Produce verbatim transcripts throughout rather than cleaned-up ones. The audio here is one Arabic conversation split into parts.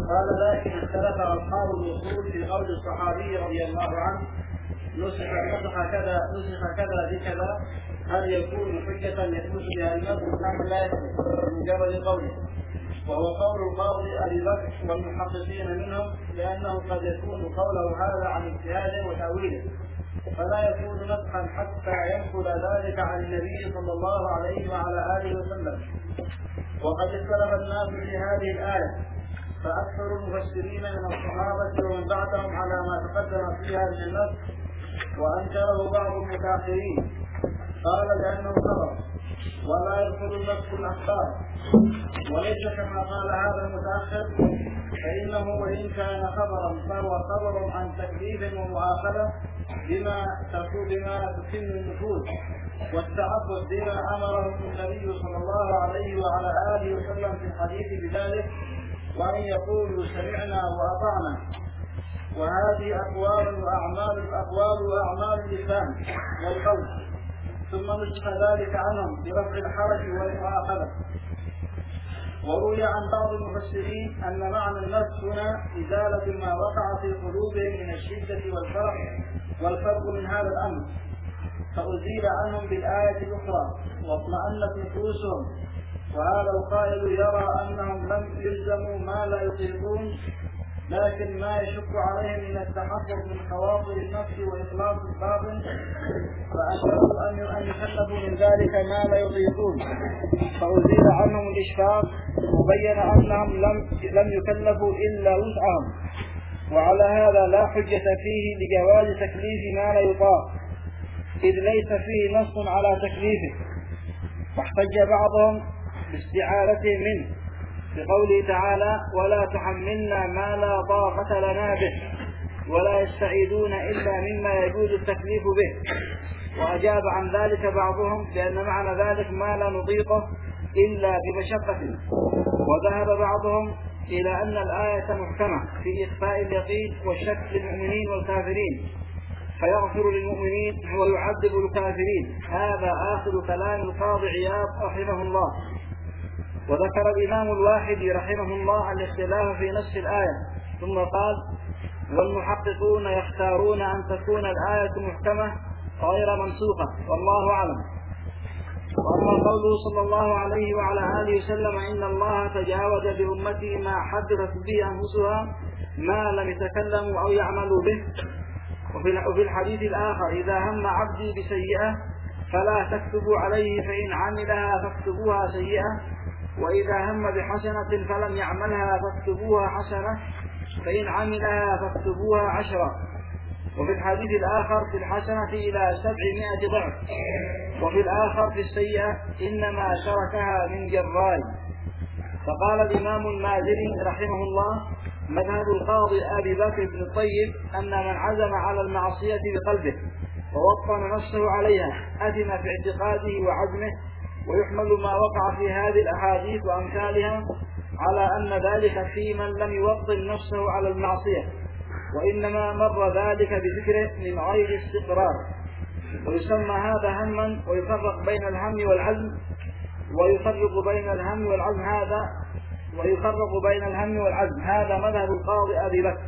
قال لكن اختلف أصحاب الوصول في قول الصحابي رضي الله عنه نسخ نسخ كذا نسخ كذا بكذا، هل يكون حجة يثبت بها النص أم لا يثبت بمجرد قوله؟ وهو قول القاضي أبي بكر والمحققين منهم، لأنه قد يكون قوله هذا عن اجتهاده وتأويله، فلا يكون نسخا حتى ينقل ذلك عن النبي صلى الله عليه وعلى آله وسلم. وقد اختلف الناس في هذه الآية، فأكثر المفسرين من الصحابة ومن بعدهم على ما تقدم فيها من النص، وأنكره بعض المتأخرين قال لأنه خبر ولا يدخل النص الأخبار، وليس كما قال هذا المتأخر، فإنه وإن كان خبرا فهو خبر عن تكليف ومؤاخذة بما تكون بما تتم النفوذ والتعبد بما أمره النبي صلى الله عليه وعلى آله وسلم في الحديث بذلك، وأن يقولوا سمعنا وأطعنا. وهذه أقوال وأعمال الأقوال وأعمال اللسان والقول، ثم نسخ ذلك عنهم برفع الحرج والمؤاخذة. وروي عن بعض المفسرين أن معنى النص هنا إزالة ما وقع في قلوبهم من الشدة والفرق والفرق من هذا الأمر، فأزيل عنهم بالآية الأخرى واطمأنت نفوسهم. وهذا القائل يرى أنهم لم يلزموا ما لا يطيقون، لكن ما يشق عليهم من التحقق من خواطر النفس وإخلاص الباطن، فأشروا أن يكلفوا من ذلك ما لا يطيقون، فأزيل عنهم الإشفاق، وبين أنهم لم لم يكلفوا إلا وسعهم. وعلى هذا لا حجة فيه لجواز تكليف ما لا يطاق، إذ ليس فيه نص على تكليفه. واحتج بعضهم باستعارته منه بقوله تعالى: ولا تحملنا ما لا طاقة لنا به، ولا يستعيدون إلا مما يجوز التكليف به. وأجاب عن ذلك بعضهم بأن معنى ذلك ما لا نطيقه إلا بمشقة. وذهب بعضهم إلى أن الآية محكمة في إخفاء اليقين والشك للمؤمنين والكافرين، فيغفر للمؤمنين ويعذب الكافرين. هذا آخر كلام القاضي عياض رحمه الله. وذكر الإمام الواحدي رحمه الله الاختلاف في نص الآية، ثم قال: والمحققون يختارون أن تكون الآية محكمة غير منسوخة، والله أعلم. وأما قوله صلى الله عليه وعلى آله وسلم: إن الله تجاوز لأمتي ما حدثت به أنفسها ما لم يتكلموا أو يعملوا به. وفي الحديث الآخر: إذا هم عبدي بسيئة فلا تكتبوا عليه، فإن عملها فاكتبوها سيئة، وإذا هم بحسنة فلم يعملها فاكتبوها حسنة، فإن عملها فاكتبوها عشرة. وفي الحديث الآخر: في الحسنة إلى سبعمائة ضعف. وفي الآخر: في السيئة إنما تركها من جراي. فقال الإمام المازري رحمه الله: مذهب القاضي أبي بكر بن الطيب أن من عزم على المعصية بقلبه ووطن نفسه عليها أثم في اعتقاده وعزمه، ويحمل ما وقع في هذه الأحاديث وأمثالها على أن ذلك في من لم يوطن نفسه على المعصية، وإنما مر ذلك بذكره من غير استقرار. ويسمى هذا هما، ويفرق بين الهم والعزم ويفرق بين الهم والعزم هذا ويفرق بين الهم والعزم هذا مذهب القاضي أبي بكر،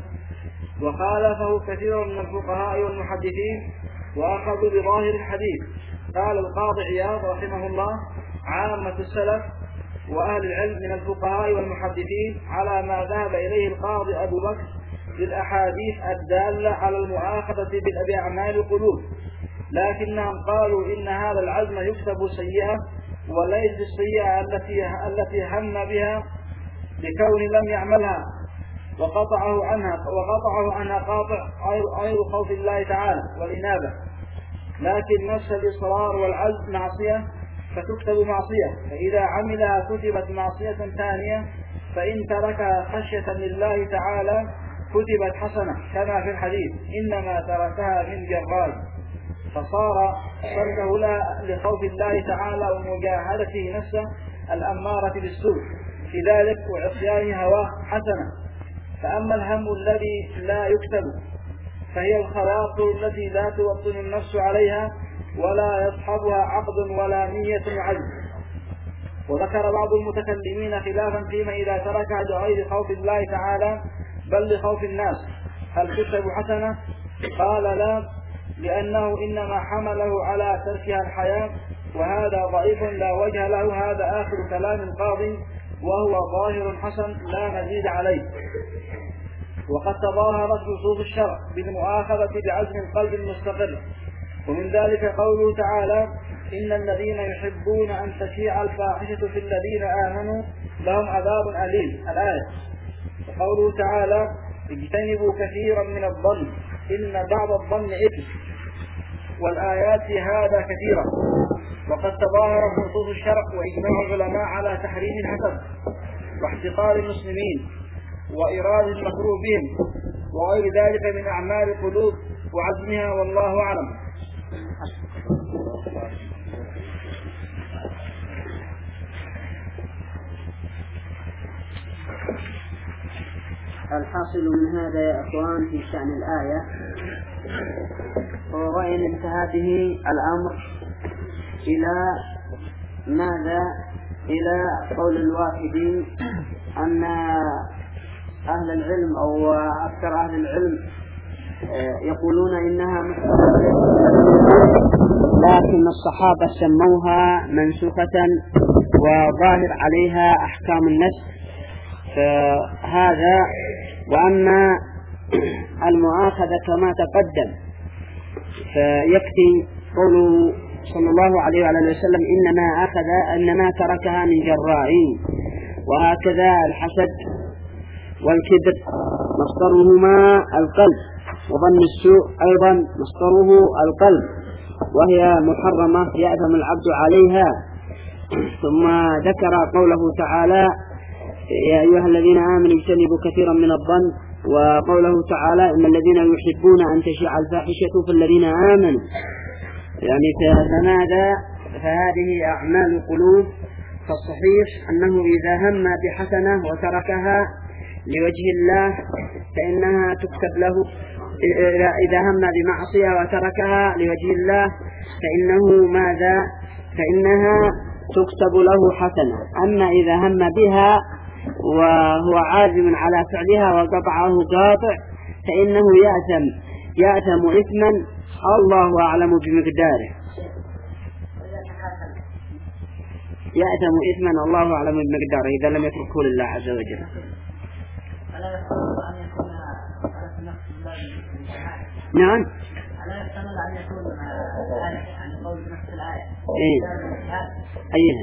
وخالفه كثير من الفقهاء والمحدثين وأخذوا بظاهر الحديث. قال القاضي عياض رحمه الله: عامة السلف وأهل العلم من الفقهاء والمحدثين على ما ذهب إليه القاضي أبو بكر للأحاديث الدالة على المؤاخذة بأعمال القلوب، لكنهم قالوا إن هذا العزم يكتب سيئة وليس السيئة التي التي هم بها لكون لم يعملها، وقطعه عنها وقطعه عنها قاطع غير خوف الله تعالى والإنابة. لكن نفس الإصرار والعزم معصية فتكتب معصية، فإذا عملها كتبت معصية ثانية، فإن تركها خشية لله تعالى كتبت حسنة، كما في الحديث: إنما تركها من جراي، فصار تركه لها لخوف الله تعالى ومجاهدته نفسه الأمارة بالسوء في ذلك وعصيان هواه حسنة. فأما الهم الذي لا يكتب فهي الخواطر التي لا توطن النفس عليها ولا يصحبها عقد ولا نية عزم. وذكر بعض المتكلمين خلافا فيما إذا تركها لغير خوف الله تعالى بل لخوف الناس هل تكتب حسنة؟ قال لا، لأنه إنما حمله على تركها الحياة، وهذا ضعيف لا وجه له. هذا آخر كلام القاضي وهو ظاهر حسن لا مزيد عليه. وقد تظاهرت نصوص الشرع بالمؤاخذة بعزم القلب المستقر، ومن ذلك قوله تعالى إن الذين يحبون أن تشيع الفاحشة في الذين آمنوا لهم عذاب أليم الآية. وقوله تعالى اجتنبوا كثيرا من الظن إن بعض الظن إثم، والآيات في هذا كثيرة. وقد تظاهرت نصوص الشرع وإجماع العلماء على تحريم الحسد واحتقار المسلمين وإرادة المكروه بهم وغير ذلك من أعمال القلوب وعزمها، والله أعلم. الحاصل من هذا يا إخوان في شأن الآية هو وإن انتهى به الأمر إلى ماذا؟ إلى قول الواحدين أن أهل العلم أو أكثر أهل العلم يقولون إنها مستحبة، لكن الصحابة سموها منسوخة وظاهر عليها أحكام النسخ، فهذا. وأما المؤاخذة كما تقدم فيكفي قوله صلى الله عليه وعلى وسلم إنما أخذ إنما تركها من جرائين. وهكذا الحسد والكبر مصدرهما القلب، وظن السوء أيضا مصدره القلب، وهي محرمة يأثم العبد عليها. ثم ذكر قوله تعالى يا أيها الذين آمنوا اجتنبوا كثيرا من الظن، وقوله تعالى إن الذين يحبون أن تشيع الفاحشة في الذين آمنوا، يعني فماذا؟ فهذه أعمال القلوب. فالصحيح أنه إذا هم بحسنة وتركها لوجه الله فإنها تكتب له، إذا هم بمعصية وتركها لوجه الله فإنه ماذا؟ فإنها تكتب له حسنة. أما إذا هم بها وهو عازم على فعلها وقطعه قاطع فإنه يأثم يأثم إثما الله أعلم بمقداره، يأثم إثما الله أعلم بمقداره إذا لم يتركه لله عز وجل. نعم. ألا يحتمل أن يكون الآية عن قول نفس الآية؟ إيه. أيها.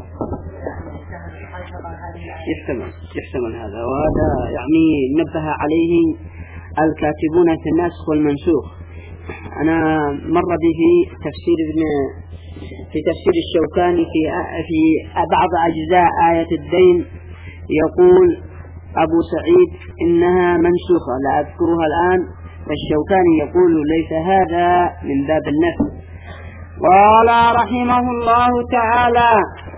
يحتمل يحتمل هذا، وهذا يعني نبه عليه الكاتبون في الناسخ والمنسوخ. أنا مر بي في تفسير ابن في تفسير الشوكاني في في بعض أجزاء آية الدين يقول أبو سعيد إنها منسوخة، لا أذكرها الآن. فالشوكاني يقول ليس هذا من باب النفي. قال رحمه الله تعالى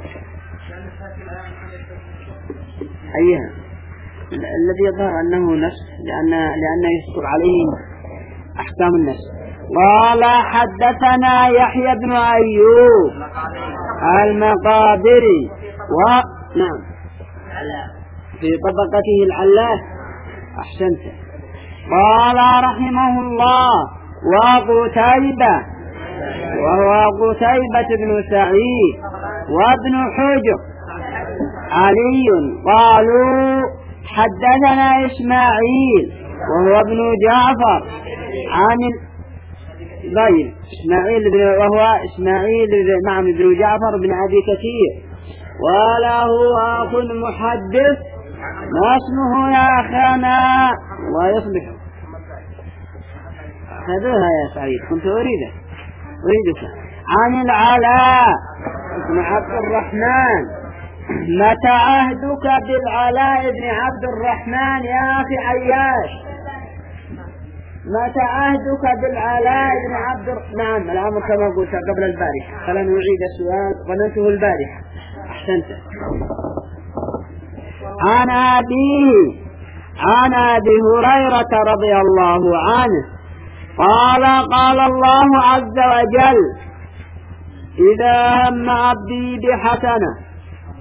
أيها الذي يظهر أنه نفس لأن لأنه يذكر عليه أحكام النفس. قال حدثنا يحيى بن أيوب المقابري و نعم في طبقته العلاف. أحسنت. قال رحمه الله وقتيبة وهو قتيبة بن سعيد وابن حجر علي قالوا حدثنا إسماعيل وهو ابن جعفر عن غير إسماعيل وهو إسماعيل نعم ابن جعفر بن أبي كثير، وله أخ محدث ما اسمه يا أخانا الله يصلح. خذوها يا سعيد كنت أريده أريدك. عن العلاء بن عبد الرحمن. متى عهدك بالعلاء بن عبد الرحمن يا أخي عياش؟ متى عهدك بالعلاء بن عبد الرحمن؟ نعم الأمر كما قلت قبل البارحة، فلن أعيد السؤال ظننته البارحة. أحسنت. عن أبيه عن أبي هريرة رضي الله عنه قال قال الله عز وجل إذا هم عبدي بحسنة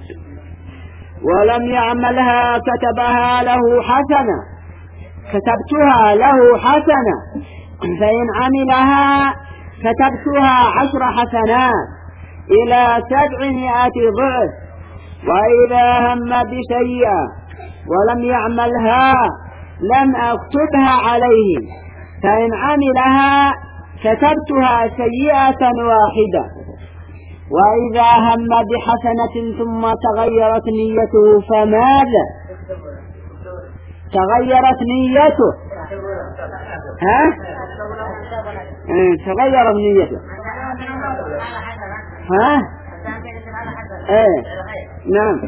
ولم يعملها كتبها له حسنة كتبتها له حسنة، فإن عملها كتبتها عشر حسنات إلى سبعمائة ضعف. وإذا هم بسيئة ولم يعملها لم أكتبها عليه، فإن عملها كتبتها سيئة واحدة. وإذا هم بحسنة ثم تغيرت نيته فماذا؟ تغيرت نيته ها؟ تغيرت نيته ها؟ ايه نعم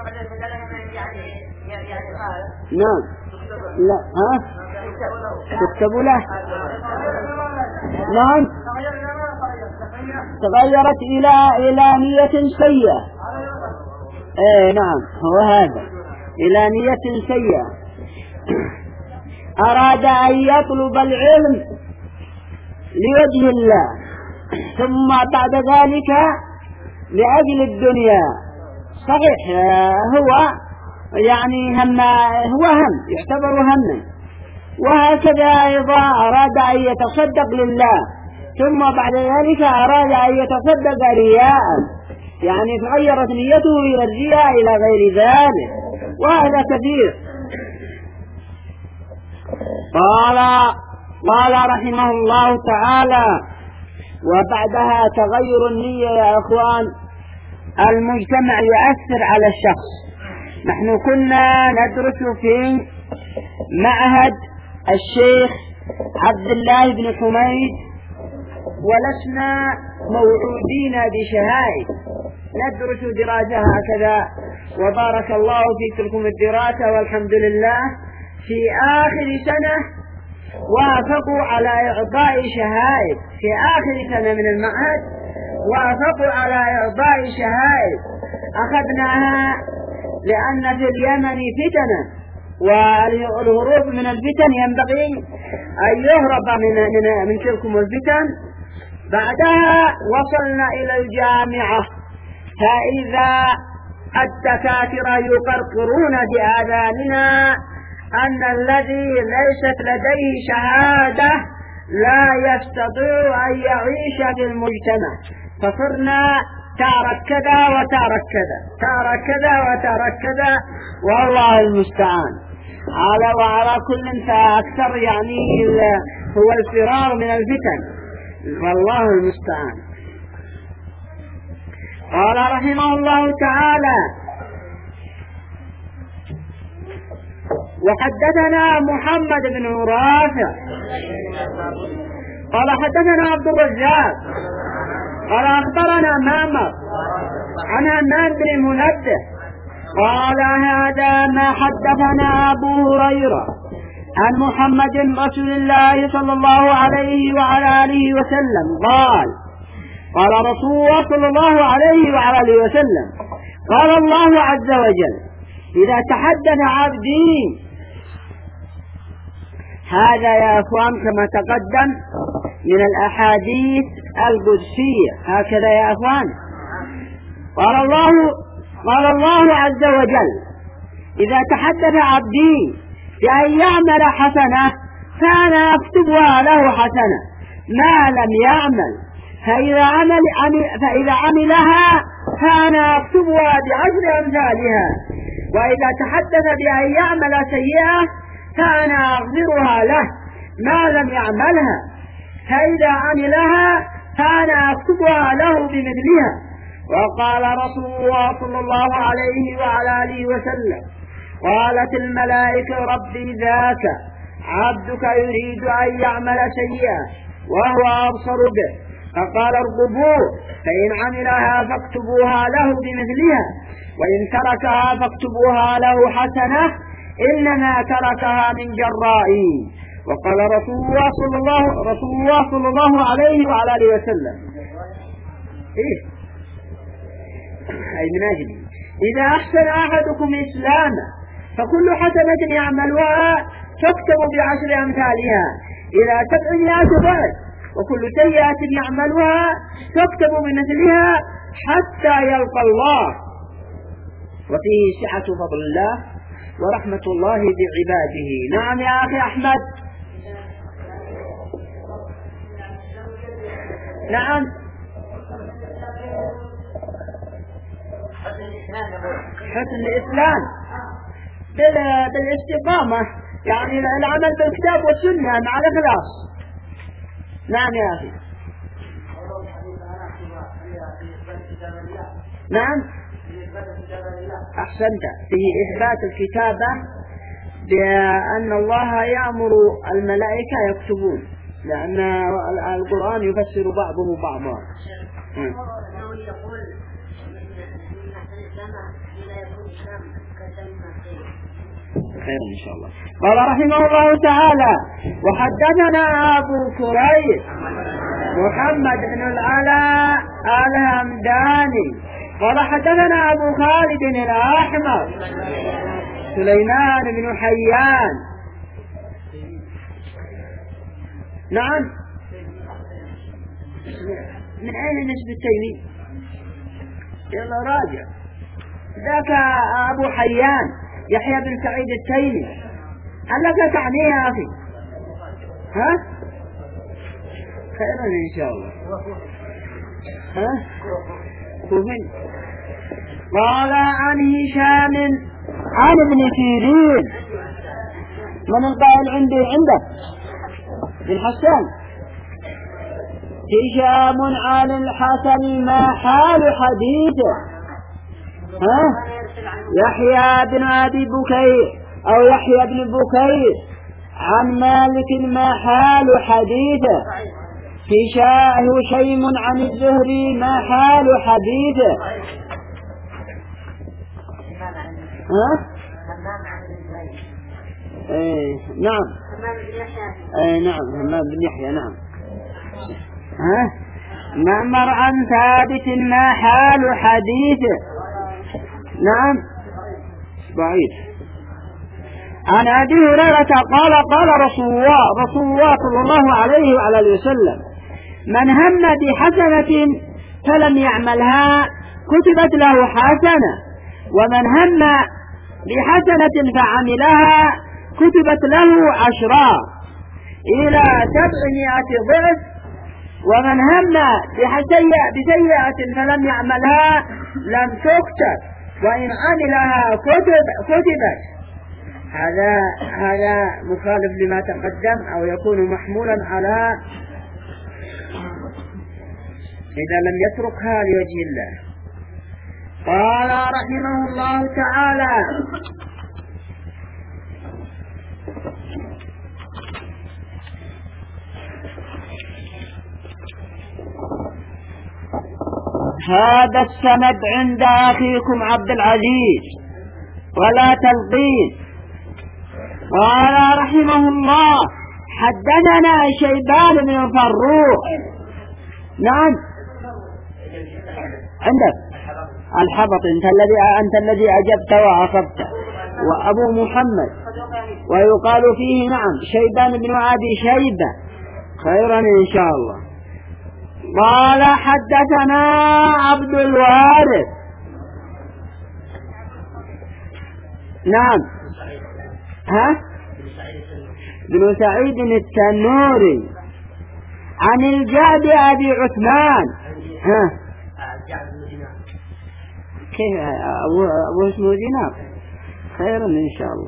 نعم لا ها تكتب له نعم تغيرت إلى إلى نية سيئة. ايه نعم هو هذا إلى نية سيئة. أراد أن يطلب العلم لوجه الله ثم بعد ذلك لأجل الدنيا. صحيح هو يعني هم هو هم يعتبر هما. وهكذا أيضا أراد أن يتصدق لله ثم بعد ذلك أراد أن يتصدق رياء، يعني تغيرت نيته إلى الرياء إلى غير ذلك، وهذا كثير. قال قال رحمه الله تعالى: وبعدها تغير النية يا أخوان. المجتمع يؤثر على الشخص. نحن كنا ندرس في معهد الشيخ عبد الله بن حميد ولسنا موعودين بشهائد، ندرس دراسة هكذا، وبارك الله في تلكم الدراسة والحمد لله. في آخر سنة وافقوا على إعطاء شهائد، في آخر سنة من المعهد وافقوا على إعطاء شهائد. أخذناها لأن في اليمن فتنة، والهروب من الفتن ينبغي أن يهرب من, من, من تلكم الفتن. بعدها وصلنا إلى الجامعة، فإذا الدكاترة يقرقرون بآذاننا أن الذي ليست لديه شهادة لا يستطيع أن يعيش في المجتمع، فصرنا تارك كذا وتارك كذا، تارك كذا وتارك كذا، والله المستعان. على وعلى كل فأكثر يعني هو الفرار من الفتن، والله المستعان. قال رحمه الله تعالى: وحدثنا محمد بن رافع قال حدثنا عبد الرزاق قال أخبرنا مامر عن همام بن المنبه قال: هذا ما حدثنا أبو هريرة عن محمد رسول الله صلى الله عليه وعلى آله وسلم قال: قال رسول الله صلى الله عليه وعلى آله وسلم: قال الله عز وجل: إذا تحدث عبدي. هذا يا أخوان كما تقدم من الأحاديث القدسية، هكذا يا أخوان. قال الله قال الله عز وجل: إذا تحدث عبدي بأن يعمل حسنة فأنا أكتبها له حسنة ما لم يعمل، فإذا, عمل فإذا عملها فأنا أكتبها بعشر أمثالها، وإذا تحدث بأن يعمل سيئة فأنا أغفرها له ما لم يعملها، فإذا عملها فأنا أكتبها له بمثلها. وقال رسول الله صلى الله عليه وعلى آله وسلم: قالت الملائكة: ربي ذاك عبدك يريد أن يعمل سيئا وهو أبصر به، فقال: ارغبوه، فإن عملها فاكتبوها له بمثلها، وإن تركها فاكتبوها له حسنة، إنما تركها من جرائي. وقال رسول الله صلى الله رسول الله صلى الله عليه وعلى آله وسلم: إيه أي من أجل إذا أحسن أحدكم إسلاما فكل حسنة يعملها تكتب بعشر أمثالها إلى سبعمائة ضعف، وكل سيئة يعملها تكتب بمثلها حتى يلقى الله. وفيه سعة فضل الله ورحمة الله بعباده. نعم يا أخي أحمد. نعم حسن الإسلام بالاستقامة، يعني العمل بالكتاب والسنة مع الإخلاص. نعم يا أخي. نعم أحسنت، في إثبات الكتابة بأن الله يأمر الملائكة يكتبون، لأن القرآن يفسر بعضه بعضا. خير إن شاء الله. قال رحمه الله تعالى: وحدثنا أبو كريب محمد بن العلاء الهمداني قال حدثنا أبو خالد الأحمر سليمان بن حيان. نعم. من أين نسبة التيمي؟ يلا راجع. ذاك أبو حيان يحيى بن سعيد التيمي. هل لك تعنيه يا أخي؟ ها؟ خيرا إن شاء الله. ها؟ كوفين. قال عن هشام عن ابن سيرين. من القائل عندي عندك؟ بن حسان. هشام عن الحسن ما حال حديثه. ها؟ يحيى بن أبي بكير أو يحيى بن بكير عن مالك ما حال حديثه. هشيم عن الزهري ما حال حديثه. ها؟ ايه نعم. ايه نعم همام بن يحيى. نعم. ها؟ معمر عن ثابت ما حال حديثه. نعم ضعيف. عن أبي هريرة قال قال رسول الله رسول الله صلى الله عليه وعلى اله وسلم: من هم بحسنة فلم يعملها كتبت له حسنة، ومن هم بحسنة فعملها كتبت له عشرا إلى سبعمائة ضعف، ومن هم بسيئة فلم يعملها لم تكتب، وإن عملها كتب كتبت. هذا هذا مخالف لما تقدم، أو يكون محمولا على إذا لم يتركها لوجه الله. قال رحمه الله تعالى: هذا السند عند أخيكم عبد العزيز ولا تلقين. قال رحمه الله: حدثنا شيبان بن الفروخ. نعم عندك الحبط، انت الذي انت الذي اجبت واخذت، وابو محمد ويقال فيه نعم شيبان بن ابي شيبه. خيرا ان شاء الله. قال حدثنا عبد الوارث. نعم. ها؟ بن سعيد التنوري عن الجعد أبي عثمان. ها؟ كيف أبو, أبو اسمه دينار؟ خيرا إن شاء الله.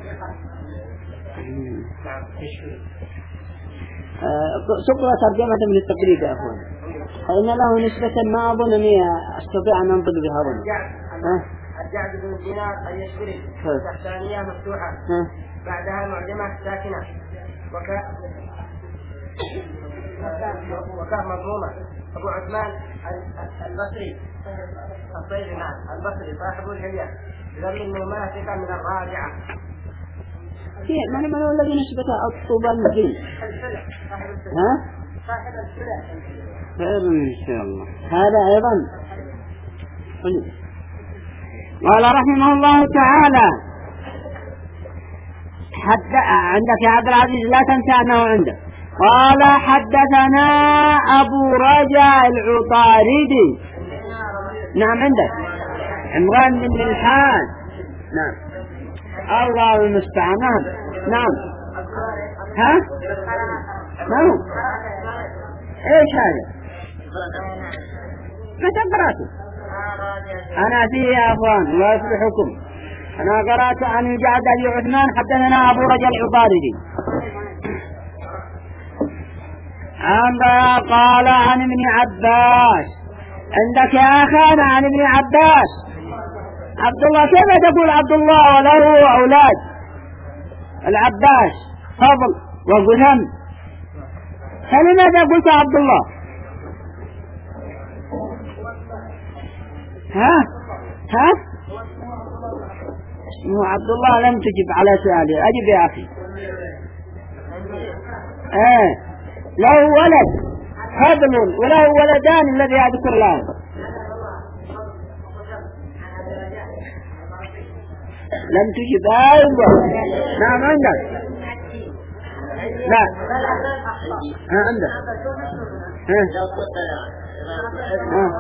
سقط ترجمة من التقريب يا أخوان، فإن له نسبة ما أظن أني أستطيع أن أنطق بها هنا. الجعد بن دينار اليسري تحتانية مفتوحة بعدها معجمة ساكنة وكاء وكاء مضمومة. أبو عثمان البصري الصيد نعم البصري صاحب الحلية بذل أنه ما ثقة من الراجعة. من من هو الذي نسبته الطوبى المدين؟ ها؟ صاحب السلة. خير إن شاء الله. هذا أيضا. قال رحمه الله تعالى: حد عندك يا عبد العزيز لا تنسى أنه عندك. قال حدثنا أبو رجاء العطاردي. نعم عندك. عمران بن ملحان. نعم الله المستعان. نعم نعم ها ما هو ايش هذا متى قرأته انا فيه يا اخوان الله يصلحكم. انا قرأت عن الجعد ابي عثمان حدثنا ابو رجل العطاردي عن قال عن ابن عباس. عندك يا اخانا عن ابن عباس عبد الله. كيف تقول عبد الله وله اولاد؟ العباس فضل وقثم، فلماذا قلت عبد الله؟ ها ها اسمه عبد الله. لم تجب على سؤالي. اجب يا اخي. ايه له ولد فضل وله ولدان الذي اذكر الان. لم تجب. ايوه نعم عندك. لا ها عندك ها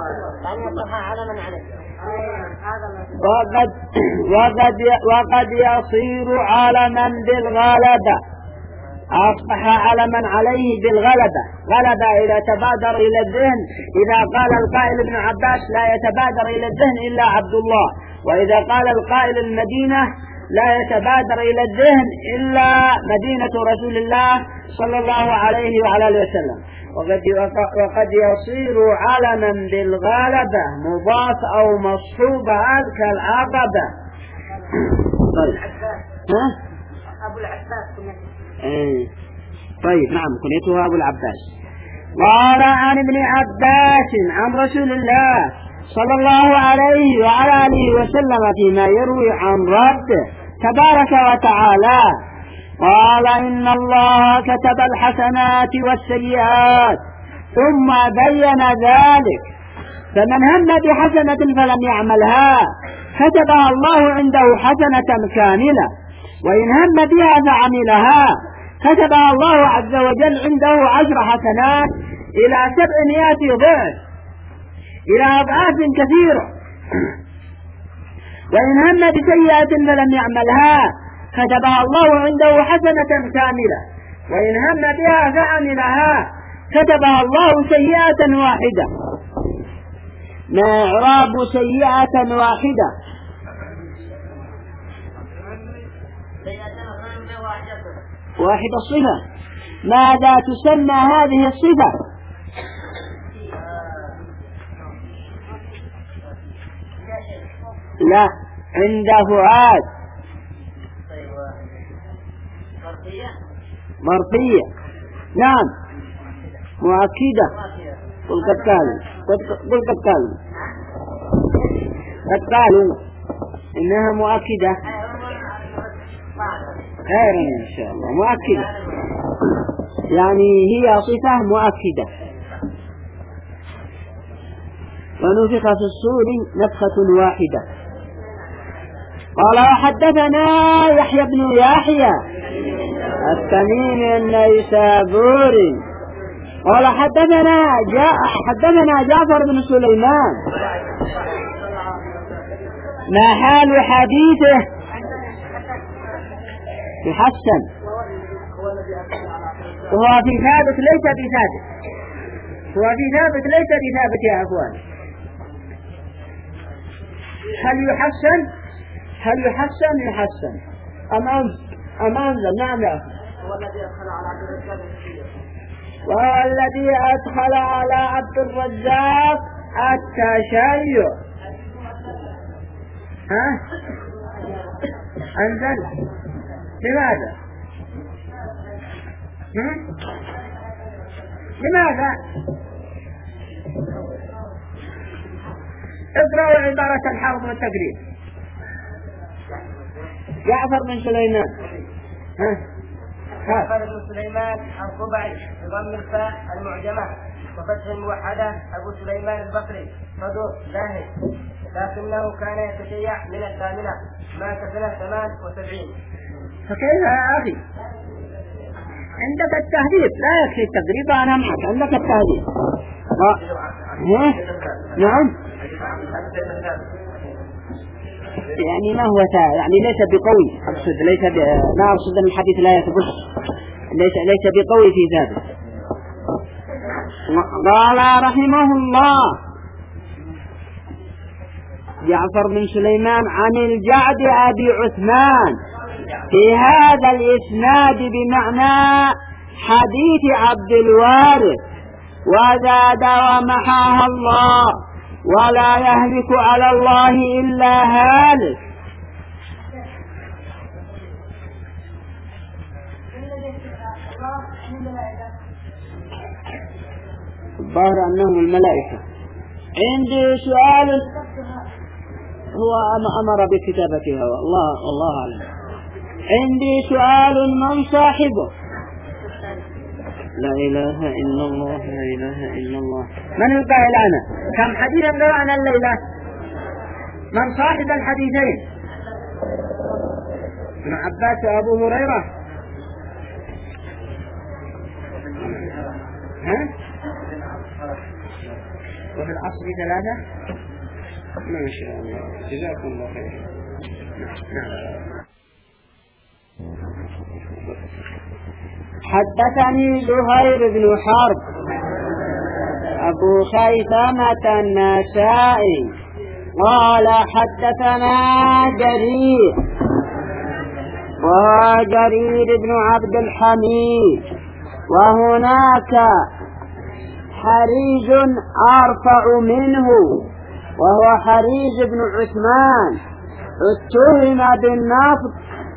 وقد وقد وقد يصير علما بالغلبة. أصبح علما عليه بالغلبة. غلبة إذا تبادر إلى الذهن، إذا قال القائل ابن عباس لا يتبادر إلى الذهن إلا عبد الله، وإذا قال القائل المدينة لا يتبادر إلى الذهن إلا مدينة رسول الله صلى الله عليه وعلى آله وسلم. وقد وقد يصير علما بالغلبة مضاف أو مصحوبة كالعقبة. طيب ها أبو العباس. ايه طيب نعم كنيته أبو العباس. قال عن ابن عباس عن رسول الله صلى الله عليه وعلى آله وسلم فيما يروي عن ربه تبارك وتعالى قال إن الله كتب الحسنات والسيئات ثم بين ذلك، فمن هم بحسنة فلم يعملها كتبها الله عنده حسنة كاملة، وإن هم بها فعملها كتبها الله عز وجل عنده عشر حسنات إلى سبعمائة ضعف، إلى أضعاف كثيرة. وإن هم بسيئة فلم يعملها كتبها الله عنده حسنة كاملة، وإن هم بها فعملها كتبها الله سيئة واحدة. ما إعراب سيئة واحدة؟ واحدة صفة. ماذا تسمى هذه الصفة؟ لا عند فؤاد مرضية. نعم مؤكدة. قل قد قالوا قل قد قالوا قد قالوا إنها مؤكدة. خير إن شاء الله. مؤكدة يعني هي صفة مؤكدة. ونفخ في الصور نفخة واحدة. قال وحدثنا يحيى بن يحيى التميمي النيسابوري قال حدثنا جاء حدثنا جعفر بن سليمان. ما حال حديثه؟ يحسن. وهو في ثابت ليس بثابت. هو في ثابت ليس بثابت يا أخوان. هل يحسن؟ هل يحسن؟ يحسن أم أم أنزل. نعم يا أخي. وهو الذي أدخل على عبد الرزاق التشيع. ها أنزل لماذا؟ هم؟ لماذا؟ اقرأوا عبارة الحرب والتقريب. جعفر بن سليمان. ها جعفر بن سليمان القبعي بضم الفاء المعجمة وفتح الموحدة أبو سليمان البصري صدوق زاهد، لكنه كان يتشيع من الثامنة مات سنة ثمان وسبعين. فكيف يا أخي؟ عندك التهذيب لا يكفي التقريب. أنا معك عندك التهذيب. ها نعم يعني ما هو تا يعني ليس بقوي، أقصد ليس ب... لا أقصد أن الحديث لا يثبت، ليس ليس بقوي في ذلك. قال رحمه الله جعفر بن سليمان عن الجعد أبي عثمان في هذا الإسناد بمعنى حديث عبد الوارث، وزاد ومحاها الله ولا يهلك على الله إلا هالك. الظاهر أنهم الملائكة. عندي سؤال، هو أمر بكتابتها والله الله أعلم. عندي سؤال، من صاحبه؟ لا إله إلا الله لا إله إلا الله. من القائل أنا؟ كم حديثا قرأنا الليلة؟ من صاحب الحديثين؟ ابن عباس وأبو هريرة؟ ها؟ وفي العصر ثلاثة؟ ما شاء الله، جزاكم الله خير. حدثني زهير بن حرب أبو خيثمة النسائي قال حدثنا جرير وهو جرير بن عبد الحميد، وهناك حريج أرفع منه وهو حريج بن عثمان اتهم بالنفض،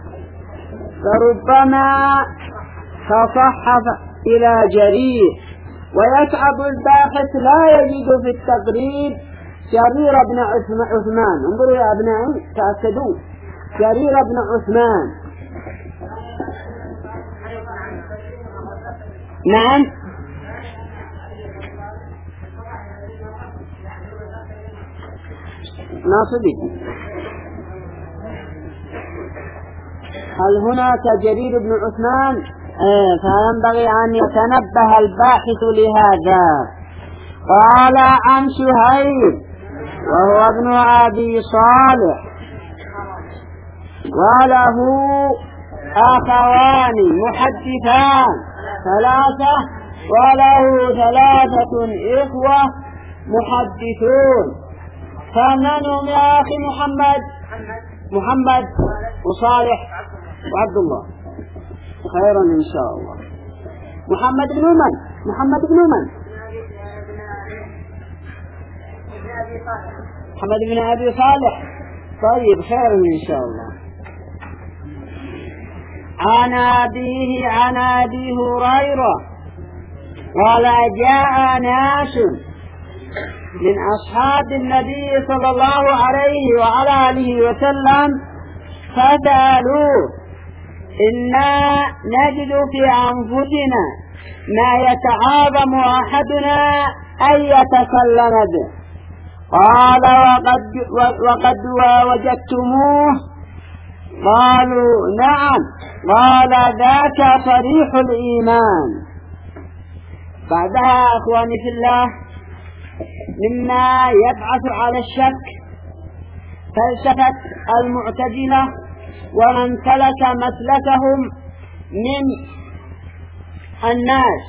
فربما تصحف إلى جرير، ويصعب الباحث لا يجد في التقريب جرير بن عثمان. انظروا يا أبنائي تأكدوا، جرير بن عثمان. نعم ناصبي. هل هناك جرير بن عثمان؟ آه فينبغي أن يتنبه الباحث لهذا. قال عن سهيل وهو ابن أبي صالح وله أخوان محدثان ثلاثة، وله ثلاثة إخوة محدثون. فمنهم يا أخي؟ محمد محمد وصالح وعبد الله. خيرا إن شاء الله. محمد بن من؟ محمد بن من؟ محمد بن أبي صالح. طيب خيرا إن شاء الله. عن أبيه عن أبي هريرة قال جاء ناس من أصحاب النبي صلى الله عليه وعلى آله وسلم فسألوه إنا نجد في أنفسنا ما يتعاظم أحدنا أن يتكلم به. قال وقد, وقد وجدتموه؟ قالوا نعم. قال ذاك صريح الإيمان. بعدها أخواني في الله مما يبعث على الشك فلسفة المعتزلة ومن سلك مسلكهم من الناس.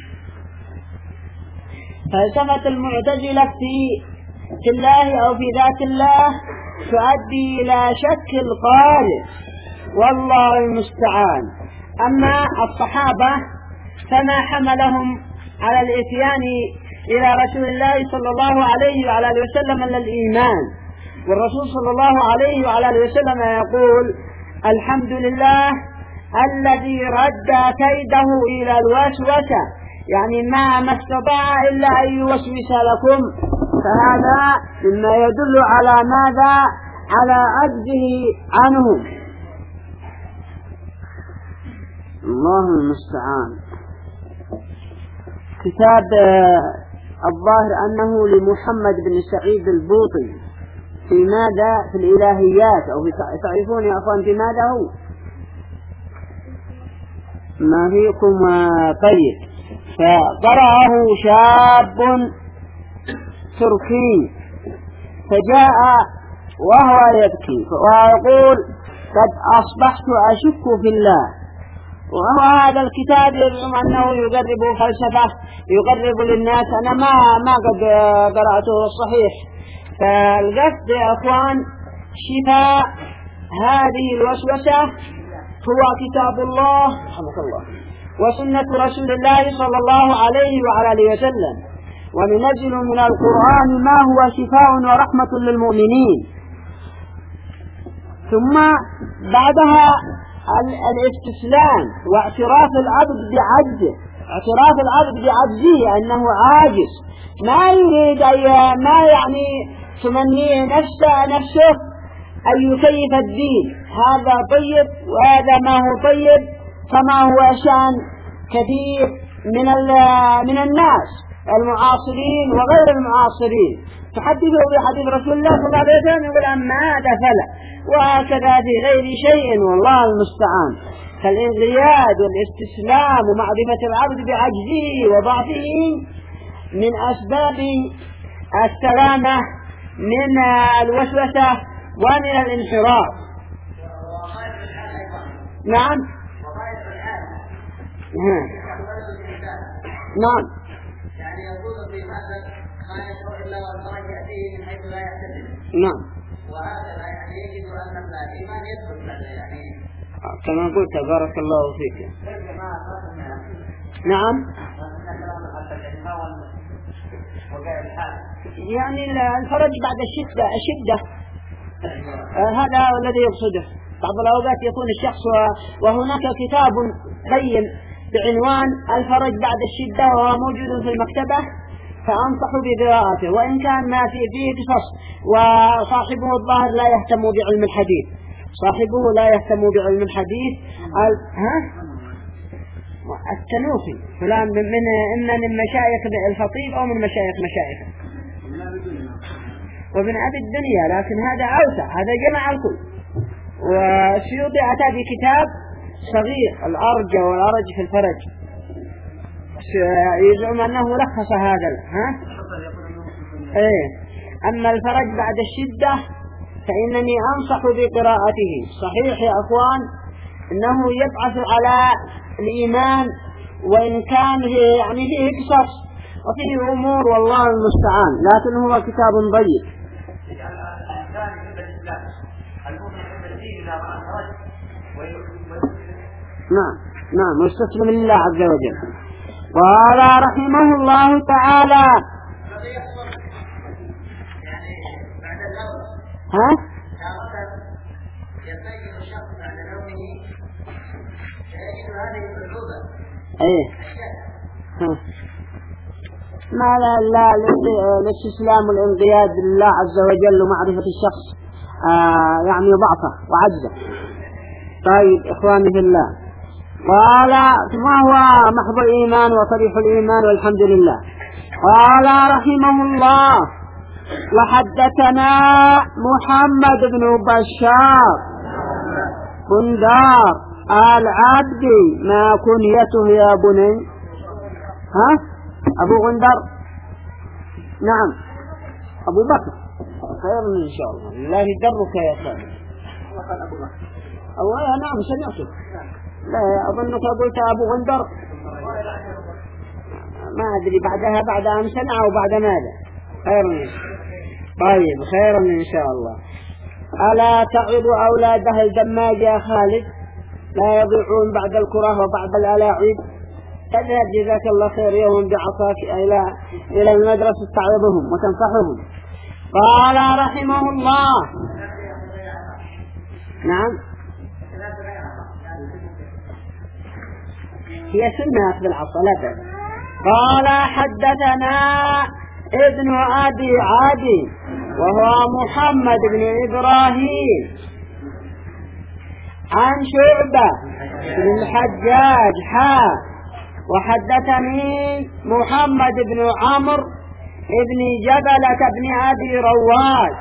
فلسفة المعتزلة في في الله أو في ذات الله تؤدي إلى شك القارئ والله المستعان. أما الصحابة فما حملهم على الإتيان إلى رسول الله صلى الله عليه وعلى آله وسلم إلا الإيمان، والرسول صلى الله عليه وعلى آله وسلم يقول الحمد لله الذي رد كيده إلى الوسوسة، يعني ما ما استطاع إلا أن يوسوس لكم. فهذا مما يدل على ماذا؟ على عجزه عنه. الله المستعان. كتاب الظاهر أنه لمحمد بن سعيد البوطي في ماذا؟ في الإلهيات، أو في تعرفون يا أخوان في ماذا هو؟ ما فيكم طيب. فقرأه شاب تركي، فجاء وهو يبكي ويقول قد أصبحت أشك في الله. وهو هذا الكتاب يزعم أنه يقرب فلسفة يقرب للناس. أنا ما ما قد قرأته الصحيح. فالقصد يا أخوان شفاء هذه الوسوسة هو كتاب الله رحمه الله وسنة رسول الله صلى الله عليه وعلى آله وسلم، وننزل من القرآن ما هو شفاء ورحمة للمؤمنين. ثم بعدها الاستسلام واعتراف العبد بعجزه، اعتراف العبد بعجزه أنه عاجز، ما يريد أي ما يعني تمنيه نفسه نفسه أن يكيف الدين، هذا طيب وهذا ما هو طيب، كما هو شأن كثير من من الناس المعاصرين وغير المعاصرين، تحدثوا بحديث رسول الله صلى الله عليه وسلم يقول أما هذا فلا، وهكذا في غير شيء والله المستعان. فالانقياد والاستسلام ومعرفة العبد بعجزه وضعفه من أسباب السلامة من الوسوسة ومن الانحراف. نعم نعم يعني يقول في معنى ما يشرع إلا والفرج يأتيه من حيث لا يحتسب. نعم. وهذا يعني يجب أن الإيمان يدخل يعني كما قلت بارك الله فيك. نعم. يعني الفرج بعد الشدة الشدة آه هذا الذي يقصده. بعض الأوقات يكون الشخص وهناك كتاب بين بعنوان الفرج بعد الشدة وهو موجود في المكتبة، فأنصح بقراءته وإن كان ما فيه فيه قصص، وصاحبه الظاهر لا يهتم بعلم الحديث، صاحبه لا يهتم بعلم الحديث. ها التنوخي فلان من من إما من مشايخ الخطيب أو من مشايخ مشايخه ومن أبي الدنيا، لكن هذا أوسع، هذا جمع الكل. والسيوطي أتى بكتاب صغير الأرج والأرج في الفرج، يزعم أنه لخص هذا. ها إيه. أما الفرج بعد الشدة فإنني أنصح بقراءته. صحيح يا أخوان إنه يبعث على الإيمان وإن كان يعني فيه قصص وفيه أمور والله المستعان، لكن هو كتاب ضيق. نعم نعم واستسلم لله عز وجل. قال رحمه الله تعالى ها ايه ها ما لا لا الاستسلام والانقياد لله عز وجل ومعرفة الشخص آه يعني ضعفه وعجزه. طيب إخواني في الله، قال ما هو محض الإيمان وصريح الإيمان والحمد لله. قال رحمه الله وحدثنا محمد بن بشار بندار العبدي، ما كنيته يا بني؟ ها أبو غندر؟ نعم أبو بكر، خير إن شاء الله، الله يدرك يا سيدي. أولا نعم سمعتك، لا أظنك قلت أبو غندر، ما أدري بعدها بعد أم سنة أو بعد ماذا. خير. طيب خير إن شاء الله. ألا تعظ أولادها الدماج يا خالد لا يضيعون بعد الكرة وبعد الألاعيب؟ اذهب جزاك الله خير يوم بعصاك إلى إلى المدرسة تعظهم وتنصحهم. قال رحمه الله نعم هي سنة أخذ العصا لا بأس. قال حدثنا ابن أبي عدي وهو محمد بن إبراهيم عن شعبة بن الحجاج حا وحدثني محمد بن عمرو ابن جبلة بن أبي رواد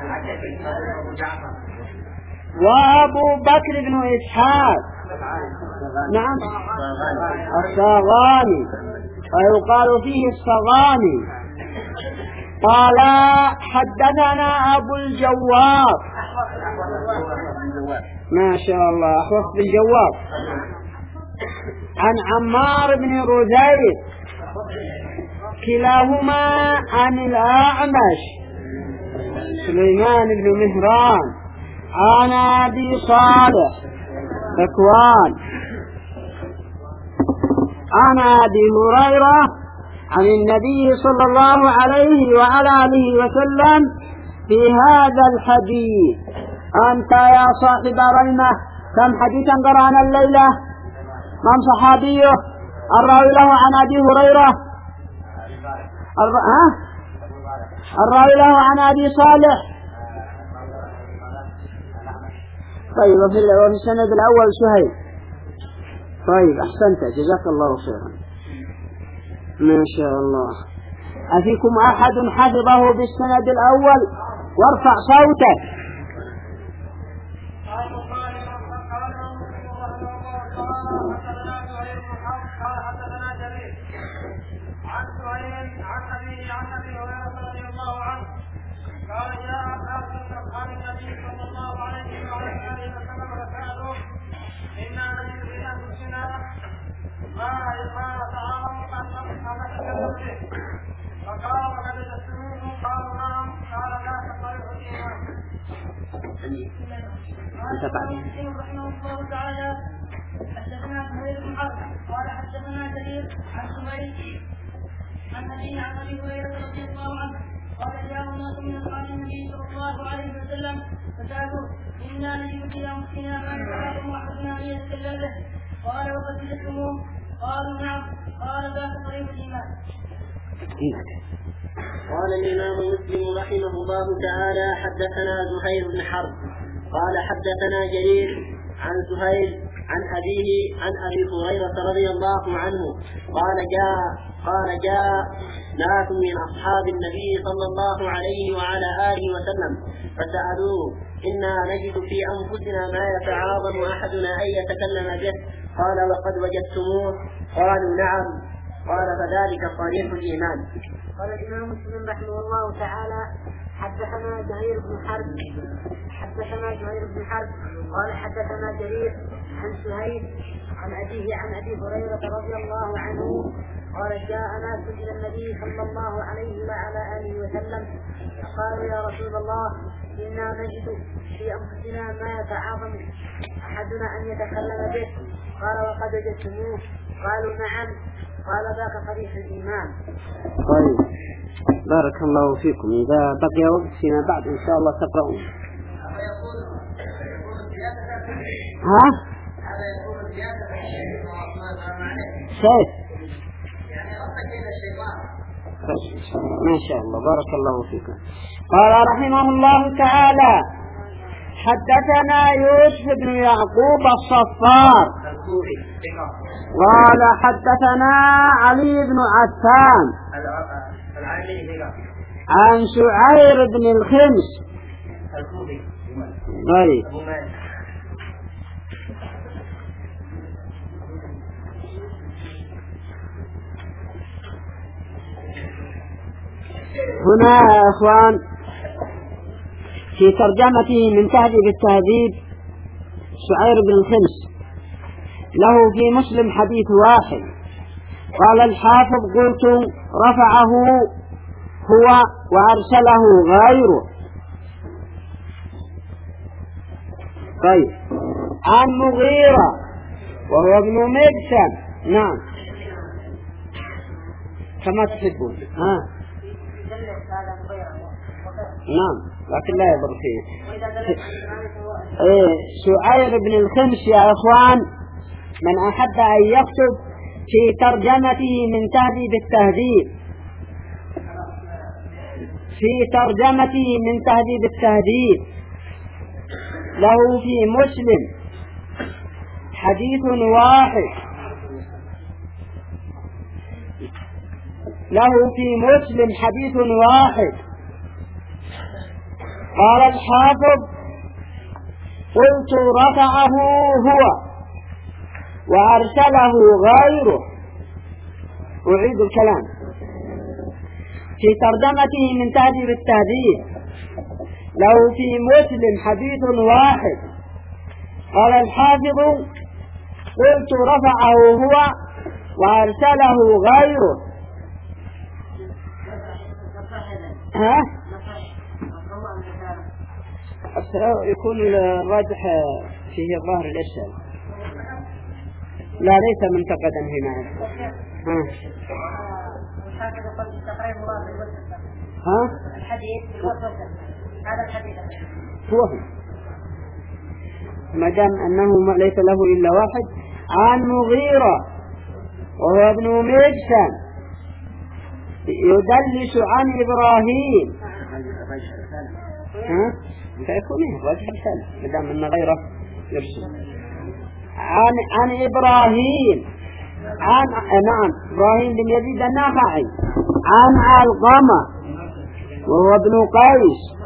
وأبو بكر بن إسحاق نعم الصغاني ويقال فيه الصغاني قال حدثنا أبو الجواب. ما شاء الله أخوخ بالجواب عن عمار بن رزيق كلاهما عن الأعمش سليمان بن مهران عن أبي صالح ذكوان عن أبي هريرة عن النبي صلى الله عليه وعلى آله وسلم في هذا الحديث. أنت يا صاحب رحمة كم حديثا قرأنا الليلة؟ من صحابيه الراوي له عن أبي هريرة؟ ها؟ الراوي له عن أبي صالح. طيب وفي السند الأول سهيل. طيب أحسنت جزاك الله خيرا ما شاء الله. أفيكم أحد حفظه بالسند الأول وارفع صوتك؟ أنت بعد رحمه الله تعالى حدثنا سهيل بن حرب قال حدثنا جرير عن سهيل عن أبي عن أبي هريرة رضي الله عنه قال جاء ناس من أصحاب النبي صلى الله عليه وسلم فسألوه إنا نجد في أنفسنا ما يتعاظم أحدنا أن يتكلم به قال وقد جلستموه قالوا نعم قال ذاك طريق الإيمان. قال الإمام مسلم رحمه الله تعالى حدثنا زهير بن حرب قال حدثنا جرير عن زهير عن أبيه عن أبي هريرة رضي الله عنه قال جاء قال جاء ناس من أصحاب النبي صلى الله عليه وعلى آله وسلم فسألوه إنا نجد في أنفسنا ما يتعاظم أحدنا أن يتكلم به قال وقد وجدتموه قالوا نعم قال فذلك صريح الإيمان. قال الإمام مسلم رحمه الله تعالى حدثنا زهير بن حرب حدثنا زهير بن حرب قال حدثنا جرير عن سهيل عن أبيه عن أبي هريرة رضي الله عنه قال جاء ناس إلى النبي صلى الله عليه وعلى آله وسلم قالوا يا رسول الله إنا نجد في أنفسنا ما يتعاظم أحدنا أن يتكلم به قال وقد وجدتموه قالوا نعم قال ذاك صريح الإيمان. طيب بارك الله فيكم. إذا بقي وقت فيما بعد إن شاء الله تقرؤون. ها؟ هذا يكون زيادة في الشيء شيء يعني ربك إلى الشيطان. ما شاء الله بارك الله فيكم. قال رحمه الله تعالى حدثنا يوسف بن يعقوب الصفار قال حدثنا علي بن عفان عن شعير بن الخمس طيب هنا يا اخوان في ترجمته من تهذيب التهذيب شعير بن الخمس له في مسلم حديث واحد. قال الحافظ قلت رفعه هو وأرسله غيره. طيب عن مغيرة وهو ابن مبسم نعم كما تحبون ها نعم لكن لا يضر فيه. إيه شعير بن الخمس يا إخوان من أحب أن يكتب في ترجمته من تهذيب التهذيب في ترجمته من تهذيب التهذيب له في مسلم حديث واحد له في مسلم حديث واحد. قال الحافظ قلت رفعه هو وأرسله غيره. أعيد الكلام في ترجمته من تهذيب التهذيب له في مسلم حديث واحد قال الحافظ قلت رفعه هو وأرسله غيره. ها؟ يكون الراجح فيه الظاهر الإرسال، لا ليس منتقدا هنا. ها؟ ها؟ الحديث هذا الحديث هو ما دام أنه ليس له إلا واحد عن مغيرة وهو ابن مجسم يدلس عن إبراهيم. ها؟ فيكون إيه راجح الرسالة ما دام أن غيره يرسل عن عن إبراهيم عن نعم إبراهيم بن يزيد النخعي عن علقمة وهو ابن قيس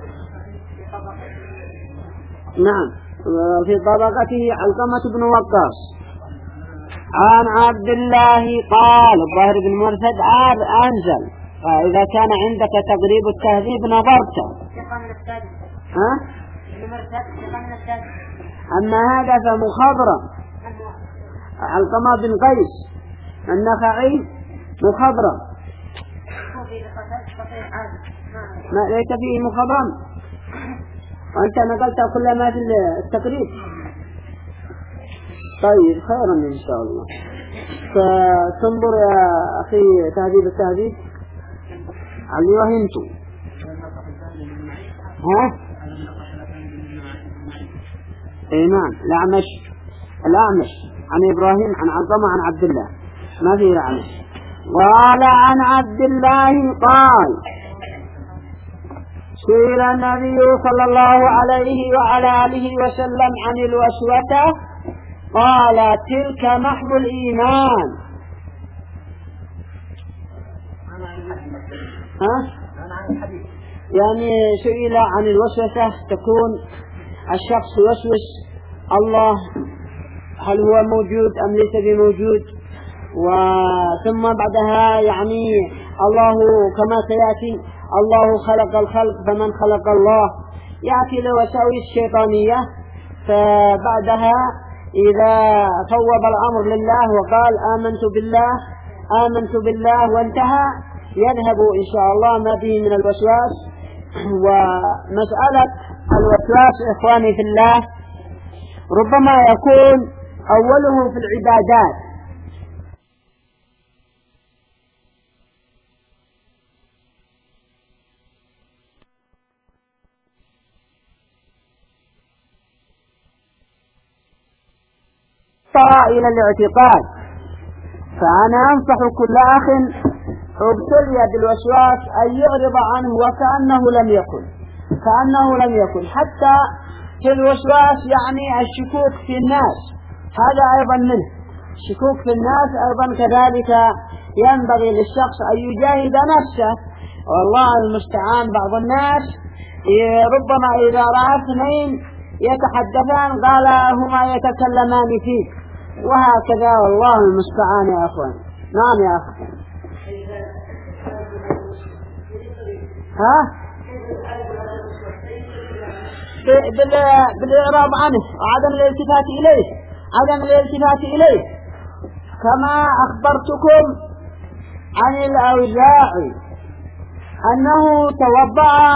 نعم في طبقته علقمة بن وقاص عن عبد الله قال الظاهر بن مرثد عاد أنزل فإذا كان عندك تقريب التهذيب نظرت. ها؟ أما هذا فمخضرم علقمة بن قيس النخعي مخضرم ما ليس فيه مخضرم وأنت نقلت كل ما في التقريب. طيب خيرا إن شاء الله. فتنظر يا أخي تهذيب التهذيب علي وهنتو. ها؟ اي نعم الأعمش الأعمش عن إبراهيم عن علقمة عن عبد الله ما فيه الأعمش. قال عن عبد الله قال سئل النبي صلى الله عليه وعلى آله وسلم عن الوسوسة قال تلك محض الإيمان. ها؟ يعني سئل عن الوسوسة تكون الشخص يوسوس الله هل هو موجود أم ليس بموجود وثم بعدها يعني الله كما سيأتي الله خلق الخلق فمن خلق الله يأتي لوساوس شيطانية فبعدها إذا فوض الأمر لله وقال آمنت بالله آمنت بالله وانتهى يذهب إن شاء الله ما به من الوسواس. ومسألة الوسواس إخواني في الله ربما يكون أوله في العبادات إلى الاعتقاد. فأنا أنصح كل أخ ابتلي بالوسواس أن يعرض عنه وكأنه لم يكن كأنه لم يكن حتى في الوسواس يعني الشكوك في الناس هذا أيضا منه الشكوك في الناس أيضا كذلك ينبغي للشخص أن يجاهد نفسه. والله المستعان بعض الناس ربما إذا رأى اثنين يتحدثان قال هما يتكلمان فيه وهكذا والله المستعان يا أخوان. نعم يا أخي. ها بالإعراض عنه وعدم الالتفات إليه عدم الالتفات إليه كما أخبرتكم عن الأوزاعي أنه توضأ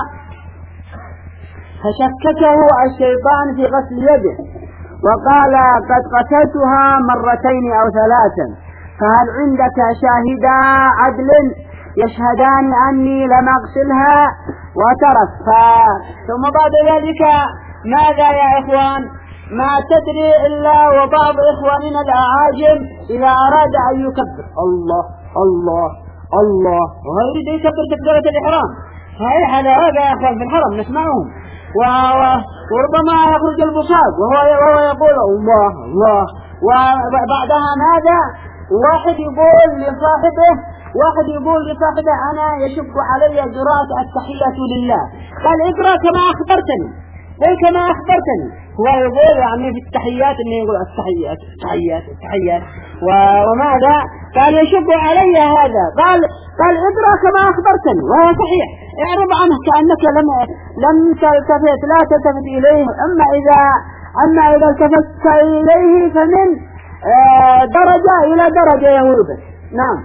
فشككه الشيطان في غسل يده وقال قد غسلتها مرتين أو ثلاثا فهل عندك شاهدا عدل يشهدان أني لم أغسلها وترك. ثم بعد ذلك ماذا يا إخوان ما تدري إلا وبعض إخواننا الأعاجم إذا أراد أن يكبر الله الله الله ويريد يكبر تكبيرة الإحرام هاي على هذا يا إخوان في الحرم نسمعهم وربما يخرج البصاق وهو يقول الله الله وبعدها ماذا واحد يقول لصاحبه واحد يقول لصاحبه أنا يشق علي قراءة التحية لله قال اقرأ كما أخبرتني قل كما أخبرتني. هو يقول يعني في التحيات إنه يقول التحيات التحيات التحيات وماذا قال يشب علي هذا، قال قال اقرأ كما أخبرتني، وهو صحيح. اعرض عنه كأنك لم لم تلتفت، لا تلتفت إليه. أما إذا أما إذا التفت إليه فمن آه درجة إلى درجة يهوبة. نعم.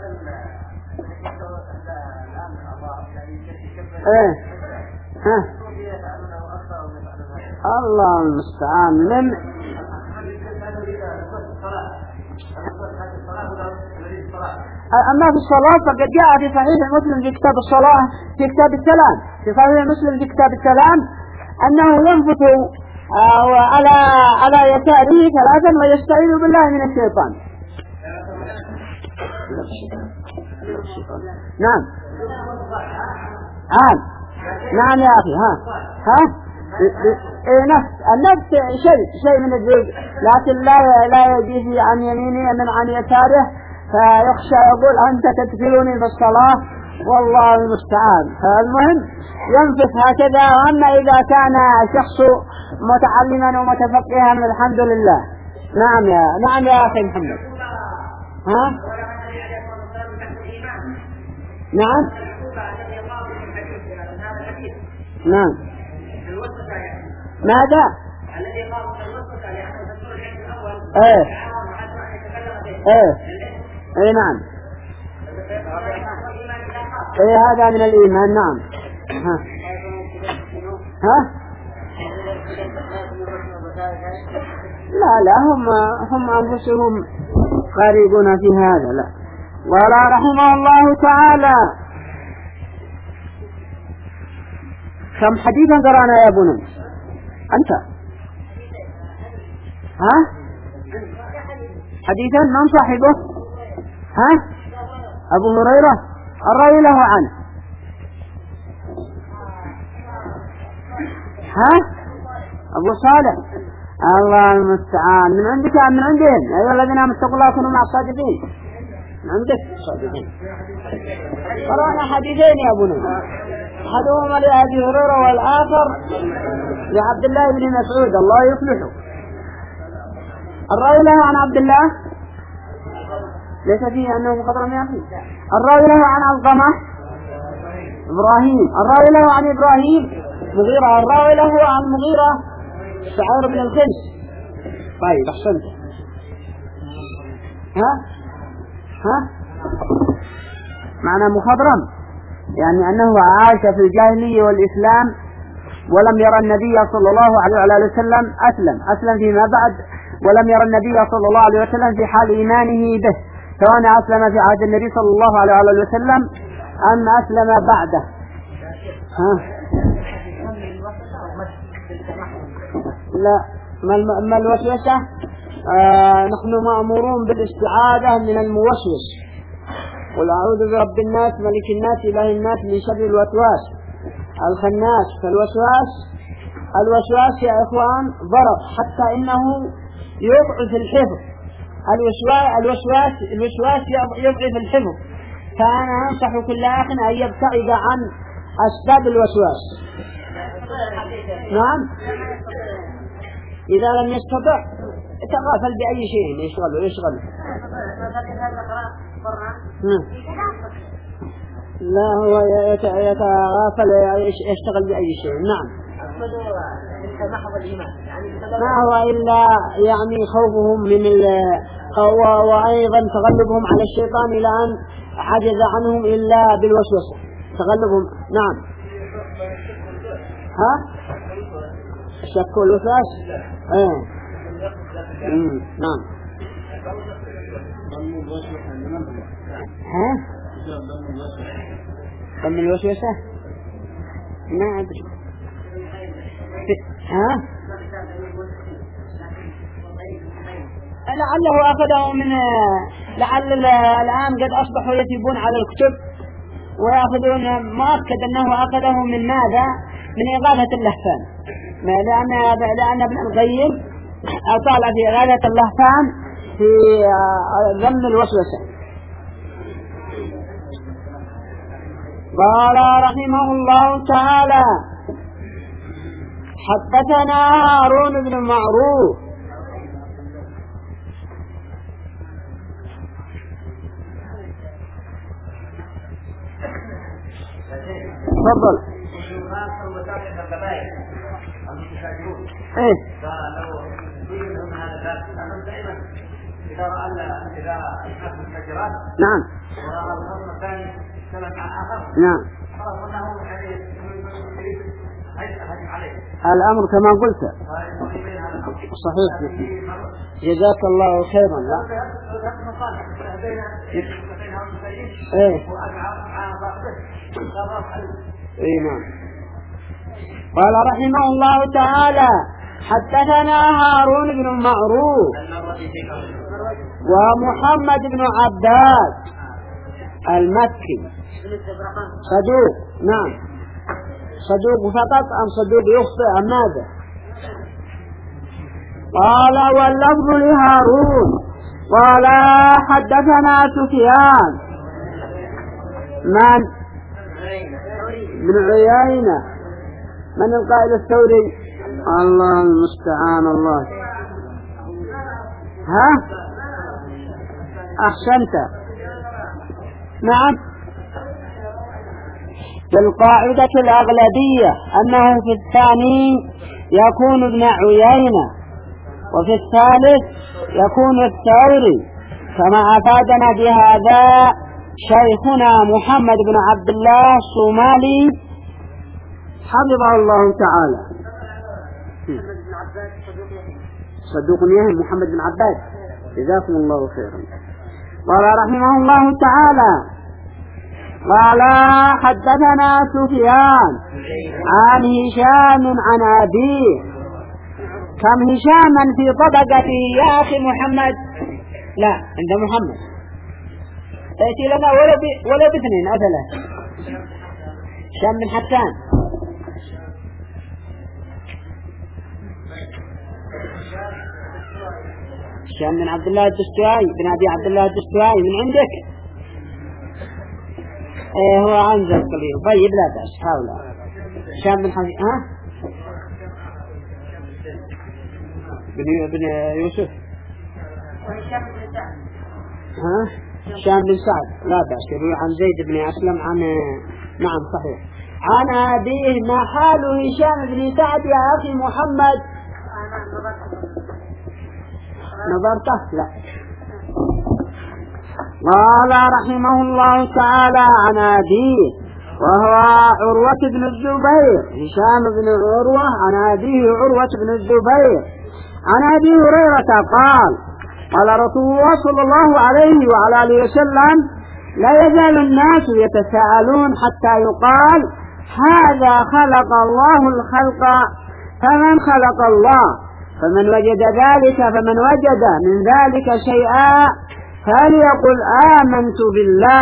ايه ها الله المستعان. من أما في الصلاة فقد جاء في صحيح مسلم في كتاب الصلاة في كتاب السلام في صحيح مسلم في كتاب السلام أنه ينفث على على يساره ثلاثا ويستعيذ بالله من الشيطان. نعم آه. نعم يا أخي. ها ها إيه نفس النفس شيء شيء من الجزء، لكن لا لا يجي عن يمينه من عن يساره، فيخشى يقول أنت تدخلني في الصلاة والله المستعان. فالمهم ينفث هكذا. وأما إذا كان شخص متعلما ومتفقها من الحمد لله. نعم يا نعم يا أخي محمد. ها نعم نعم ماذا؟ الذي قام بالوسطى لأنه تدخل الحديث الأول. إيه إيه إيه نعم. إيه هذا من الإيمان. نعم. ها ها لا لا هم هم أنفسهم قريبون في هذا. لا. ولا رحمه الله تعالى. كم حديثا قرأنا يا بني أنت؟ ها حديثا من صاحبه؟ ها أبو هريرة الراوي له عنه. ها أبو صالح الله المستعان. من عندك من عندهم؟ أيها الذين آمنوا اتقوا الله وكونوا مع الصادقين. من عندك صادقين. قرأنا حديثين يا بني، أحدهما لأبي هريرة والآخر لعبد الله بن مسعود الله يصلحه. الراوي له عن عبد الله ليس فيه أنه مخضرم يا أخي. الراوي له عن علقمة إبراهيم. الراوي له عن إبراهيم مغيرة. الراوي له عن مغيرة شعير بن الخنس. طيب أحسنت. ها ها معنى مخضرم يعني أنه عاش في الجاهلية والإسلام ولم يرى النبي صلى الله عليه وسلم أسلم أسلم فيما بعد، ولم يرى النبي صلى الله عليه وسلم في حال إيمانه به، سواء أسلم في عهد النبي صلى الله عليه وسلم أم أسلم بعده. ها لا ما الوسوسة. آه نحن مأمورون بالاستعاذة من الموسوس. قل أعوذ برب الناس ملك الناس إله الناس من شر الوسواس الخناس. فالوسواس الوسواس يا إخوان ضرر حتى إنه يضعف الحفظ. الوسواس الوسواس الوسواس يضعف الحفظ. فأنا أنصح كل أخ أن يبتعد عن أسباب الوسواس. نعم إذا لم يستطع يتغافل بأي شيء يشغله يشغله. لا هو يتغافل يشتغل بأي شيء. نعم ما هو إلا يعني خوفهم من وأيضا تغلبهم على الشيطان إلى أن عجز عنهم إلا بالوسوسة تغلبهم. نعم ها الشك والوسواس. ايه نعم ها ضم الوسوسة ما أدري. ها لعله أخذه من لعل الآن قد أصبحوا يتيبون على الكتب ويأخذون مؤكد أنه أخذه من ماذا؟ من إغاثة اللهفان. لأن لأن ابن القيم أطال في إغاثة اللهفان في ذم الوسوسة. قال رحمه الله تعالى حدثنا هارون بن معروف. تفضل. ايه إذا رأى إذا أشخاص الشجرات نعم ورأى الخصم الثاني سلك عن آخر نعم خلاص أنه هجم عليه الأمر كما قلت صحيح. جزاك الله خيرا. لا ايه ايه نعم. قال رحمه الله تعالى حدثنا هارون بن معروف ومحمد بن عباد المكي صدوق. نعم صدوق فقط أم صدوق يخطئ أم ماذا؟ قال واللفظ لهارون قال حدثنا سفيان من بن عيينة. من القائل الثوري؟ الله المستعان. الله ها أحسنت. نعم في القاعدة الأغلبية أنه في الثاني يكون ابن عيينة وفي الثالث يكون الثوري، كما أفادنا بهذا شيخنا محمد بن عبد الله الصومالي حفظه الله تعالى. صدوق يهم محمد بن عباد جزاكم الله خيرا. قال رحمه الله تعالى قال حدثنا سفيان عن هشام عن أبيه. كم هشاما في طبقته يا أخي محمد؟ لا عند محمد تأتي لنا ولا باثنين أثلا. هشام بن حسان هشام بن عبد الله الدستوائي بن أبي عبد الله الدستوائي من عندك؟ ايه هو عنزل قليل. طيب لا بأس حاول. هشام بن حسان ها بن بن يوسف ها هشام بن سعد لا بأس يروي عن زيد بن أسلم عن نعم صحيح عن أبيه. ما حال هشام بن سعد يا أخي محمد؟ نظرته لا. قال رحمه الله تعالى عن أبيه وهو عروة بن الزبير. هشام بن عروة عن أبيه عروة بن الزبير عن أبي هريرة قال قال رسول الله صلى الله عليه وعلى آله وسلم لا يزال الناس يتساءلون حتى يقال هذا خلق الله الخلق فمن خلق الله؟ فمن وجد ذلك فمن وجد من ذلك شيئا فليقل آمنت بالله.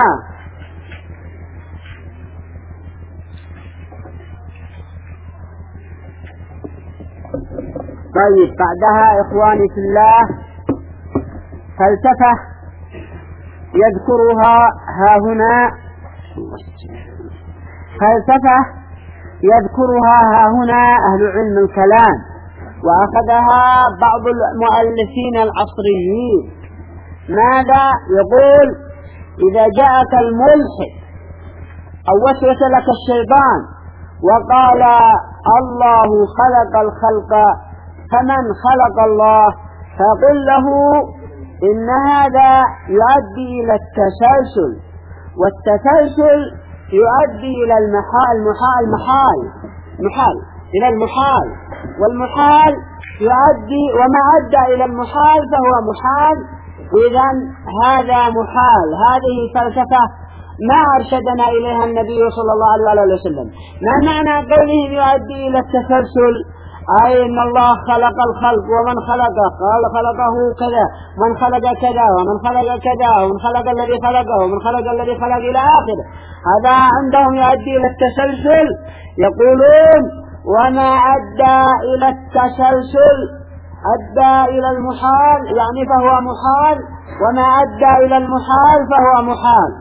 طيب بعدها إخواني في الله فلسفة يذكرها ها هنا فلسفة يذكرها ها هنا أهل علم الكلام، وأخذها بعض المؤلفين العصريين. ماذا يقول؟ إذا جاءك الملحد أو وسوس لك الشيطان وقال الله خلق الخلق فمن خلق الله، فقل له إن هذا يؤدي إلى التسلسل، والتسلسل يؤدي إلى المحال محال محال محال إلى المحال، والمحال يؤدي وما أدى إلى المحال فهو محال. إذن هذا محال. هذه فلسفة ما أرشدنا إليها النبي صلى الله عليه وسلم. ما معنى قولهم يؤدي إلى التسلسل؟ أي إن الله خلق الخلق ومن خلقه قال خلقه كذا، من خلق كذا ومن خلق كذا ومن خلق الذي خلقه ومن خلق الذي خلق إلى آخره. هذا عندهم يؤدي إلى التسلسل. يقولون وما أدى إلى التسلسل أدى إلى المحال، يعني فهو محال، وما أدى إلى المحال فهو محال.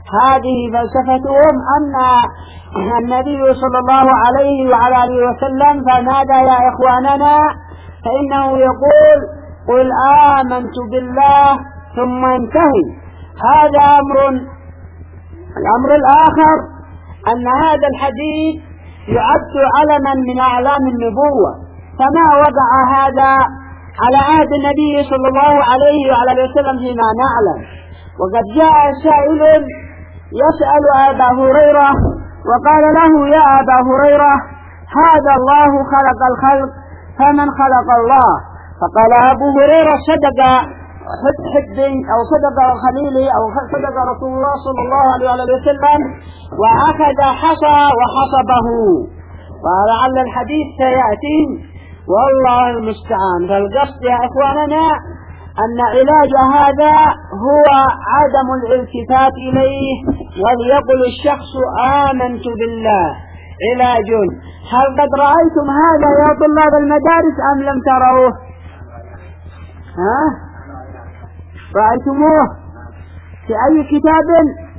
هذه فلسفتهم أن النبي صلى الله عليه وعلى آله وسلم فماذا يا إخواننا فإنه يقول قل آمنت بالله ثم انتهي. هذا أمر. الأمر الآخر أن هذا الحديث يعد علما من أعلام النبوة، فما وقع هذا على عهد النبي صلى الله عليه وعلى آله وسلم فيما نعلم. وقد جاء سائل يسأل أبا هريرة وقال له يا أبا هريرة هذا الله خلق الخلق فمن خلق الله؟ فقال أبو هريرة صدق حد أو صدق خليلي أو صدق رسول الله صلى الله عليه وسلم، وأخذ حصى وحصبه. ولعل الحديث سيأتي والله المستعان. فالقصد يا إخواننا أن علاج هذا هو عدم الالتفات إليه، وليقل الشخص آمنت بالله. علاج. هل قد رأيتم هذا يا طلاب المدارس أم لم تروه؟ ها؟ رأيتموه في أي كتاب؟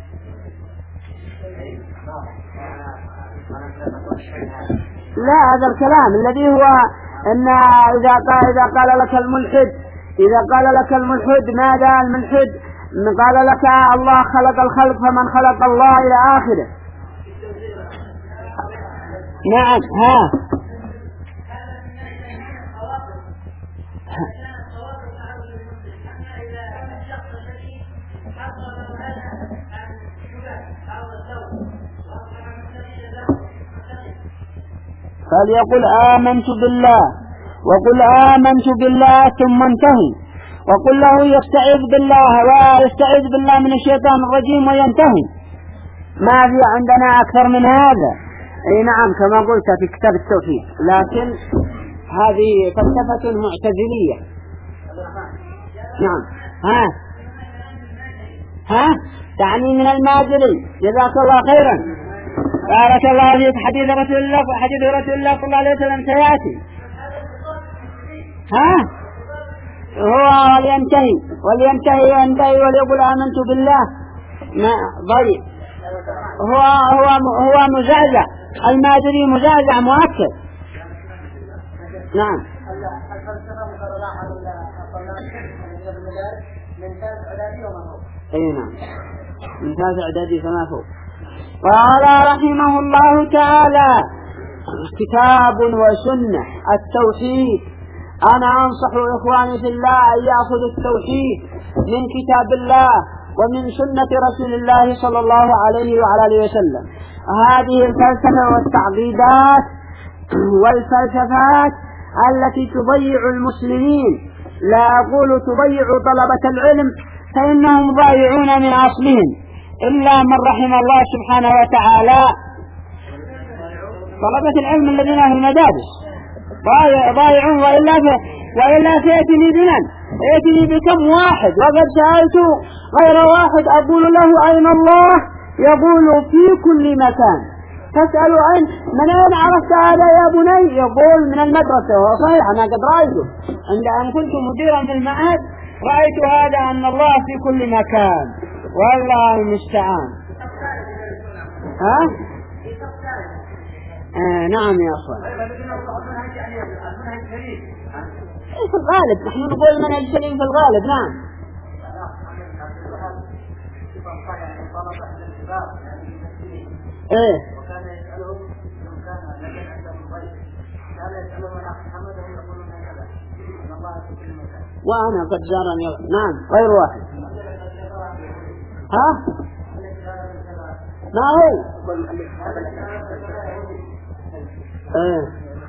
لا، هذا الكلام الذي هو أن إذا قال, إذا قال لك الملحد إذا قال لك الملحد ماذا الملحد؟ قال لك الله خلق الخلق فمن خلق الله إلى آخره. نعم. ها فليقل آمنت بالله وقل آمنت بالله ثم انتهي، وقل له يستعيذ بالله ويستعيذ بالله من الشيطان الرجيم وينتهي. ما في عندنا أكثر من هذا. أي نعم كما قلت في كتاب التوحيد، لكن هذه فلسفة معتزلية. نعم. ها ها تعني من الماجري. جزاك الله خيرا، بارك الله فيك. حديث رسول الله حديث رسول الله صلى الله عليه وسلم سيأتي. ها هو ولينتهي ولينتهي وينتهي وليقول آمنت بالله. ما ضيق. هو هو هو مزعزع. المادري مزعزع مؤكد. نعم. اي نعم من تاسع اعدادي فما فوق. قال رحمه الله تعالى كتاب وسنة التوحيد. أنا أنصح إخواني في الله أن يأخذوا التوحيد من كتاب الله ومن سنة رسول الله صلى الله عليه وعلى آله وسلم. هذه الفلسفة والتعقيدات والفلسفات التي تضيع المسلمين، لا أقول تضيع طلبة العلم فإنهم ضائعون من أصلهم، إلا من رحم الله سبحانه وتعالى. طلبة العلم الذين في المدارس ضائعون، وإلا وإلا سيأتني بمن؟ يأتني بكم واحد، وقد سألت غير واحد أقول له أين الله؟ يقول في كل مكان. تسأل أين؟ من أين عرفت هذا يا بني؟ يقول من المدرسة. وصحيح أنا قد رأيته عند أن كنت مديرا في المعهد، رأيت هذا أن الله في كل مكان، والله المستعان. ها؟ آه نعم يا أخوان. في الغالب نحن نقول منهج سليم في الغالب. نعم. ايه وكان يسألهم لو كان لكن عندهم ضيف كان يسألهم عن محمدهم يقولون كذا ان الله في كل مكان. وانا قد جارني. نعم غير واحد. ها ما هو ايه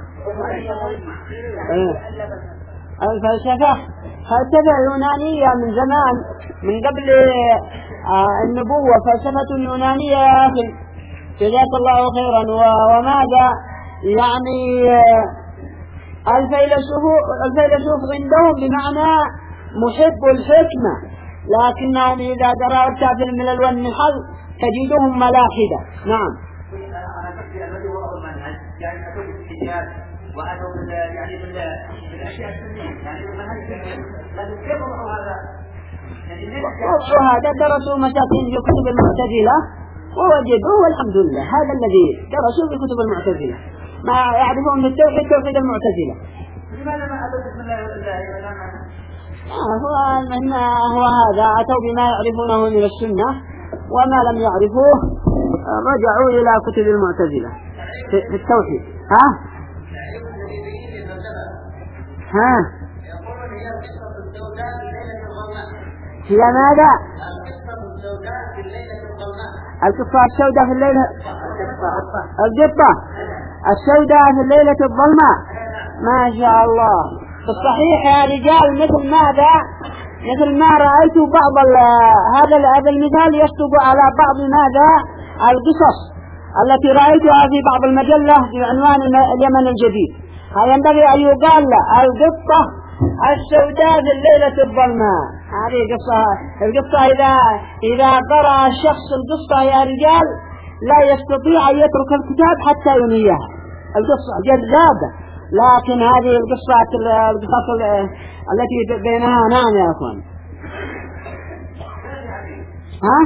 ايه الفلسفة فلسفة يونانية من زمان، من قبل آه النبوة، فلسفة يونانية يا أخي جزاك الله خيرا. وماذا يعني آه الفيلسوف الفيلسوف عندهم بمعنى محب الحكمة، لكنهم إذا درست في الملل والنحل تجدهم ملاحدة. نعم. أنا فكر الذي هو المنهج يعني أتوا بالكتاب وأتوا بال يعني بالأشياء السنية يعني المنهج، لكن كيف وضعوا هذا؟ وهذا درسوا مساكين في كتب المعتزلة ووجدوا والحمد لله. هذا الذي درسوا في كتب المعتزلة ما يعرفون بالتوحيد توحيد المعتزلة. لماذا ما أتوا بسم الله والله؟ آه هو هو هذا أتوا بما يعرفونه من السنة وما لم يعرفوه رجعوا إلى كتب المعتزلة في التوحيد. ها ها هي ماذا؟ القصة السوداء في الليلة القطة السوداء في الليلة الظلماء. ما شاء الله. في الصحيح يا رجال مثل ماذا مثل ما رأيت بعض هذا هذا المثال يصدق على بعض ماذا القصص التي رأيتها في بعض المجلة بعنوان اليمن الجديد. هذا ينبغي أن يقال القطة السوداء في الليلة الظلماء. هذه قصة. القصة إذا إذا قرأ الشخص القصة يا رجال لا يستطيع أن يترك الكتاب حتى ينهيها. القصة جذابة، لكن هذه القصة القصص التي بينها نعم يا أخوان. ها؟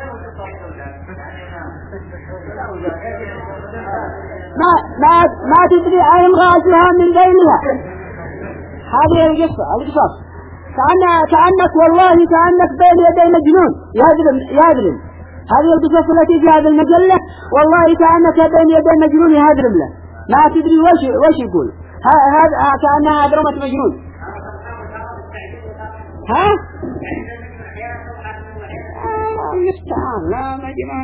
ما ما ما تدري أين غازها من بينها. هذه القصة القصص كأن كأنك والله كأنك بين يدي مجنون يهدم يهدم. هذه القصص التي في هذه المجلة والله كأنك بين يدي مجنون يهدم له، ما تدري وش وش يقول. هذا كأنها درمة مجنون. ها؟ المستعان لا مجنون.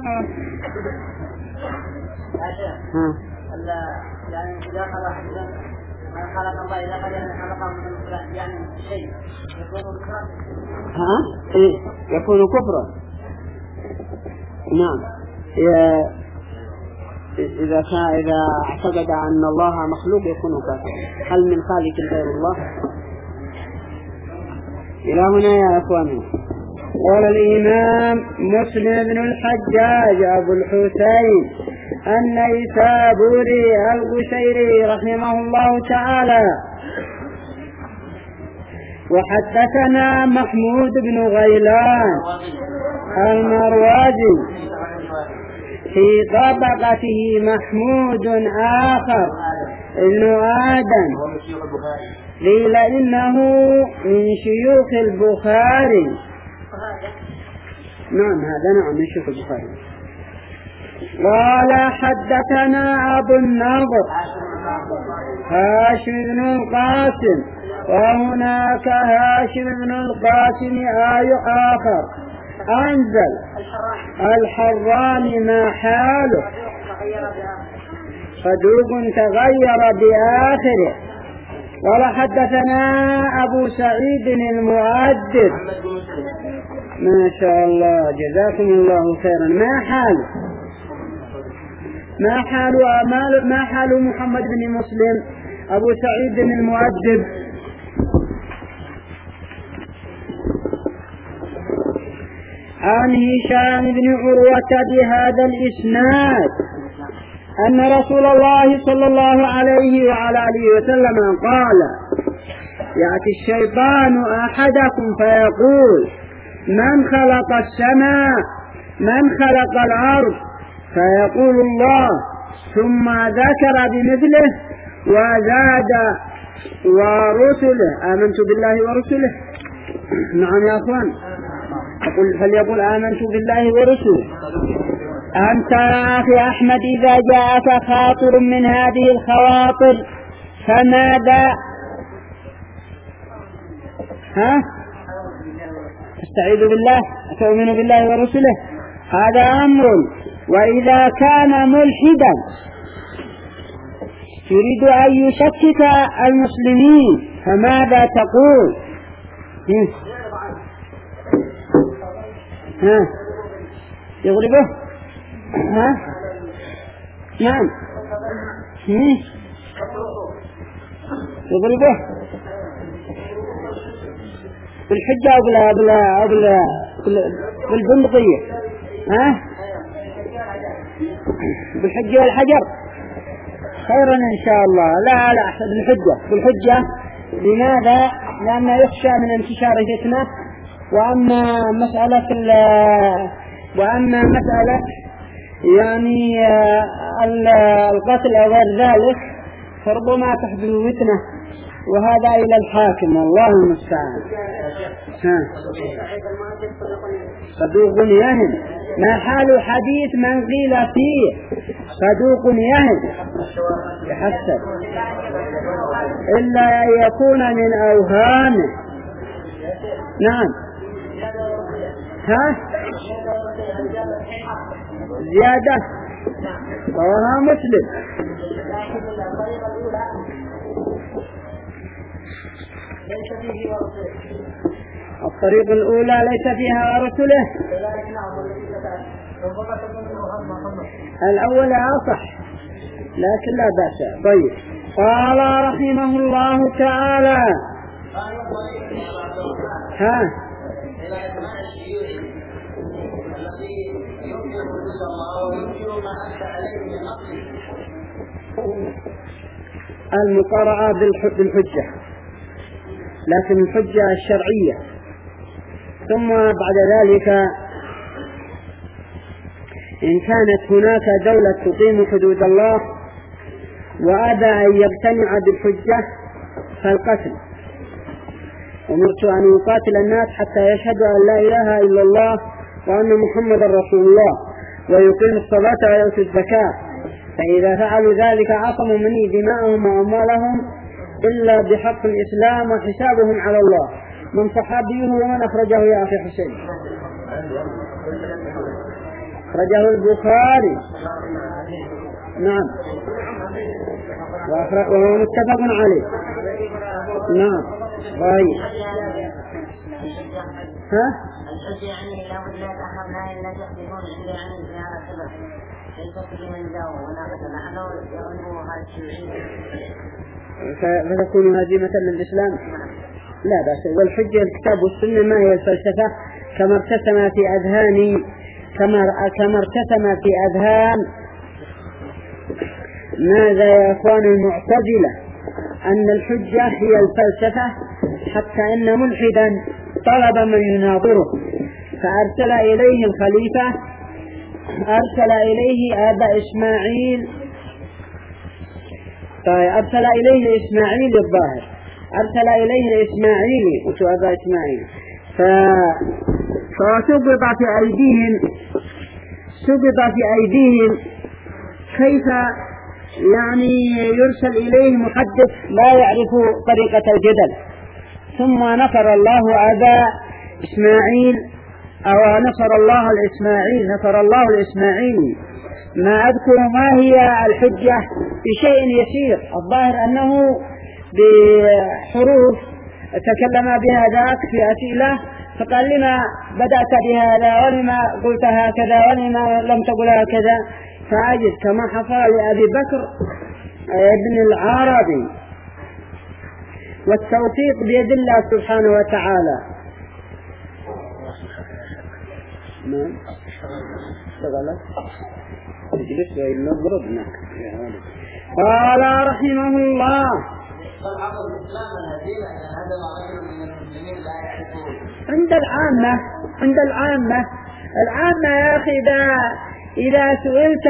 ها؟ يعني إذا خلق ما خلق الله إذا خلق من يعني شيء يكون كفرا. ها؟ إيه يكون كفرا. نعم. إذا كان إذا اعتقد أن الله مخلوق يكون كافرا. هل من خالق غير الله؟ إلى هنا يا أخواني. قال الإمام مسلم بن الحجاج أبو الحسين النيسابوري القشيري رحمه الله تعالى: وحدثنا محمود بن غيلان المروزي في طبقته محمود آخر ابن آدم قيل إنه من شيوخ البخاري. نعم هذا نعم من شيوخ البخاري. قال حدثنا أبو النضر هاشم بن القاسم، وهناك هاشم بن القاسم آي آخر أنزل الحراني ما حاله صدوق تغير بآخره. قال حدثنا أبو سعيد المؤدب. ما شاء الله جزاكم الله خيرا. ما حاله ما حال ما حال محمد بن مسلم أبو سعيد المؤدب؟ عن هشام بن عروة بهذا الإسناد أن رسول الله صلى الله عليه وعلى آله وسلم قال: يأتي الشيطان أحدكم فيقول: من خلق السماء من خلق الأرض؟ فيقول الله، ثم ذكر بمثله وزاد ورسله. آمنت بالله ورسله. نعم يا أخوان، فليقول آمنت بالله ورسله. أنت يا أخي أحمد إذا جاءك خاطر من هذه الخواطر فماذا؟ ها؟ استعيذ بالله، تؤمن بالله ورسله، هذا أمر. وإذا كان ملحدا يريد أن يشكك المسلمين فماذا تقول؟ ها؟ يغربه؟ ها؟ نعم. يغربه بالحجة أو بلا بلا أو بلا بالبندقية. ها؟ بالحجة والحجر خيرا إن شاء الله. لا لا بالحجة بالحجة. لماذا؟ لأنه يخشى من انتشار فتنة وأما مسألة وأما مسألة يعني القتل أو غير ذلك فربما تحدث فتنة، وهذا إلى الحاكم والله المستعان. صدوق يهم، ما حال حديث من قيل فيه صدوق يهم يحسب إلا أن يكون من أوهامه. نعم. ها زيادة وها مسلم. الطريق الأولى ليس فيها ورسله، الأول أصح لكن لا بأس. طيب قال رحمه الله تعالى ها المقارعة بالحجة، لكن الحجة الشرعية. ثم بعد ذلك إن كانت هناك دولة تقيم حدود الله وأبى أن يقتنع بالحجة فالقتل. أمرت أن يقاتل الناس حتى يشهدوا أن لا إله إلا الله وأن محمد رسول الله ويقيم الصلاة ويؤتي الزكاة، فإذا فعلوا ذلك عصموا مني دماءهم وأموالهم إلا بحق الإسلام وحسابهم على الله. من صحابيه ومن أخرجه يا أخي حسين؟ أخرجه البخاري. نعم، وهو متفق عليه. نعم. طيب ها الحجة يعني لابد لا يتأخر لا الذي يحدثون إلا عن زيارة سبب ليس في من داو وناقة نحن يغنوا هذا الشيء فتكون هزيمة للإسلام. لا بأس. والحجة الكتاب والسنة ما هي الفلسفة كما ارتسم في أذهان كما كما ارتسم في أذهان ماذا يا أخوان المعتزلة أن الحجة هي الفلسفة، حتى أن ملحدا طلب من يناظره فأرسل إليه الخليفة، أرسل إليه أبا إسماعيل، أرسل إليه إسماعيل الظاهر، أرسل إليه الإسماعيلي وشو أبا إسماعيل، فسقط في أيديهم سقط في أيديهم كيف يعني يرسل إليه محدث لا يعرف طريقة الجدل. ثم نصر الله أبا إسماعيل أو نصر الله الإسماعيل نصر الله الإسماعيلي. ما أذكر ما هي الحجة بشيء يسير، الظاهر أنه بحروف تكلم بها ذاك في أسئلة، فقال لما بدأت بهذا ولما قلت هكذا ولما لم تقل هكذا، فعجز كما حصل لأبي بكر ابن العربي. والتوفيق بيد الله سبحانه وتعالى. نعم اشتغلت اجلس ونضربنا. قال رحمه الله عند العامة عند العامة العامة يا أخي إذا إذا سئلت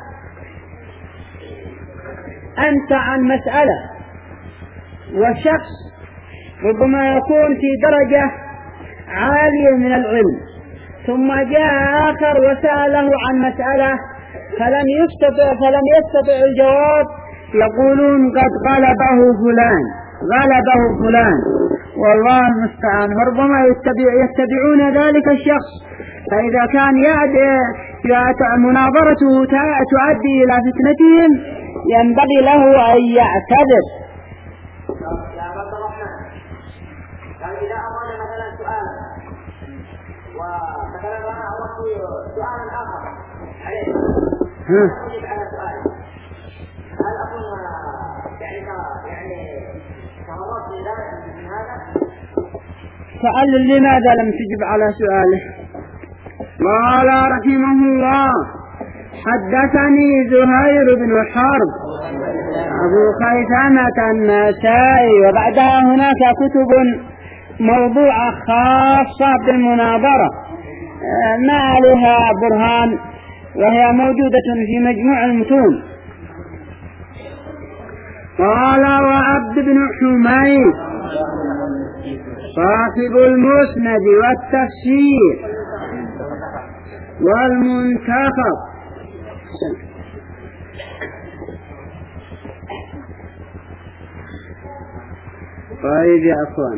أنت عن مسألة والشخص ربما يكون في درجة عالية من العلم، ثم جاء آخر وسأله عن مسألة فلم يستطع فلم يستطع الجواب، يقولون قد غلبه فلان غلبه فلان والله المستعان. وربما يتبع يتبعون ذلك الشخص، فإذا كان يأتي مناظرته تؤدي إلى فتنتهم ينبغي له أن يعتذر. يا عبد الرحمن، يعني إذا أراد مثلا سؤالا ومثلا أنا أردت سؤالا آخر عليه أجيب على سؤال، هل أكون يعني يعني تهربت من ذلك من هذا؟ سأل لماذا لم تجب على سؤاله؟ قال رحمه الله حدثني زهير بن حرب أبو خيثمة النسائي. وبعدها هناك كتب موضوعة خاصة بالمناظرة ما لها برهان، وهي موجودة في مجموع المتون. قال وعبد بن حميد صاحب المسند والتفسير والمنتخب. طيب يا أخوان،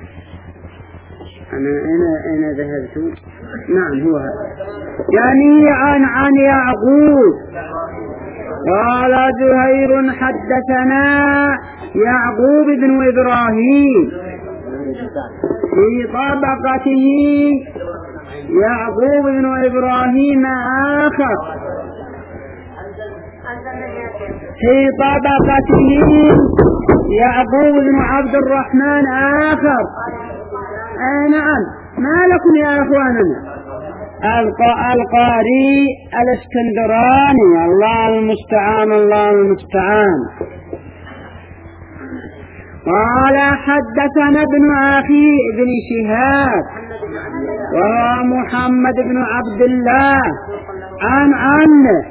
أنا أنا أنا ذهبت. نعم هو هذا. يعني عن عن يعقوب قال زهير حدثنا يعقوب بن إبراهيم في طبقته يعقوب بن إبراهيم آخر في طبقته يعقوب بن عبد الرحمن آخر. آه نعم، ما لكم يا أخواننا؟ القاري الاسكندراني، الله المستعان الله المستعان. قال حدثنا ابن أخي ابن شهاب وهو محمد بن عبد الله عن عنه.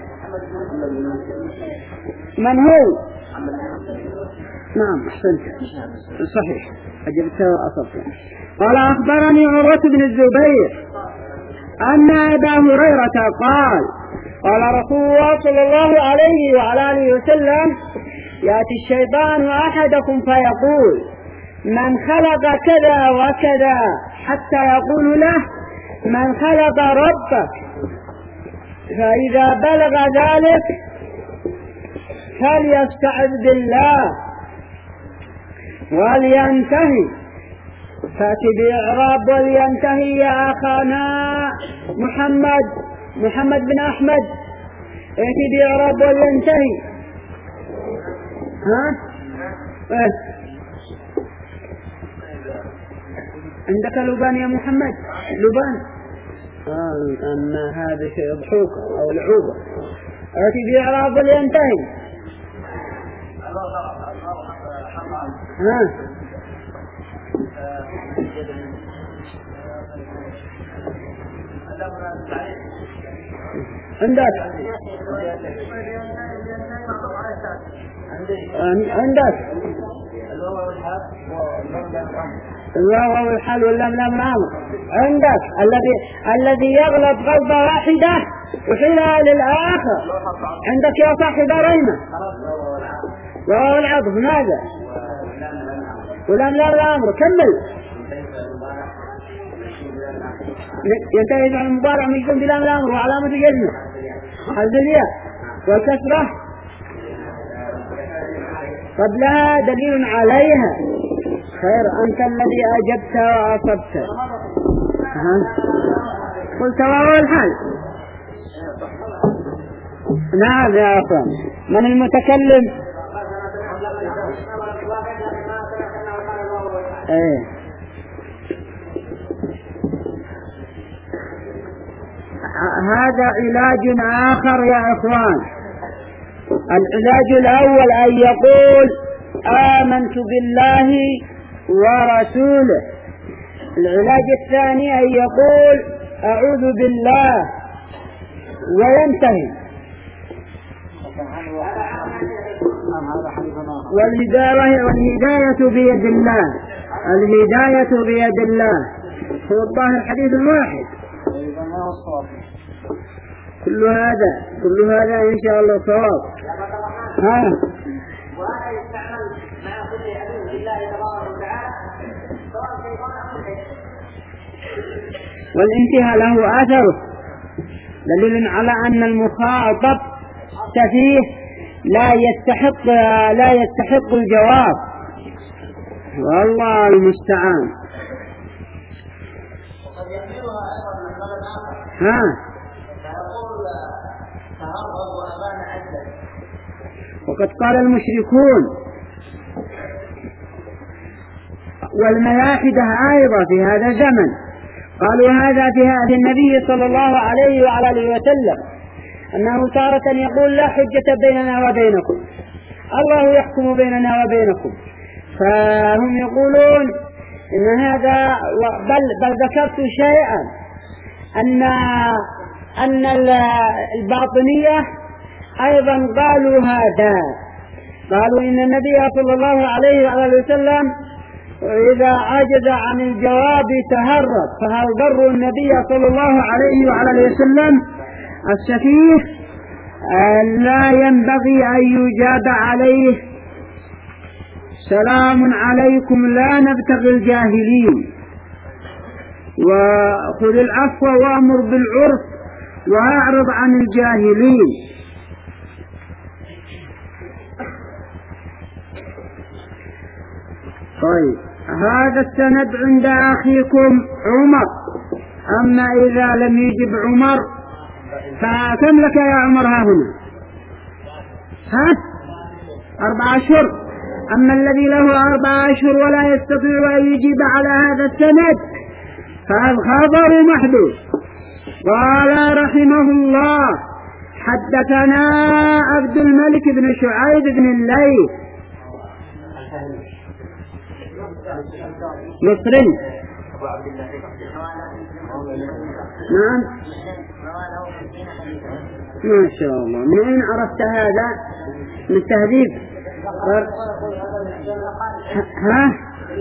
من هو؟ نعم أحسنت صحيح أجبته وأصبت. قال أخبرني عروة بن الزبير أن أبا هريرة قال قال رسول الله صلى الله عليه وعلى آله وسلم يأتي الشيطان أحدكم فيقول من خلق كذا وكذا حتى يقول له من خلق ربك، فإذا بلغ ذلك فليستعذ بالله ولينتهي. فأتي بإعراب ولينتهي يا أخانا محمد محمد بن أحمد، ائتي بإعراب ولينتهي. ها إيه؟ عندك لبان يا محمد؟ لبان آه أما هذا شيء ضحوك أو لعوبة. ائتي بإعراب ولينتهي. ها عندك عندك الواو والحال واللام لام الامر عندك الذي الذي يغلب غلبة واحدة وحيلها للآخر. عندك يا صاحب ريمة وهو العطف ماذا؟ ولام لام الامر. كمل. ينتهي مع المضارع مجزوم بلام الامر وعلامة جزمه حذف الياء والكسرة قبلها دليل عليها. خير أنت الذي أجبت وأصبت. قلت وهو الحال. نعم يا أخوان. من المتكلم؟ ايه هذا علاج آخر يا إخوان. العلاج الأول أن يقول آمنت بالله ورسوله. العلاج الثاني أن يقول أعوذ بالله وينتهي. والهداية والهداية بيد الله. الهداية بيد الله. هو الظاهر حديث واحد. كل هذا كل هذا إن شاء الله صواب. ها وهذا يستعمل مع كل عدو بالله تبارك وتعالى سواء شيطان أو شيء. والانتهاء له أثره دليل على أن المخاطب سفيه لا يستحق لا يستحق الجواب، والله المستعان. وقد يحملها أيضا من بلد آخر. ها فيقول تهرب وأبان عجلك. وقد قال المشركون والملاحدة أيضا في هذا الزمن قالوا هذا في هذا النبي صلى الله عليه وعلى آله وسلم أنه تارة يقول لا حجة بيننا وبينكم، الله يحكم بيننا وبينكم. فهم يقولون إن هذا بل, بل ذكرت شيئا أن أن الباطنية أيضا قالوا هذا، قالوا إن النبي صلى الله عليه وآله وسلم إذا عجز عن الجواب تهرب، فهل ضر النبي صلى الله عليه وآله وسلم السفيه لا ينبغي أن يجاب عليه سلام عليكم لا نبتغي الجاهلين، وخذ العفو وأمر بالعرف وأعرض عن الجاهلين. طيب هذا السند عند أخيكم عمر، أما إذا لم يجب عمر فكم لك يا عمر ها هنا؟ ها؟ أربع أشهر. أما الذي له أربع أشهر ولا يستطيع أن يجيب على هذا السند فالخبر محدود. قال رحمه الله حدثنا عبد الملك بن شعيب بن الليث مصري. نعم ما شاء الله. من أين عرفت هذا؟ من التهذيب. ها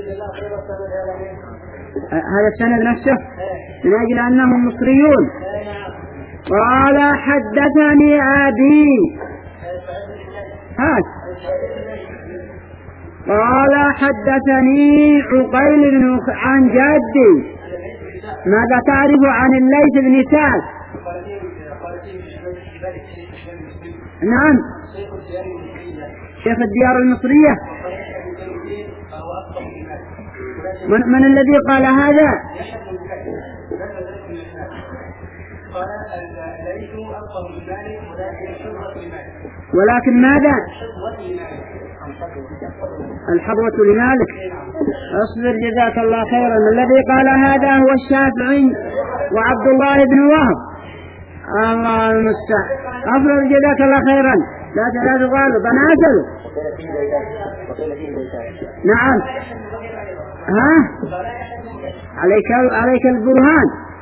هذا السند نفسه من أجل أنهم مصريون. قال حدثني أبي هات قال حدثني عقيل بن عن جدي. ماذا تعرف عن الليث بن سعد؟ نعم شيخ الديار المصرية. من, من الذي قال هذا؟ ولكن ماذا؟ الحظوة لمالك. اصبر جزاك الله خيرا. الذي قال هذا هو الشافعي وعبد الله بن وهب. الله المستعان. اصبر جزاك الله خيرا. لا لا تغالب أنا أسأل. نعم ها عليك عليك البرهان.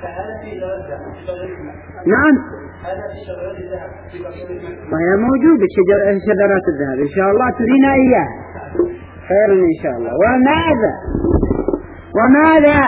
نعم وهي موجودة شجر شجرات الذهب إن شاء الله ترينا إياه خيرا إن شاء الله. وماذا وماذا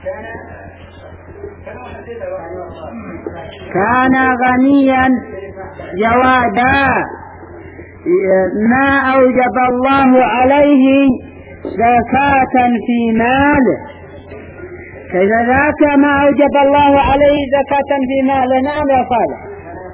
كان غنيا جوادا ما أوجب الله عليه زكاة في ماله. كيف ذاك ما أوجب الله عليه زكاة في ماله؟ نعم يا صالح.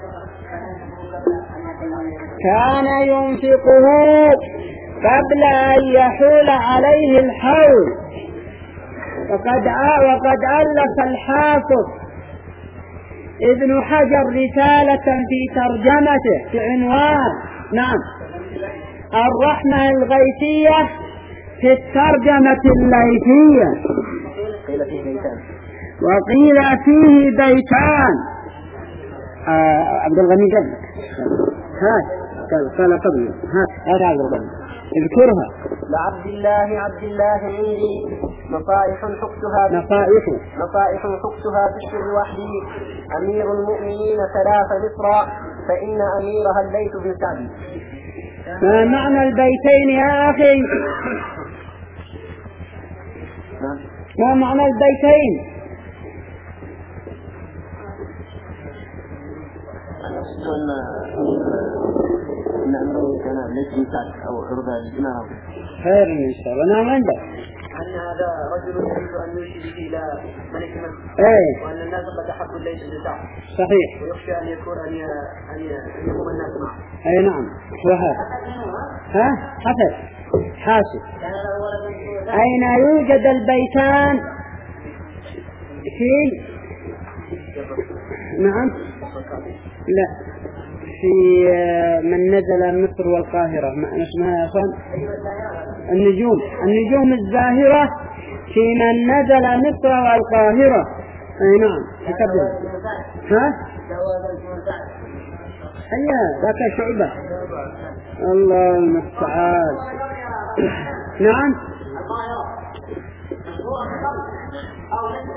كان ينفقه قبل أن يحول عليه الحول. وقد وقد ألف الحافظ ابن حجر رسالة في ترجمته في عنوان نعم الرحمة الغيثية في الترجمة الليثية. وقيل فيه بيتان. آه عبد الغني قبل هات قال قال قبل هات هات عبد الغني اذكرها. لعبد الله عبد الله عندي نصائح حكتها نصائح نصائح حكتها في السر وحدي. أمير المؤمنين ثلاث مصر فإن أميرها الليث بن سعد. ما معنى البيتين يا أخي؟ ما معنى البيتين؟ نعم كان ليس مساعد أو عرضة للجنة خير إن شاء الله. نعم عندك أن هذا رجل يريد أن يرشد إلى ملك مصر إيه وأن الناس قد أحبوا الليث بن سعد صحيح ويخشى أن يكون أن أن يقوم الناس معه. أي نعم وهذا ها حسن حاسب. أين يوجد البيتان؟ في نعم لا في من نزل مصر والقاهرة ما اسمها يا أخوان النجوم النجوم الزاهرة في من نزل مصر والقاهرة. أي نعم تكبر ها هيا ذاك شعبة الله المستعان. نعم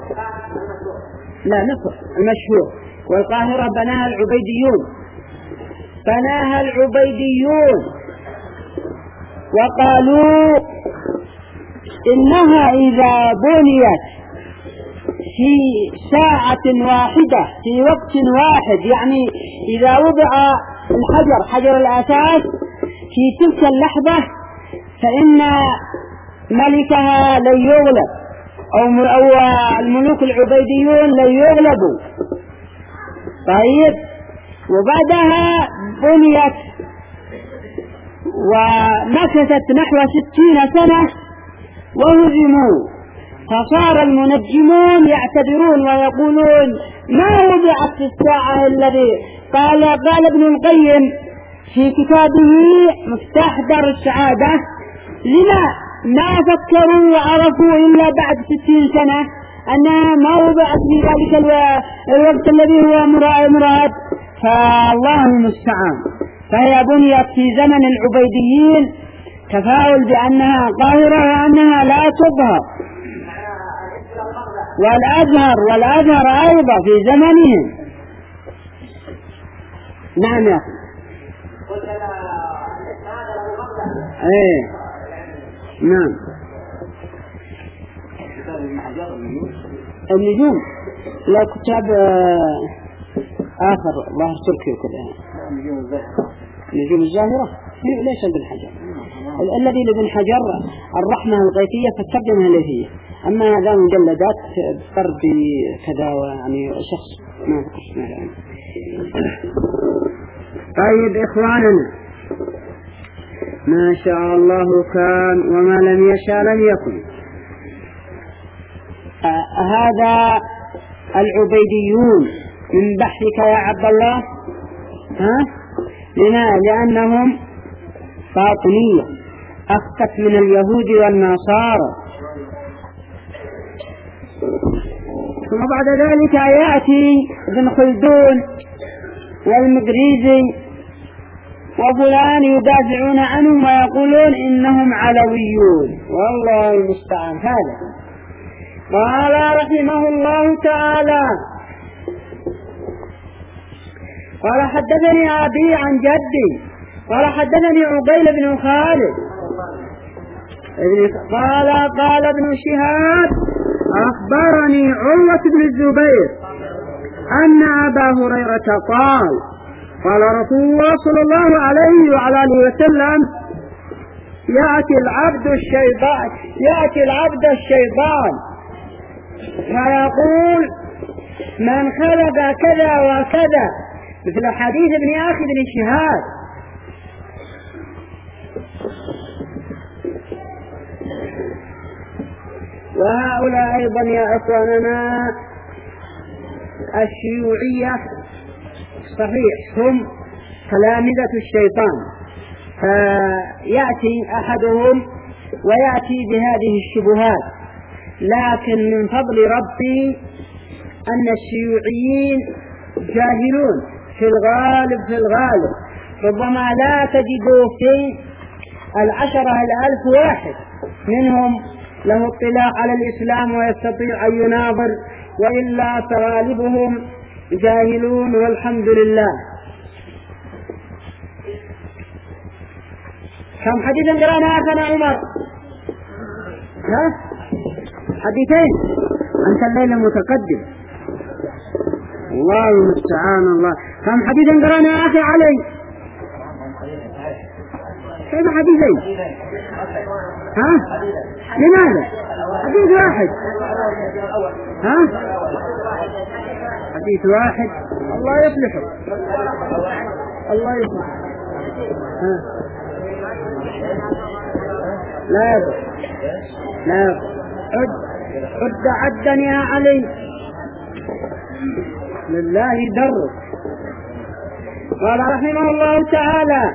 لا مصر المشهور، والقاهرة بناها العبيديون، بناها العبيديون، وقالوا إنها إذا بنيت في ساعة واحدة في وقت واحد، يعني إذا وضع الحجر حجر الأساس في تلك اللحظة فإن ملكها لن يغلب، أو, أو الملوك العبيديون لن يغلبوا. طيب، وبعدها بنيت ومكثت نحو ستين سنة وهزموا، فصار المنجمون يعتبرون ويقولون ما وضعت في الساعة الذي قال قال ابن القيم في كتابه مفتاح دار السعادة: لما ما فكروا وعرفوا إلا بعد ستين سنة أنها ما وضعت في ذلك الوقت الذي هو مراد. فالله المستعان. فهي بنيت في زمن العبيديين تفاؤل بأنها قاهرة وأنها لا تظهر، والأزهر والأزهر أيضا في زمنهم. نعم يا أخي. ايه نعم. النجوم لا كتاب آخر ظاهر تركي وكذا. النجوم الزاهرة ليس ابن حجر، الذي لابن حجر الرحمة الغيثية فالترجمة الغيثية، أما هذا مجلدات فرد كذا يعني شخص ما فكرت يعني. طيب إخواننا، ما شاء الله كان وما لم يشاء لم يكن. آه هذا العبيديون من بحثك يا عبد الله، ها؟ لما لأنهم باطنية أخذت من اليهود والنصارى. ثم بعد ذلك يأتي ابن خلدون والمقريزي وفلان يدافعون عنهم ويقولون إنهم علويون، والله المستعان. هذا قال رحمه الله تعالى: قال حدثني أبي عن جدي قال حدثني عقيل بن خالد قال قال ابن شهاب أخبرني عروة بن الزبير أن أبا هريرة قال قال رسول الله صلى الله عليه وعلى آله وسلم: يأتي العبد الشيطان يأتي العبد الشيطان فيقول: من خلق كذا وكذا، مثل حديث ابن أخي بن شهاب. وهؤلاء أيضا يا إخواننا الشيوعية صحيح هم تلامذة الشيطان، فيأتي أحدهم ويأتي بهذه الشبهات، لكن من فضل ربي أن الشيوعيين جاهلون في الغالب في الغالب ربما لا تجدوا في العشرة الألف واحد منهم له اطلاع على الإسلام ويستطيع أن يناظر، وإلا فغالبهم جاهلون والحمد لله. كم حديثا قرانا أخنا عمر؟ ها؟ حديثين. أنت الليلة متقدم، الله المستعان. الله كم حديثا قرانا أخي علي؟ كيف حديثين؟ ها؟ لماذا؟ حديث واحد. ها؟ حديث واحد. الله يصلحه، الله يصلحه. ها؟ لا يضر لا يضر. عد عد عدا يا علي، لله درك. قال رحمه الله تعالى: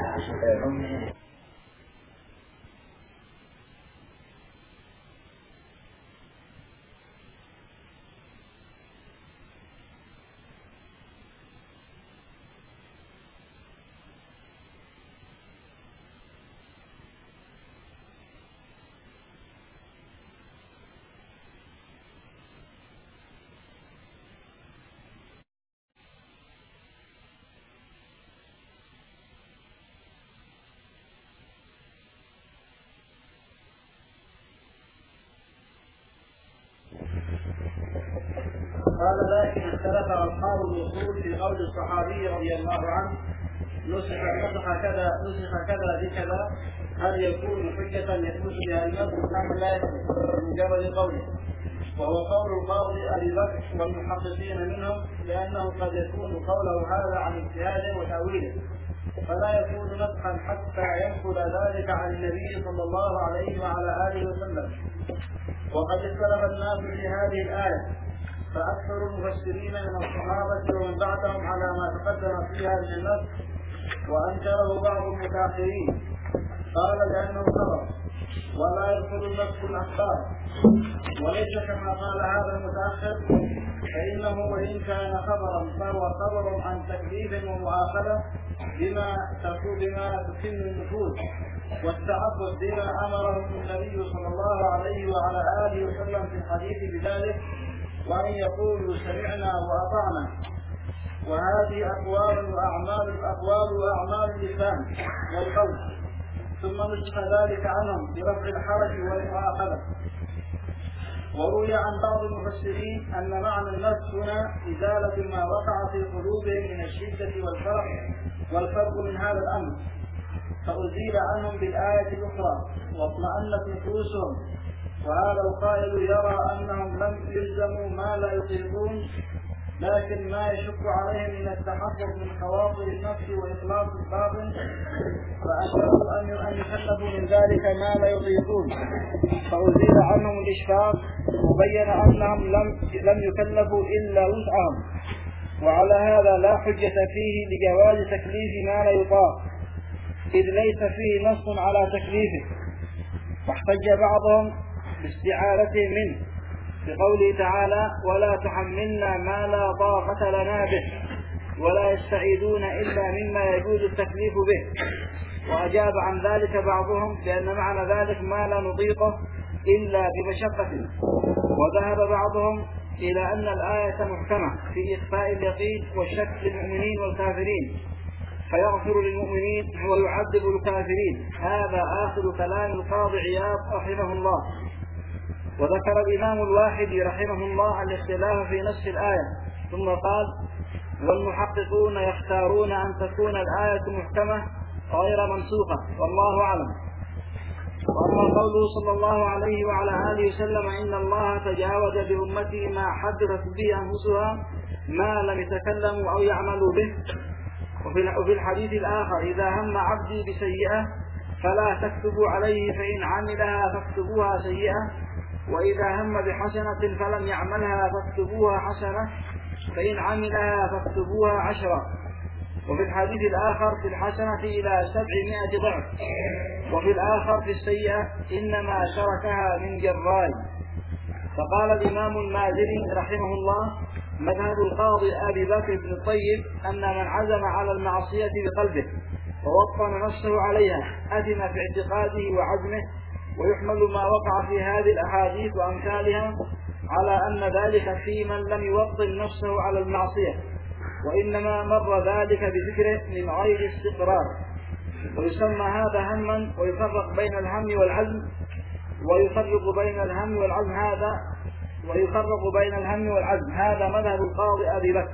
قال لكن اختلف أصحاب الوصول في قول الصحابي رضي الله عنه نسخ نسخ كذا نسخ كذا بكذا، هل يكون حجة يثبت بها النص أم لا يثبت بمجرد قوله؟ وهو قول القاضي أبي بكر والمحققين منهم، لأنه قد يكون قوله هذا عن اجتهاده وتأويله، فلا يكون نسخا حتى ينقل ذلك عن النبي صلى الله عليه وعلى آله وسلم. وقد اختلف الناس في هذه الآية، فأكثر المفسرين من الصحابة ومن بعدهم على ما تقدم فيها من النسخ، وأنكره بعض المتأخرين، قال لأنه خبر ولا يدخل النسخ الأخبار، وليس كما قال هذا المتأخر، فإنه وإن كان خبرا فهو خبر عن تكليف ومؤاخذة بما تكون بما تتم النفوذ والتعبد بما أمره النبي صلى الله عليه وعلى آله وسلم في الحديث بذلك، وأن يقولوا سمعنا وأطعنا. وهذه أقوال وأعمال الأقوال وأعمال اللسان والقول، ثم نسخ ذلك عنهم برفع الحرج والمؤاخذة. وروي عن بعض المفسرين أن معنى النسخ هنا إزالة ما وقع في قلوبهم من الشدة والفرق والفرق من هذا الأمر، فأزيل عنهم بالآية الأخرى واطمأنت نفوسهم. وهذا القائل يرى أنهم لم يلزموا ما لا يطيقون، لكن ما يشق عليهم من التحفظ من خواطر النفس وإخلاص الباطن، فأشروا أن يكلفوا من ذلك ما لا يطيقون، فأزيل عنهم الإشفاق، وبين أنهم لم لم يكلفوا إلا وسعهم. وعلى هذا لا حجة فيه لجواز تكليف ما لا يطاق، إذ ليس فيه نص على تكليفه. واحتج بعضهم باستعارته منه بقوله تعالى: ولا تحملنا ما لا طاقة لنا به، ولا يستعيذون إلا مما يجوز التكليف به. وأجاب عن ذلك بعضهم بأن معنى ذلك ما لا نطيقه إلا بمشقة. وذهب بعضهم إلى أن الآية محكمة في إخفاء اليقين والشك للمؤمنين والكافرين، فيغفر للمؤمنين ويعذب الكافرين. هذا آخر كلام القاضي عياض رحمه الله. وذكر الإمام الواحدي رحمه الله الاختلاف في نفس الآية، ثم قال: والمحققون يختارون أن تكون الآية محكمة غير منسوخة، والله أعلم. وأما قوله صلى الله عليه وعلى آله وسلم: إن الله تجاوز بأمتي ما حدثت به أنفسها ما لم يتكلموا أو يعملوا به. وفي الحديث الآخر: إذا هم عبدي بسيئة فلا تكتبوا عليه، فإن عملها فاكتبوها سيئة، وإذا هم بحسنة فلم يعملها فاكتبوها حسنة، فإن عملها فاكتبوها عشرة. وفي الحديث الآخر: في الحسنة إلى سبعمائة ضعف. وفي الآخر: في السيئة إنما شركها من جراي. فقال الإمام المازري رحمه الله: مذهب القاضي أبي بكر بن الطيب أن من عزم على المعصية بقلبه ووطن نفسه عليها أثم في اعتقاده وعزمه، ويحمل ما وقع في هذه الأحاديث وأمثالها على أن ذلك في من لم يوطن نفسه على المعصية، وإنما مر ذلك بذكره من غير استقرار. ويسمى هذا هما، ويفرق بين الهم والعزم ويفرق بين الهم والعزم هذا ويفرق بين الهم والعزم هذا مذهب القاضي أبي بكر.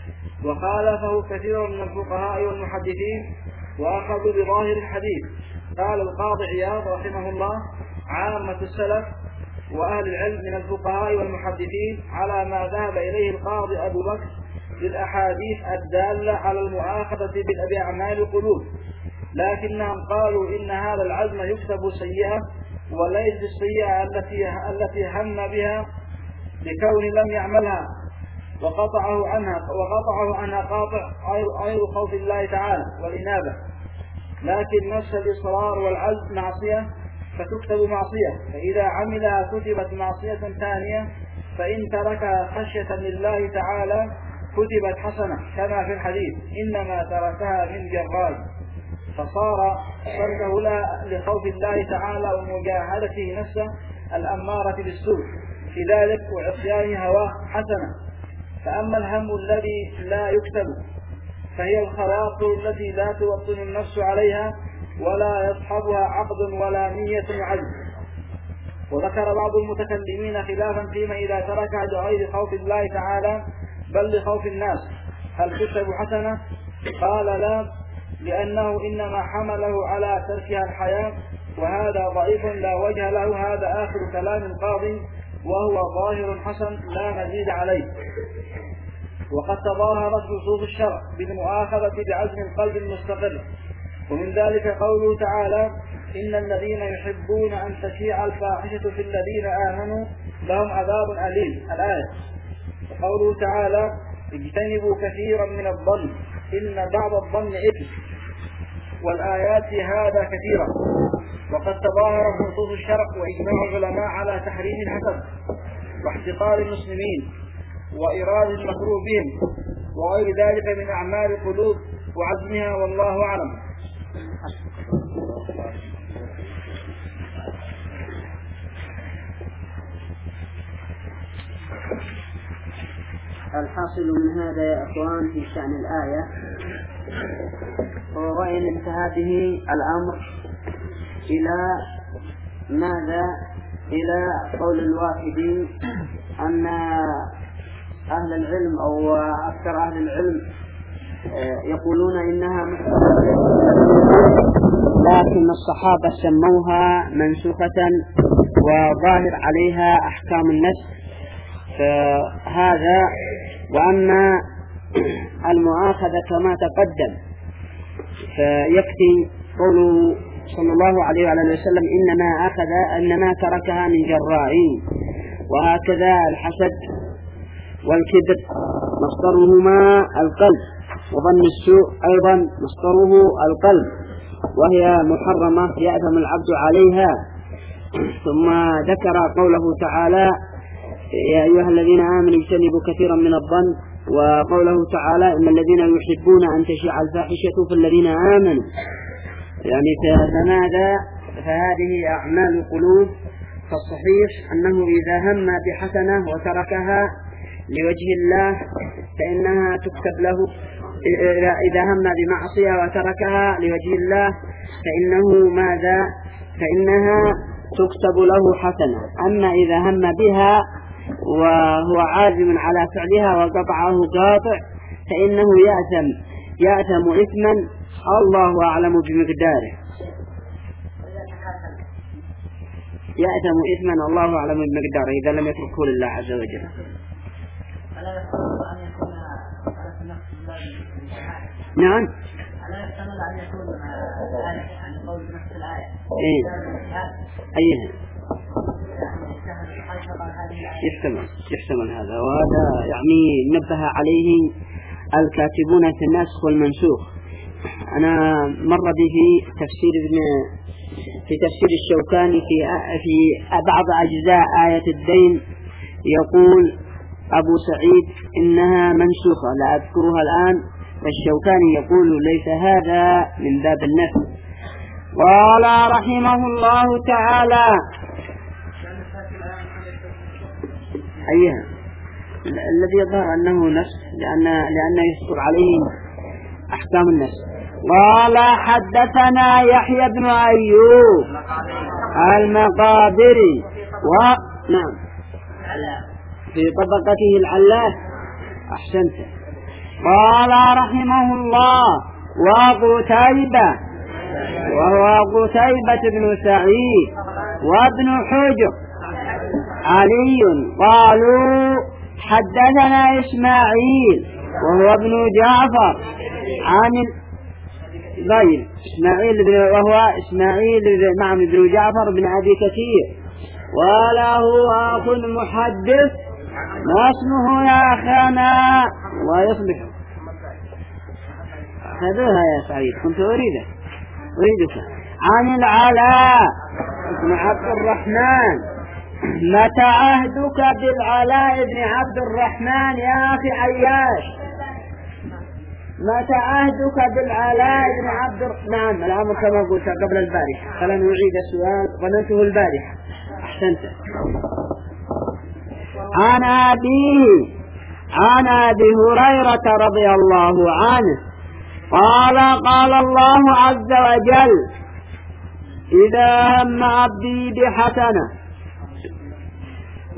وخالفه كثير من الفقهاء والمحدثين وأخذوا بظاهر الحديث. قال القاضي عياض رحمه الله: عامة السلف وأهل العلم من الفقهاء والمحدثين على ما ذهب إليه القاضي أبو بكر للأحاديث الدالة على المؤاخذة بأعمال القلوب، لكنهم قالوا إن هذا العزم يكتب سيئة، وليس السيئة التي التي هم بها لكون لم يعملها، وقطعه عنها وقطعه عنها قاطع غير خوف الله تعالى والإنابة. لكن نفس الإصرار والعزم معصية فتكتب معصية، فإذا عملها كتبت معصية ثانية، فإن تركها خشية لله تعالى كتبت حسنة، كما في الحديث: إنما تركها من جراي، فصار تركه لها لخوف الله تعالى ومجاهدته نفسه الأمارة بالسوء في ذلك وعصيان هواه حسنة. فأما الهم الذي لا يكتب فهي الخواطر التي لا توطن النفس عليها ولا يصحبها عقد ولا نية وعزم. وذكر بعض المتكلمين خلافا فيما إذا تركها لغير خوف الله تعالى بل لخوف الناس هل تكتب حسنة؟ قال لا، لأنه إنما حمله على تركها الحياة، وهذا ضعيف لا وجه له. هذا آخر كلام القاضي وهو ظاهر حسن لا مزيد عليه. وقد تظاهرت نصوص الشرع بالمؤاخذة بعزم القلب المستقر، ومن ذلك قوله تعالى إن الذين يحبون أن تشيع الفاحشة في الذين آمنوا لهم عذاب أليم الآية. وقوله تعالى اجتنبوا كثيرا من الظن إن بعض الظن إثم، والآيات في هذا كثيرا. وقد تظاهرت نصوص الشرع وإجماع العلماء على تحريم الحسد واحتقار المسلمين وإرادة المكروه بهم وغير ذلك من أعمال القلوب وعزمها، والله أعلم. الحاصل من هذا يا أخوان في شأن الآية هو وإن انتهى به الأمر إلى ماذا؟ إلى قول الواحدين أن أهل العلم أو أكثر أهل العلم يقولون إنها محكمة، لكن الصحابة سموها منسوخة وظاهر عليها أحكام النسخ. فهذا وأما المؤاخذة كما تقدم فيكفي قوله صلى الله عليه وعلى وسلم إنما أخذ إنما تركها من جراء. وهكذا الحسد والكبر مصدرهما القلب، وظن السوء أيضا مصدره القلب، وهي محرمة يأثم العبد عليها. ثم ذكر قوله تعالى يا أيها الذين آمنوا اجتنبوا كثيرا من الظن، وقوله تعالى إن الذين يحبون أن تشيع الفاحشة في الذين آمنوا، يعني فماذا؟ فهذه أعمال القلوب. فالصحيح أنه إذا هم بحسنة وتركها لوجه الله فإنها تكتب له، إذا هم بمعصية وتركها لوجه الله فإنه ماذا؟ فإنها تكتب له حسنة. أما إذا هم بها وهو عازم على فعلها وقطعه قاطع فإنه يأثم يأثم إثما الله أعلم بمقداره، يأثم إثما الله أعلم بمقداره إذا لم يتركه لله عز وجل. نعم. ألا يحتمل أن يكون الآية يعني قول بنفس الآية؟ إيه. أيها. يحتمل يحتمل هذا، وهذا يعني نبه عليه الكاتبون في الناسخ والمنسوخ. أنا مر به تفسير ابن في تفسير الشوكاني في في بعض أجزاء آية الدين يقول أبو سعيد إنها منسوخة، لا أذكرها الآن. والشوكاني يقول ليس هذا من باب النفي. قال رحمه الله تعالى أيها الذي يظهر أنه نسخ لأن لأنه يسقط عليه أحكام النسخ. قال حدثنا يحيى بن أيوب المقابري ونعم في طبقته العلاف أحسنت. قال رحمه الله وقتيبة وهو قتيبة بن سعيد وابن حجر علي قالوا حدثنا إسماعيل وهو ابن جعفر عن غير إسماعيل وهو إسماعيل نعم بن جعفر بن أبي كثير، وله أخ محدث ما اسمه يا أخانا ويصبح هذا يا سعيد كنت أريده أريدك عن العلاء بن عبد الرحمن. متى عهدك بالعلاء بن عبد الرحمن يا أخي عياش؟ متى عهدك بالعلاء بن عبد الرحمن؟ نعم الأمر كما قلت قبل البارحة، خلنا نعيد السؤال ظننته البارحة. أحسنت. عن أبيه عن أبي هريرة رضي الله عنه قال قال الله عز وجل إذا هم عبدي بحسنة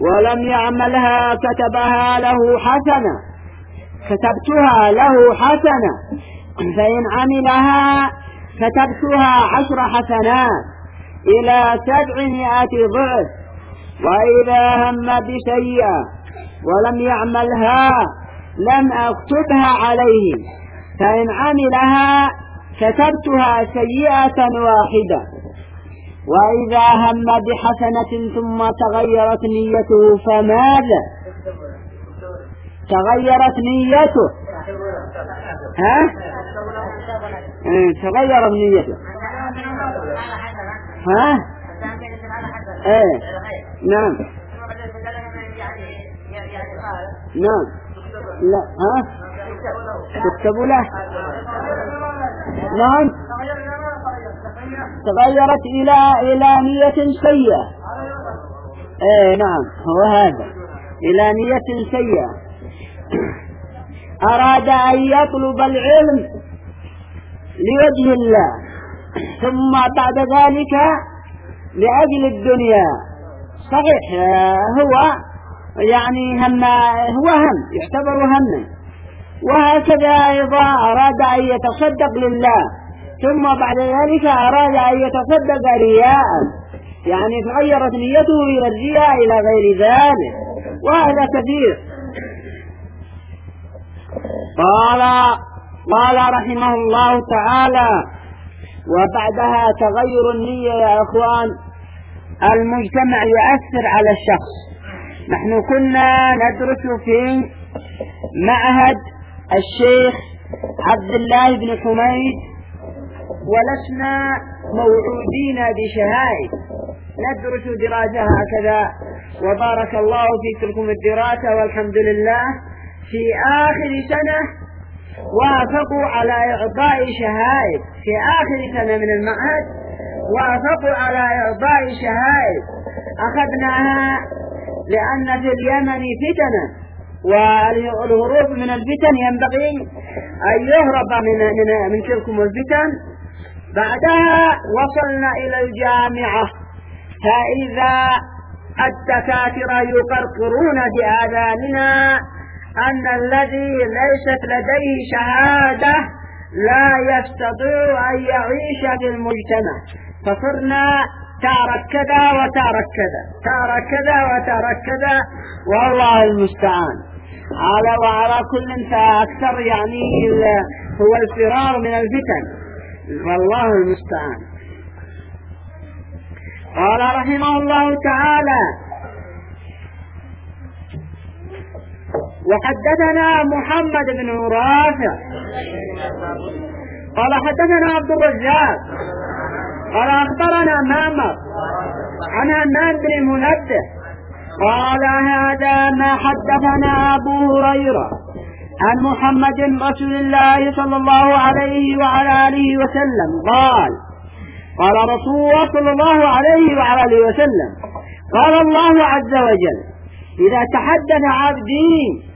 ولم يعملها كتبها له حسنة كتبتها له حسنة، فإن عملها كتبتها عشر حسنات إلى سبعمائة ضعف. وإذا هم بسيئة ولم يعملها لم أكتبها عليه، فإن عملها كتبتها سيئة واحدة. وإذا هم بحسنة ثم تغيرت نيته فماذا؟ تغيرت نيته ها؟ تغيرت نيته ها؟ ايه نعم نعم لا ها تكتب له نعم تغيرت إلى إلى نية سيئة. ايه نعم هو هذا إلى نية سيئة. أراد أن يطلب العلم لوجه الله ثم بعد ذلك لأجل الدنيا. صحيح هو يعني هم هو هم يعتبر هما. وهكذا أيضا أراد أن يتصدق لله ثم بعد ذلك أراد أن يتصدق رياء، يعني تغيرت نيته إلى الرياء إلى غير ذلك، وهذا كثير. قال قال رحمه الله تعالى: وبعدها تغير النية يا أخوان. المجتمع يؤثر على الشخص. نحن كنا ندرس في معهد الشيخ عبد الله بن حميد ولسنا موعودين بشهائد، ندرس دراسة هكذا، وبارك الله في تلكم الدراسة والحمد لله. في آخر سنة وافقوا على إعطاء شهائد، في آخر سنة من المعهد وافقوا على إعطاء شهائد. أخذناها لأن في اليمن فتنة، والهروب من الفتن ينبغي أن يهرب من, من, من تلكم الفتن. بعدها وصلنا إلى الجامعة، فإذا الدكاترة يقرقرون بآذاننا أن الذي ليست لديه شهادة لا يستطيع أن يعيش في المجتمع، فصرنا تارك كذا وتارك كذا، تارك كذا وتارك كذا، والله المستعان. على وعلى كل فأكثر يعني هو الفرار من الفتن، والله المستعان. قال رحمه الله تعالى: وحدثنا محمد بن رافع قال حدثنا عبد الرزاق قال أخبرنا مامر عن همام بن منبه قال: هذا ما حدثنا أبو هريرة عن محمد رسول الله صلى الله عليه وعلى آله وسلم قال: قال رسول الله صلى الله عليه وعلى آله وسلم: قال الله عز وجل: إذا تحدث عبدي.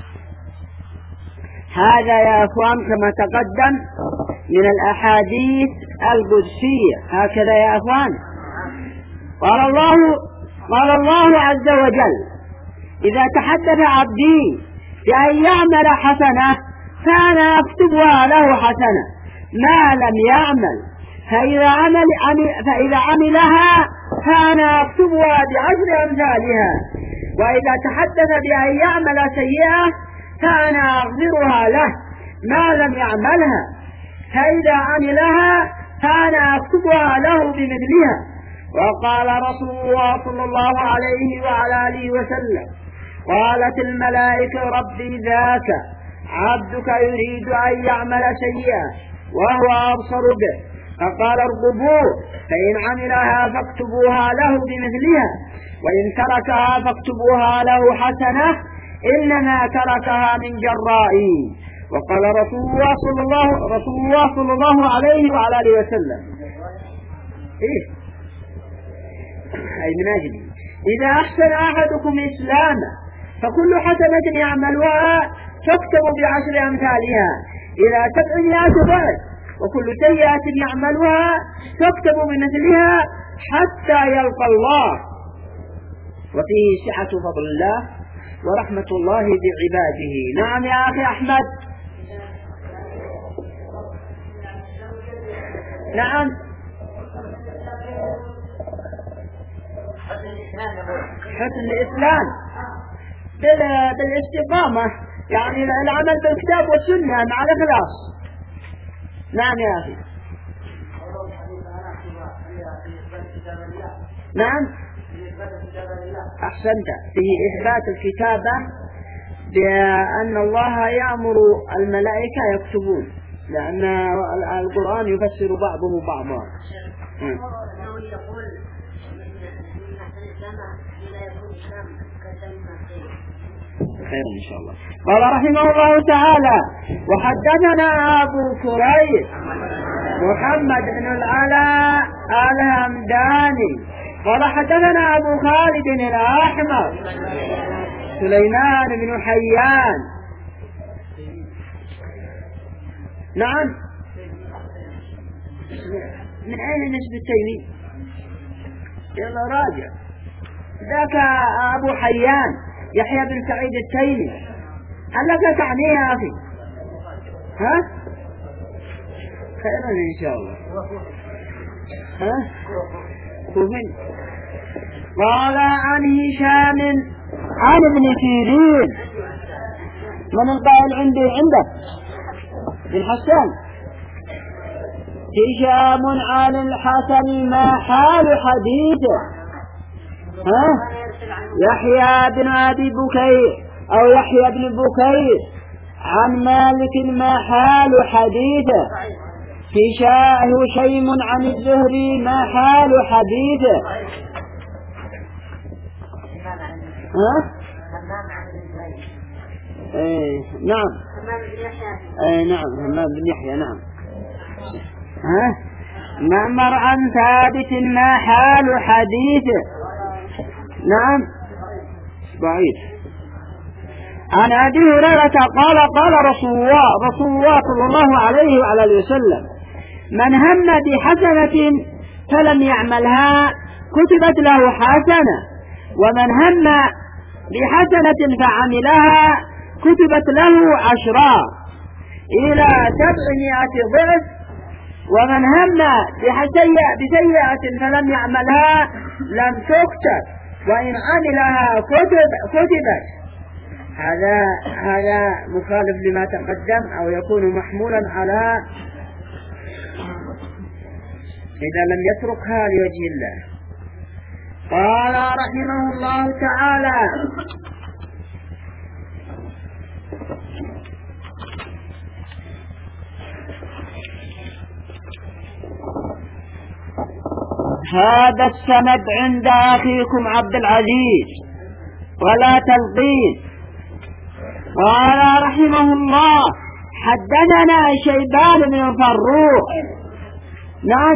هذا يا أخوان كما تقدم من الأحاديث القدسية، هكذا يا أخوان. قال الله قال الله عز وجل: إذا تحدث عبدي بأن يعمل حسنة فأنا أكتبها له حسنة ما لم يعمل، فإذا عمل فإذا عملها فأنا أكتبها بعشر أمثالها، وإذا تحدث بأن يعمل سيئة فأنا أغفرها له ما لم يعملها، فإذا عملها فأنا أكتبها له بمثلها. وقال رسول الله صلى الله عليه وعلى آله وسلم: قالت الملائكة: ربي ذاك عبدك يريد أن يعمل سيئا وهو أبصر به، فقال: ارقبوه، فإن عملها فاكتبوها له بمثلها، وإن تركها فاكتبوها له حسنة، إنما تركها من جرائي. وقال رسول الله صلى الله رسول الله صلى الله عليه وعلى آله وسلم: إيه أي من أجل إذا أحسن أحدكم إسلاما فكل حسنة يعملها تكتب بعشر أمثالها إلى سبعمائة ضعف، وكل سيئة يعملها تكتب بمثلها حتى يلقى الله. وفيه سعة فضل الله ورحمة الله بعباده. نعم يا أخي أحمد. نعم حسن الإسلام بالاستقامة، يعني العمل بالكتاب والسنة مع الإخلاص. نعم يا أخي. نعم أحسنت، في إثبات الكتابة بأن الله يأمر الملائكة يكتبون، لأن القرآن يفسر بعضه بعضا. خير إن شاء الله. قال رحمه الله تعالى: وحدثنا أبو كريب محمد بن العلاء الهمداني قال حدثنا أبو خالد الأحمر سليمان بن حيان. نعم. من أين نسبة التيمي؟ يلا راجع. ذاك أبو حيان يحيى بن سعيد التيمي. هل لك تعنيه يا أخي؟ ها؟ خيرا إن شاء الله. ها؟ كوفين. قال عن هشام عن ابن سيرين. من القائل عندي عندك؟ بن حسان. هشام عن الحسن ما حال حديثه؟ ها؟ يحيى بن أبي بكير أو يحيى بن بكير عن مالك ما حال حديثه؟ هشيم عن الزهري ما حال حديثه؟ ها؟ ايه نعم. ايه نعم همام بن يحيى. نعم. ها؟ معمر عن ثابت ما حال حديثه؟ نعم ضعيف. عن أبي هريرة قال قال رسول الله رسول الله صلى الله عليه وعلى وسلم: من هم بحسنة فلم يعملها كتبت له حسنة، ومن هم بحسنة فعملها كتبت له عشرا إلى سبعمائة ضعف، ومن هم بسيئة فلم يعملها لم تكتب، وإن عملها كتب كتبت. هذا هذا مخالف لما تقدم، أو يكون محمولا على إذا لم يتركها لوجه الله. قال رحمه الله تعالى: هذا السند عند أخيكم عبد العزيز ولا تلقين. قال رحمه الله: حدثنا شيبان بن فروخ. نعم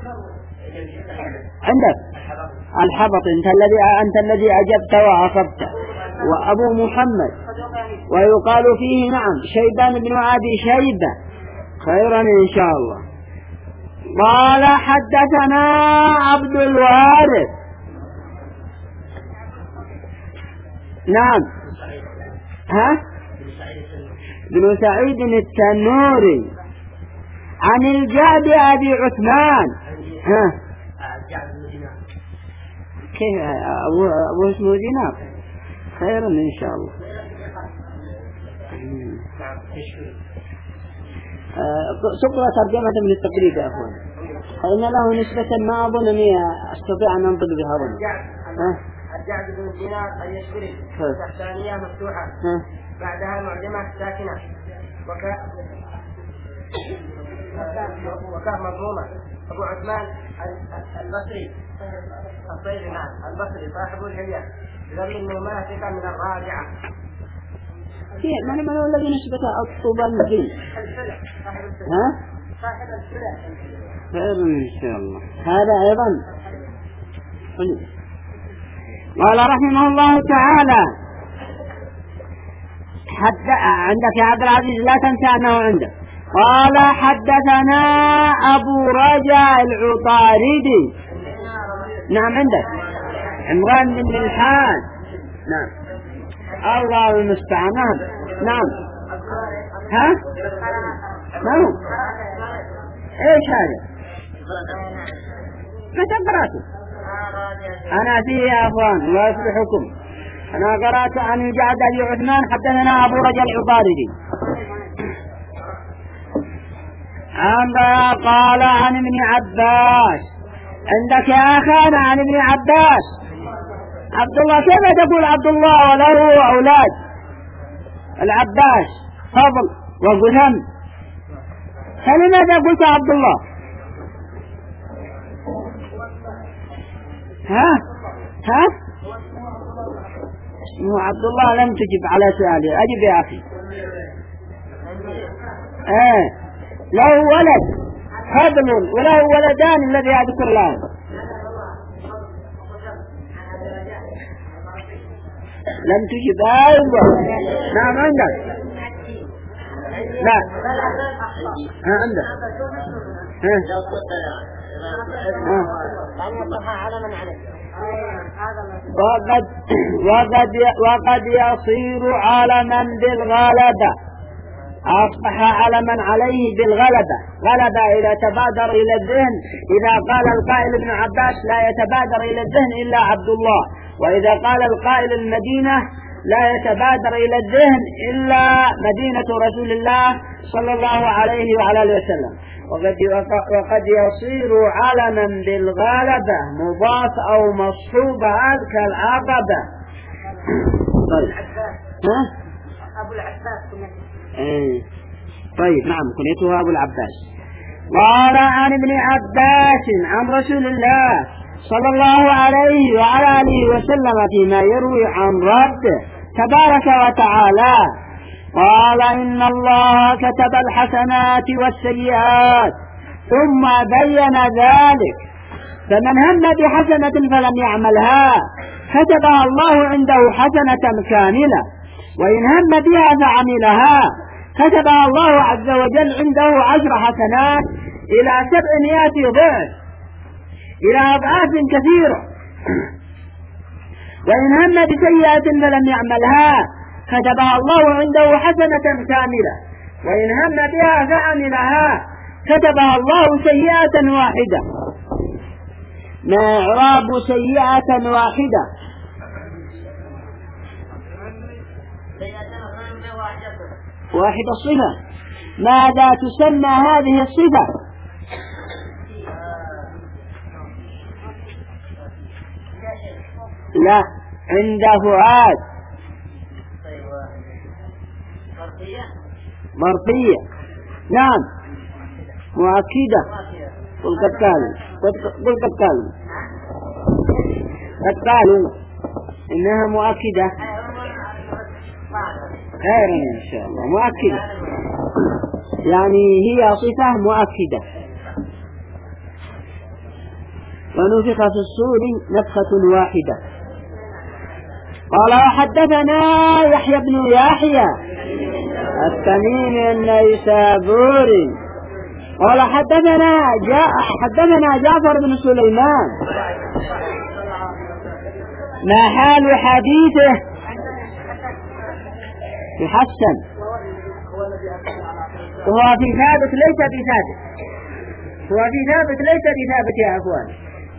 عندك الحبط، انت الذي انت الذي اجبت وعصبت. وابو محمد ويقال فيه نعم شيبان بن ابي شيبه. خيرا ان شاء الله. قال حدثنا عبد الوارث. نعم. ها؟ بن سعيد التنوري عن الجعد أبي عثمان. ها؟ كيف أبوه أبو اسمه دينار؟ خيرا إن شاء الله. سقط ترجمة من التقريب يا أخوان، فإن له نسبة ما أظن أني أستطيع أن أنطق بها أظن. الجعد بن دينار اليشكري تحتانية مفتوحة بعدها معجمة ساكنة وكاف وكاف مضمومة. أبو عثمان البصري الصيدي نعم البصري صاحب الحلية بذل النومة ثقة من الراجعة. من من هو الذي نسبة الطوبى المدين؟ ها؟ صاحب السلة. خير إن شاء الله. هذا أيضا. قال رحمه الله تعالى: حد عندك يا عبد العزيز لا تنسى أنه عندك. قال حدثنا أبو رجاء العطاردي. نعم عندك عمران بن ملحان. نعم الله المستعان. نعم ها ما هو ايش هذا متى قرأته انا فيه يا اخوان الله يصلحكم. انا قرأت عن جعد بن عثمان حدثنا ابو رجل العباري عن قال عن ابن عباس. عندك يا اخانا عن ابن عباس عبد الله. كيف تقول عبد الله وله اولاد؟ العباس فضل وقثم، فلماذا قلت عبد الله؟ ها ها مو عبد الله. لم تجب على سؤالي. اجب يا اخي. ايه له ولد فضل وله ولدان الذي اذكر الان. لم تجب. ايوه نعم عندك. لا ها عندك وقد وقد وقد يصير علما بالغلبة. أصبح علما عليه بالغلبة. غلبة إذا تبادر إلى الذهن، إذا قال القائل ابن عباس لا يتبادر إلى الذهن إلا عبد الله، وإذا قال القائل المدينة لا يتبادر إلى الذهن إلا مدينة رسول الله صلى الله عليه وعلى آله وسلم. وقد وقد يصير علما بالغلبة مضاف أو مصحوب كالعقبة. طيب ها أبو العباس كنيته. ايه طيب نعم كنيته أبو العباس. قال عن ابن عباس عن رسول الله صلى الله عليه وعلى آله وسلم فيما يروي عن ربه تبارك وتعالى قال إن الله كتب الحسنات والسيئات ثم بين ذلك، فمن هم بحسنة فلم يعملها كتبها الله عنده حسنة كاملة، وإن هم بها فعملها كتبها الله عز وجل عنده عشر حسنات إلى سبعمائة ضعف، إلى أضعاف كثيرة. وإن هم بسيئة فلم يعملها كتبها الله عنده حسنة كاملة، وإن هم بها فعملها كتبها الله سيئة واحدة. ما إعراب سيئة واحدة؟ واحدة الصفة. ماذا تسمى هذه الصفة؟ لا عند فؤاد مرفية. نعم مؤكدة. قل قد قالوا قل قد قالوا قد قالوا إنها مؤكدة. خيرا إن شاء الله. مؤكدة يعني هي صفة مؤكدة. ونفخ في الصور نفخة واحدة. قال وحدثنا يحيى بن يحيى التميمي النيسابوري قال حدثنا جاء حدثنا جعفر بن سليمان. ما حال حديثه؟ يحسن. وهو في ثابت ليس بثابت. هو في ثابت ليس بثابت يا أخوان.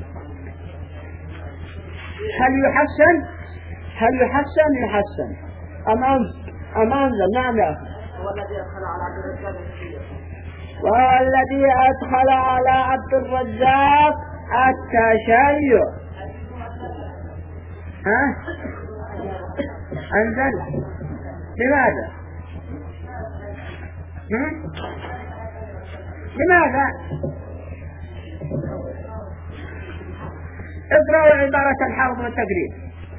هل يحسن؟ هل يحسن؟ يحسن. أمام أمام نعم يا أخي. وهو الذي أدخل على عبد الرزاق التشيع. ها؟ أنزل. لماذا؟ هم؟ لماذا؟ اقرأوا عبارة الحرب والتقريب.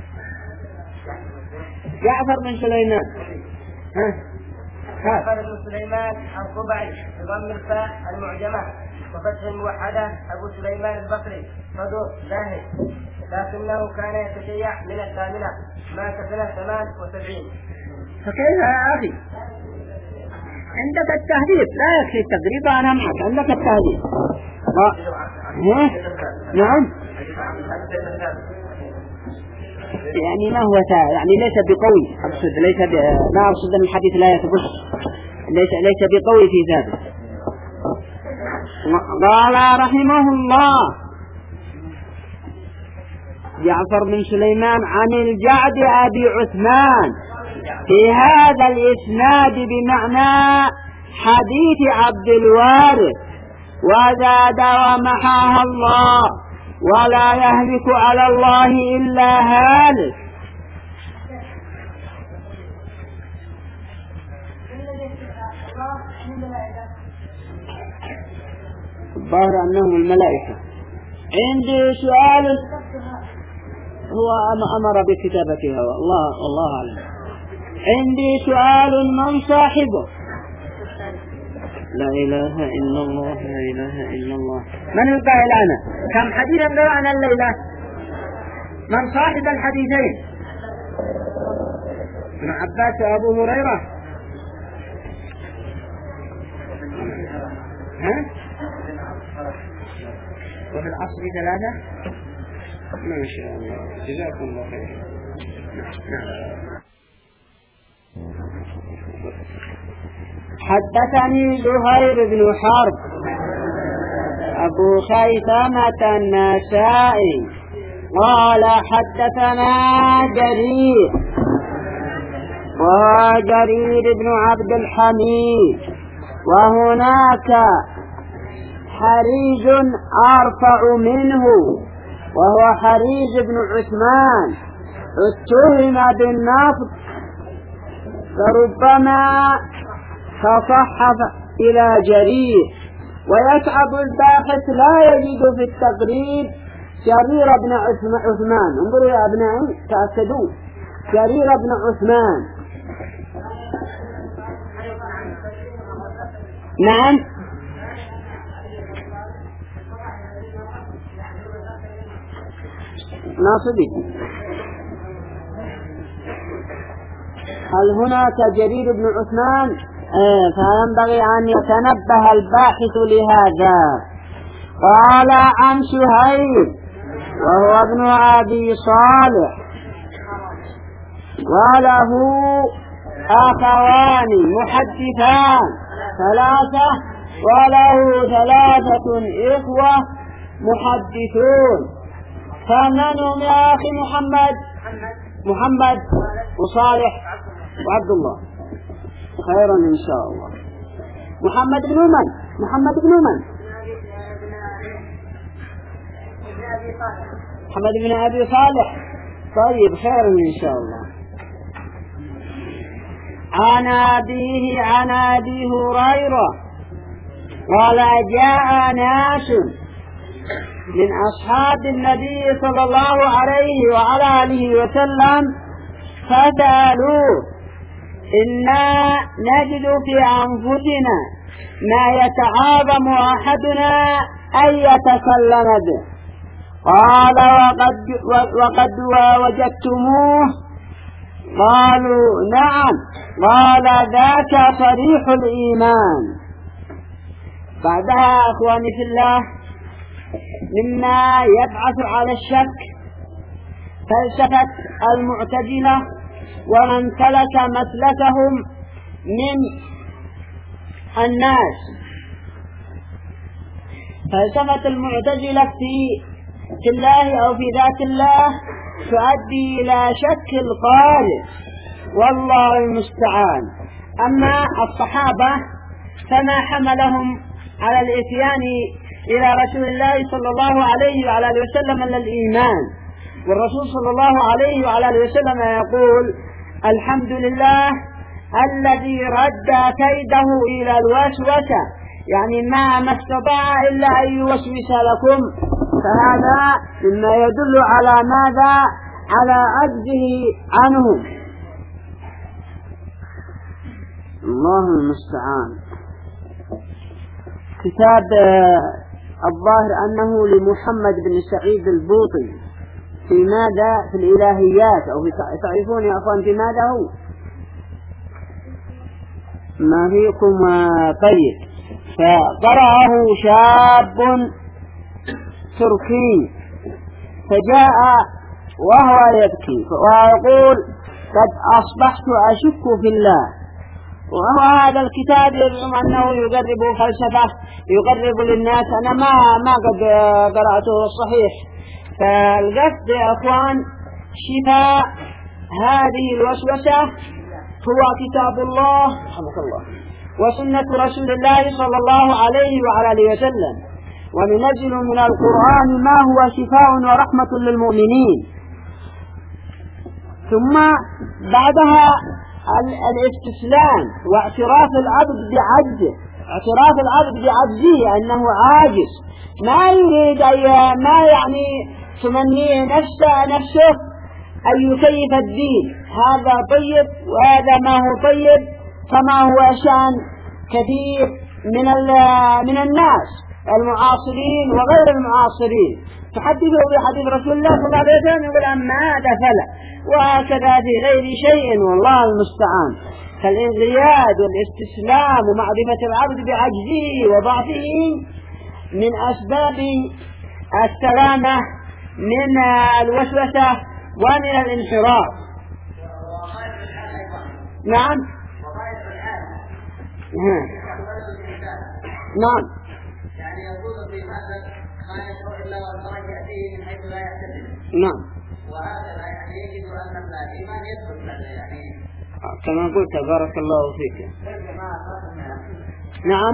جعفر بن سليمان. ها؟ جعفر بن سليمان عن قبعي بضم الفاء المعجمة وفتح الموحدة أبو سليمان البصري صدوق زاهد، لكنه كان يتشيع من الثامنة مات سنة ثمان وسبعين. فكيف يا أخي؟ عندك التهذيب لا يكفي التقريب. أنا معك عندك التهذيب. ها؟ نعم يعني ما هو تا يعني ليس بقوي، أقصد ليس ب... لا أقصد أن الحديث لا يثبت، ليس ليس بقوي في ذلك. قال رحمه الله جعفر بن سليمان عن الجعد أبي عثمان في هذا الإسناد بمعنى حديث عبد الوارث، وزاد ومحاها الله ولا يهلك على الله إلا هالك. الظاهر أنهم الملائكة. عندي سؤال، هو أمر بكتابتها والله والله أعلم. عندي سؤال، من صاحبه؟ لا إله إلا الله لا إله إلا الله. من القائل أنا؟ كم حديثا قرأنا الليلة؟ من صاحب الحديثين؟ ابن عباس وأبو هريرة؟ ها؟ وفي العصر ثلاثة؟ ما شاء الله، جزاكم الله خير. حدثني زهير بن حرب أبو خيثمة النسائي قال حدثنا جرير وهو جرير بن عبد الحميد، وهناك حريج أرفع منه وهو حريج بن عثمان اتهم بالنفض، فربما تصحف إلى جرير، ويتعب الباحث لا يجد في التقريب جرير بن عثمان. انظروا يا أبنائي تأكدوا، جرير بن عثمان. نعم ناصبي. هل هناك جرير بن عثمان؟ آه فينبغي أن يتنبه الباحث لهذا. قال عن سهيل وهو ابن أبي صالح وله أخوان محدثان ثلاثة، وله ثلاثة إخوة محدثون. فمن هم يا أخي؟ محمد محمد وصالح وعبد الله. خيرا إن شاء الله. محمد بن من؟ محمد بن من؟ محمد بن أبي صالح. طيب خيرا إن شاء الله. عن أبيه عن أبي هريرة قال جاء ناس من أصحاب النبي صلى الله عليه وعلى آله وسلم فسألوه إنا نجد في أنفسنا ما يتعاظم أحدنا أن يتكلم به. قال وقد, وقد وجدتموه؟ قالوا نعم. قال ذاك صريح الإيمان. بعدها أخواني في الله مما يبعث على الشك فلسفة المعتزلة ومن سلك مسلكهم من الناس. فلسفة المعتزلة في في الله أو في ذات الله تؤدي إلى شك القارئ والله المستعان. أما الصحابة فما حملهم على الإتيان إلى رسول الله صلى الله عليه وعلى آله وسلم إلا الإيمان، والرسول صلى الله عليه وعلى آله وسلم يقول الحمد لله الذي رد كيده إلى الوسوسة، يعني ما ما استطاع إلا أن يوسوس لكم. فهذا مما يدل على ماذا؟ على عجزه عنهم. الله المستعان. كتاب الظاهر أنه لمحمد بن سعيد البوطي في ماذا؟ في الإلهيات، أو في تعرفون يا أخوان في ماذا هو؟ ما فيكم؟ طيب. فقرأه شاب تركي فجاء وهو يبكي ويقول قد أصبحت أشك في الله. وهو هذا الكتاب يزعم أنه يقرب فلسفة يقرب للناس. أنا ما ما قد قرأته الصحيح. فالقصد يا أخوان شفاء هذه الوسوسة هو كتاب الله رحمه الله وسنة رسول الله صلى الله عليه وعلى آله وسلم، وننزل من القرآن ما هو شفاء ورحمة للمؤمنين. ثم بعدها الاستسلام واعتراف العبد بعجزه، اعتراف العبد بعجزه أنه عاجز، ما يريد أي ما يعني تمنيه نفسه نفسه أن يكيف الدين، هذا طيب وهذا ما هو طيب، كما هو شأن كثير من من الناس المعاصرين وغير المعاصرين. تحدثوا بحديث رسول الله صلى الله عليه وسلم يقول أما هذا فلا، وهكذا في غير شيء والله المستعان. فالانقياد والاستسلام ومعرفة العبد بعجزه وضعفه من أسباب السلامة من الوسوسة ومن الانحراف. نعم نعم يعني يقول في المثل ما يشرع إلا والفرج يأتيه من حيث لا يحتسب. نعم وهكذا يعني يجد أن الإيمان يدخل يعني كما قلت بارك الله فيك. نعم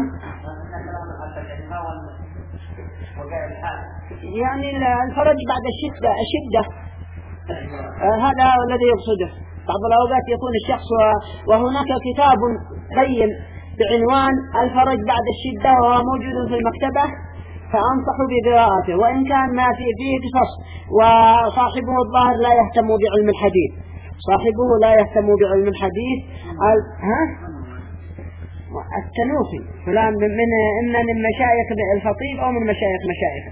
يعني الفرج بعد الشدة الشدة آه هذا الذي يقصده. بعض الأوقات يكون الشخص وهناك كتاب قيم بعنوان الفرج بعد الشدة وهو موجود في المكتبة، فأنصح بقراءته وإن كان ما فيه فيه قصص، وصاحبه الظاهر لا يهتم بعلم الحديث، صاحبه لا يهتم بعلم الحديث. ها التنوخي فلان من إما من مشايخ الخطيب أو من مشايخ مشايخه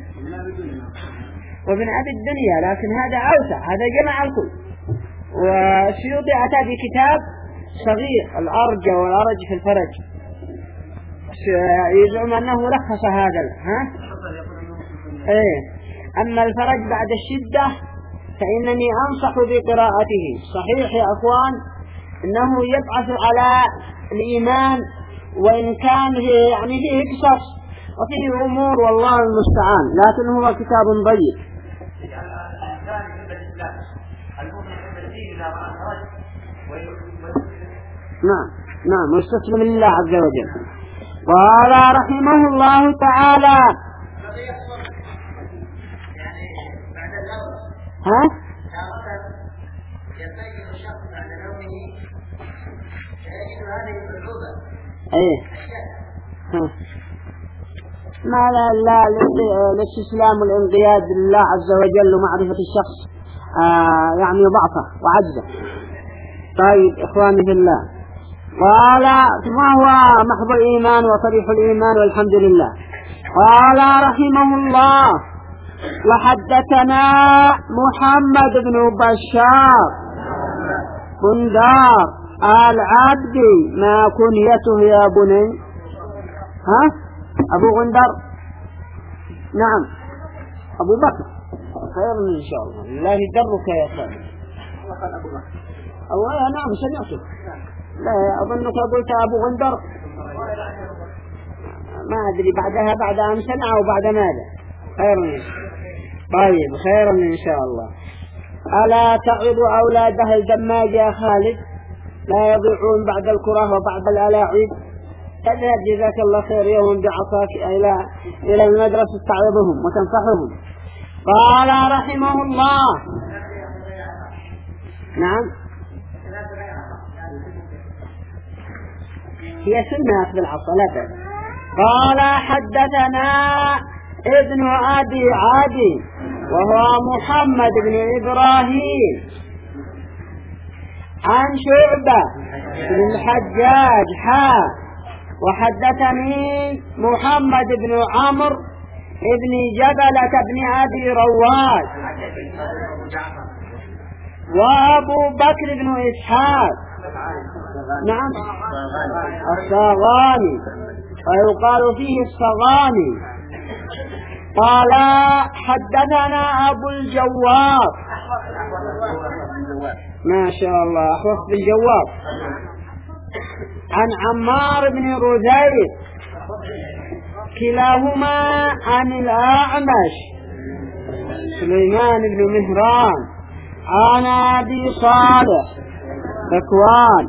ومن أبي الدنيا، لكن هذا أوسع، هذا جمع الكل. والسيوطي أتى بكتاب صغير الأرج والأرج في الفرج، يزعم أنه لخص هذا. ها إيه. أما الفرج بعد الشدة فإنني أنصح بقراءته. صحيح يا أخوان أنه يبعث على الإيمان وإن كان يعني فيه قصص وفيه أمور والله المستعان، لكن هو كتاب ضيق. نعم نعم واستسلم لله عز وجل. قال رحمه الله تعالى ها ايه ها ما لا لا الاستسلام والانقياد لله عز وجل ومعرفة الشخص آه يعني ضعفه وعجزه. طيب إخواني في الله، قال ما هو محض الإيمان وصريح الإيمان والحمد لله. قال رحمه الله وحدثنا محمد بن بشار بندار العبدي، ما كنيته يا بني؟ ها أبو غندر؟ نعم أبو بكر، خير إن شاء الله، الله يدرك يا خالد. أو نعم سمعته، لا أظنك قلت أبو غندر، ما أدري بعدها بعد أن سمع أو بعد ماذا. خير طيب خيرا إن شاء الله. ألا تعظ أولادها الدماج يا خالد لا يضيعون بعد الكره وبعد الألاعيب. اذهب جزاك الله خير يوم بعصاك إلى إلى المدرسة تعظهم وتنصحهم. قال رحمه الله نعم هي سنة بالعصا لا بأس. قال حدثنا ابن أبي عدي وهو محمد بن إبراهيم عن شعبة بن الحجاج حا وحدثني محمد بن عمرو ابن جبلة بن أبي رواد وأبو بكر بن إسحاق نعم الصغاني ويقال فيه الصغاني قال حدثنا أبو الجواب ما شاء الله أخوص بالجواب عن عمار بن رزيق كلاهما عن الأعمش سليمان بن مهران عن أبي صالح ذكوان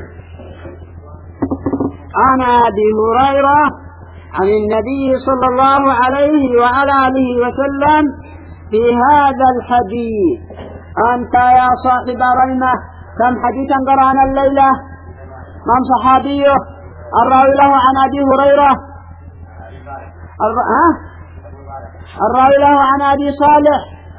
عن أبي هريرة عن النبي صلى الله عليه وعلى آله وسلم في هذا الحديث. أنت يا صاحب رحمة كم حديثا قرأنا الليلة؟ من صحابيه الراوي له عن أبي هريرة؟ ها؟ الراوي له عن أبي صالح.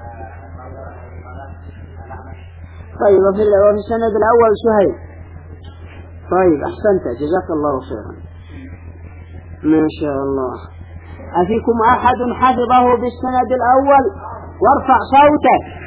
طيب وفي السند الأول سهيل. طيب أحسنت جزاك الله خيرا ما شاء الله. أفيكم أحد حفظه بالسند الأول وارفع صوتك.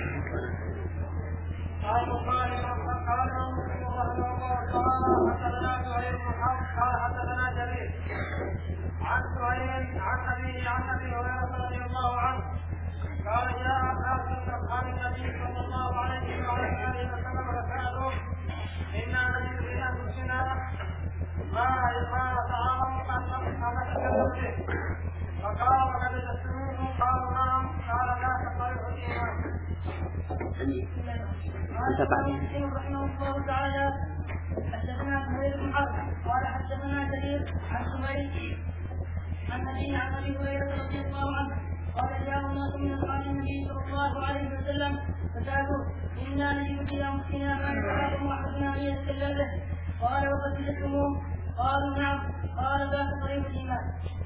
رحمه الله تعالى حدثنا سهيل بن حرب قال حدثنا جرير عن سمير عن أبيه عن أبي هريرة رضي الله عنه قال جاء ناس من أصحاب النبي صلى الله عليه وسلم فسألوه إنا نجد في أنفسنا ما يتعاظم أحدنا أن يتكلم به قال وقد وجدتموه قالوا نعم قال ذاك طريق الإيمان.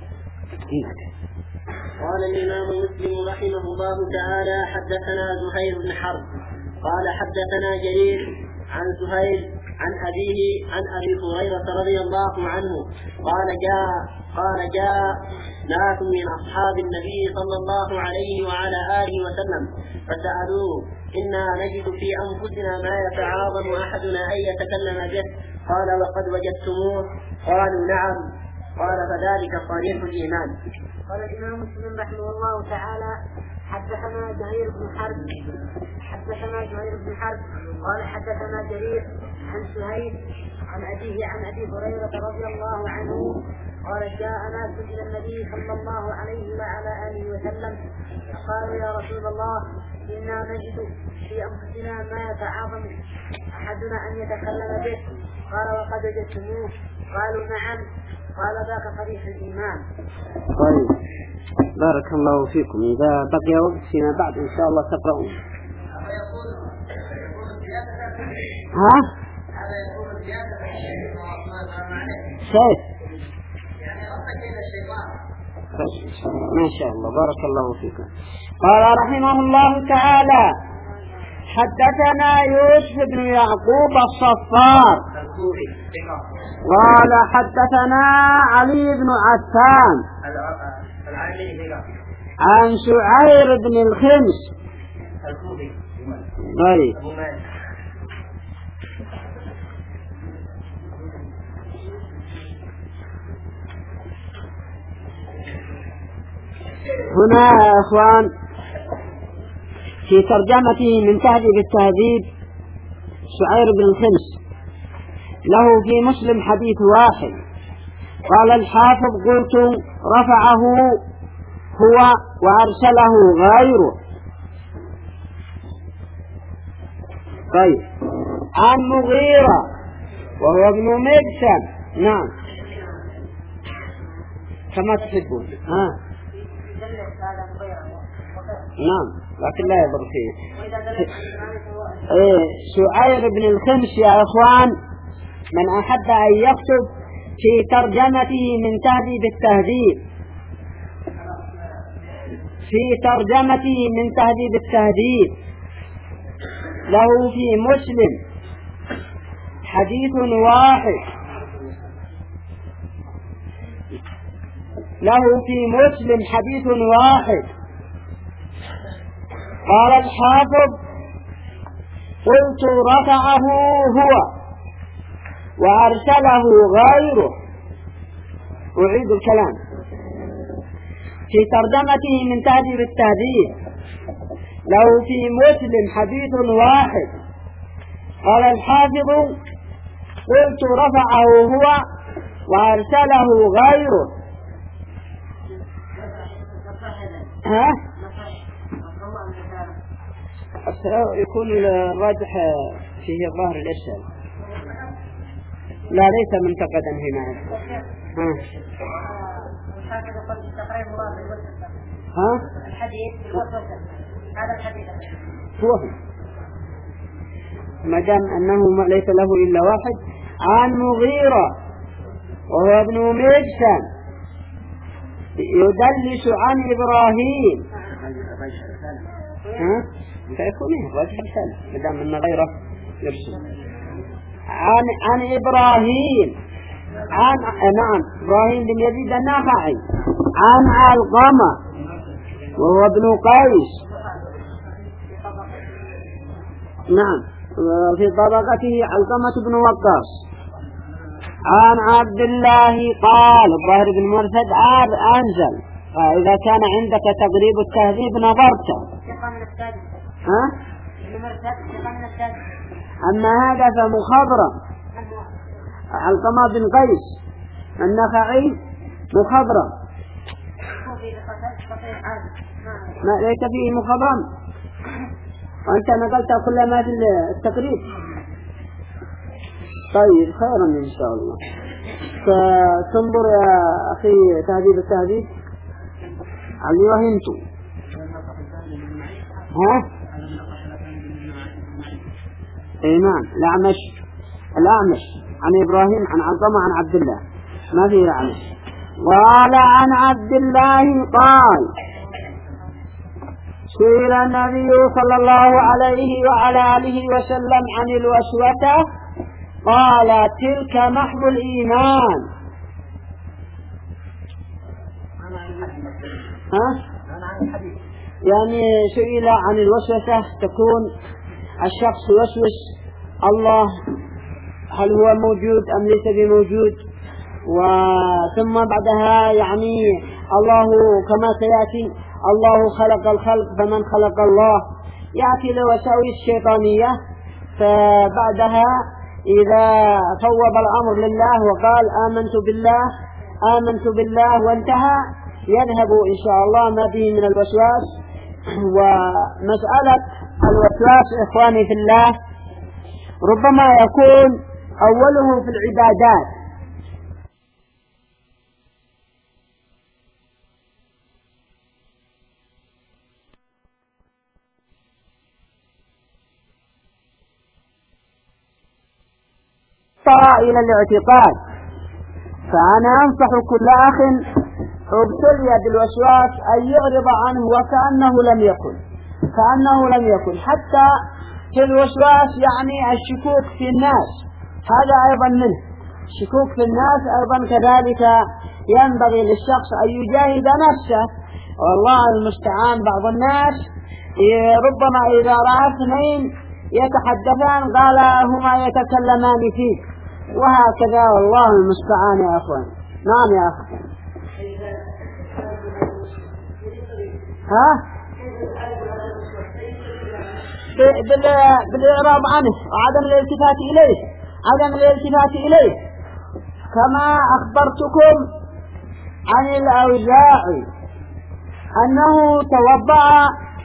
قال الإمام مسلم رحمه الله تعالى حدثنا زهير بن حرب قال حدثنا جرير عن زهير عن أبيه عن أبي هريرة رضي الله عنه قال جاء قال جاء ناس من أصحاب النبي صلى الله عليه وعلى آله وسلم فسألوه إنا نجد في أنفسنا ما يتعاظم أحدنا أن يتكلم به قال وقد وجدتموه قالوا نعم قال فذلك صريح الإيمان. قال الإمام مسلم رحمه الله تعالى حدثنا زهير بن حرب حدثنا زهير بن حرب قال حدثنا جرير عن سهيل عن أبيه عن أبي هريرة رضي الله عنه قال جاء ناس إلى النبي صلى الله عليه وعلى آله وسلم فقالوا يا رسول الله إنا نجد في أنفسنا ما يتعاظم أحدنا أن يتكلم به قال وقد وجدتموه قالوا نعم قال ذاك صريح الإيمان. طيب بارك الله فيكم. إذا بقي وقت فيما بعد إن شاء الله تقرؤون. ها؟ شيء ما شاء الله بارك الله فيكم. قال رحمه الله تعالى حدثنا يوسف بن يعقوب الصفار قال حدثنا علي بن عفان عن شعير بن الخمس طيب هنا يا اخوان في ترجمته من تهذيب التهذيب شعير بن الخمس له في مسلم حديث واحد. قال الحافظ قلت رفعه هو وأرسله غيره. طيب عن مغيرة وهو ابن مبسم نعم كما تحبون ها نعم لكن لا يضر فيه. إيه شعير بن الخمس يا إخوان من أحب أن يكتب في ترجمته من تهذيب التهذيب في ترجمته من تهذيب التهذيب له في مسلم حديث واحد له في مسلم حديث واحد. قال الحافظ قلت رفعه هو وأرسله غيره. أعيد الكلام في ترجمته من تهذيب التهذيب له في مسلم حديث واحد قال الحافظ قلت رفعه هو وأرسله غيره. ها؟ يكون الراجح فيه ظاهر الإرسال، لا ليس منتقدا هنا. ها؟ ها؟ الحديث هذا الحديث هو ما دام أنه ليس له إلا واحد عن مغيرة وهو ابن مجشم يدلس عن إبراهيم. ها؟ فيكون راجح الرسالة ما دام أن غيره يرسل عن عن إبراهيم عن نعم إبراهيم بن يزيد النخعي عن علقمة وهو ابن قيس نعم في طبقته علقمة بن وقاص عن عبد الله قال الظاهر بن مرثد عاد أنزل فإذا كان عندك تقريب التهذيب نظرت. ها؟ أما هذا فمخضرم علقمة بن قيس النخعي مخضرم ما ليس فيه مخضرم وأنت نقلت كل ما في التقريب. طيب خيرا إن شاء الله. فتنظر يا أخي تهذيب التهذيب علي وهنتو. ها؟ اي نعم الأعمش الأعمش عن إبراهيم عن علقمة عن عبد الله ما فيه الأعمش. قال عن عبد الله قال سئل النبي صلى الله عليه وعلى آله وسلم عن الوسوسة قال تلك محض الإيمان. ها؟ يعني سئل عن الوسوسة تكون الشخص يوسوس الله هل هو موجود أم ليس بموجود وثم بعدها يعني الله كما سيأتي الله خلق الخلق فمن خلق الله يأتي لوساوس الشيطانية فبعدها إذا فوض الأمر لله وقال آمنت بالله آمنت بالله وانتهى يذهب إن شاء الله ما به من الوسواس. ومسألة الوسواس إخواني في الله ربما يكون أوله في العبادات إلى الاعتقاد. فأنا أنصح كل أخ ابتلي بالوسواس أن يعرض عنه وكأنه لم يكن كأنه لم يكن حتى في الوسواس يعني الشكوك في الناس هذا أيضا منه شكوك في الناس أيضا كذلك ينبغي للشخص أن يجاهد نفسه. والله المستعان بعض الناس ربما إذا رأى اثنين يتحدثان قال هما يتكلمان فيه وهكذا والله المستعان يا أخوان. نعم يا أخي. ها بالإعراض عنه وعدم الالتفات إليه عدم الالتفات إليه كما أخبرتكم عن الأوزاعي أنه توضأ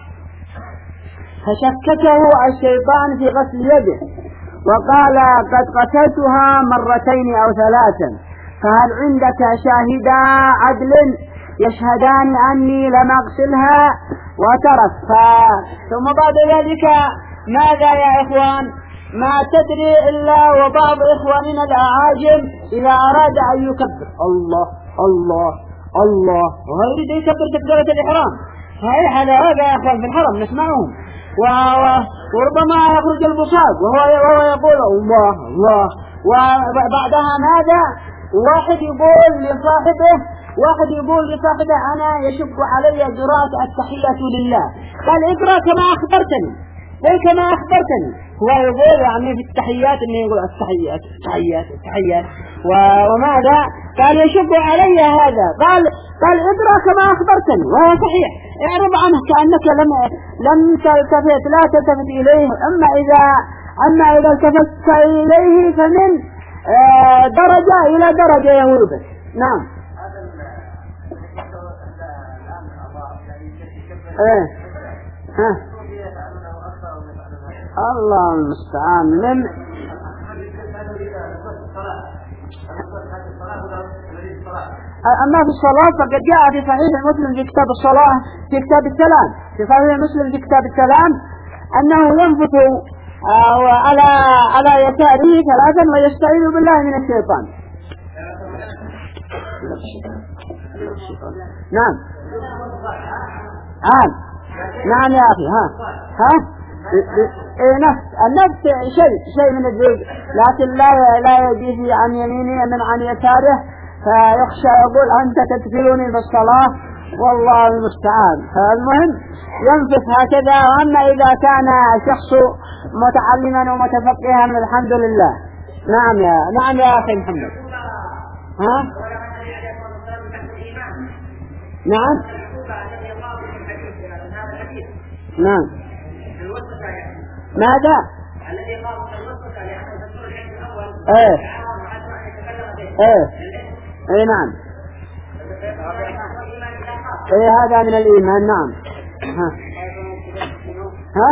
فشككه الشيطان في غسل يده وقال قد قتلتها مرتين أو ثلاثا فهل عندك شاهدا عدل يشهدان أني لم أغسلها وترك. ثم بعد ذلك ماذا يا إخوان ما تدري إلا وبعض إخواننا الأعاجم إذا أراد أن يكبر الله الله الله وهو يريد يكبر تكبيرة الإحرام هاي هذا هذا يا إخوان في الحرم نسمعهم وربما يخرج البصاق وهو وهو يقول الله الله وبعدها ماذا واحد يقول لصاحبه واحد يقول لصاحبه أنا يشق علي قراءة التحية لله قال اقرأ كما أخبرتني قل كما أخبرتني. هو يقول يعني في التحيات إنه يقول التحيات التحيات التحيات وماذا قال يشب علي هذا. قال قال اقرأ كما أخبرتني وهو صحيح. اعرض عنه كأنك لم لم تلتفت لا تلتفت إليه. أما إذا أما إذا التفت إليه فمن درجة إلى درجة يهوبك. نعم. ايه ها الله المستعان. من أما في الصلاة فقد جاء في صحيح مسلم في كتاب الصلاة في كتاب السلام في صحيح مسلم في كتاب السلام أنه ينفث على على يساره ثلاثا ويستعيذ بالله من الشيطان. نعم آه. نعم يا أخي ها ها إيه نفس النفس شيء شيء من الذنب لكن لا لا يجي عن يمينه من عن يساره فيخشى يقول أنت تدخلني في الصلاة والله المستعان. فالمهم ينفث هكذا. وأما إذا كان شخص متعلما ومتفقها من الحمد لله. نعم يا نعم يا أخي محمد ها نعم نعم ماذا الذي قام بالوسط يعني الدكتور الحين الأول ايه ايه ايه نعم ايه هذا من الإيمان. نعم ها ها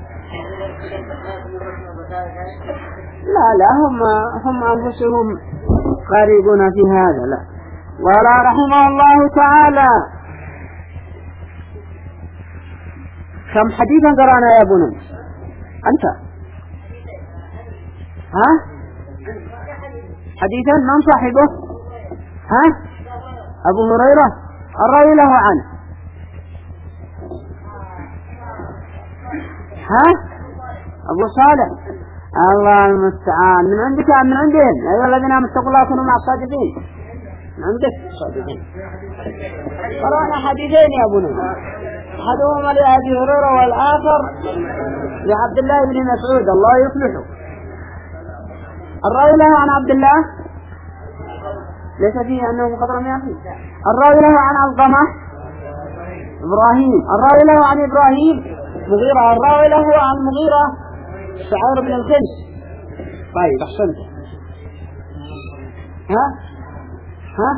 لا لا هم هم أنفسهم قريبون في هذا. لا ولا رحمه الله تعالى. كم حديثا قرانا يا ابونا أنت ها حديثا من صاحبه ها أبو هريرة الرأي له عنه ها أبو صالح الله المستعان. من عندك من عندهم أيها الذين آمنوا اتقوا الله وكونوا مع الصادقين. من عندك الصادقين قرانا حديثين يا ابونا أحدهما لأبي هريرة والآخر لعبد الله بن مسعود الله يصلحه. الرأي له عن عبد الله ليس فيه أنه مخضرم يا أخي. الرأي له عن علقمة إبراهيم. الرأي له عن إبراهيم مغيرة. الرأي له عن مغيرة شعير بن الخنس. طيب أحسنت. ها ها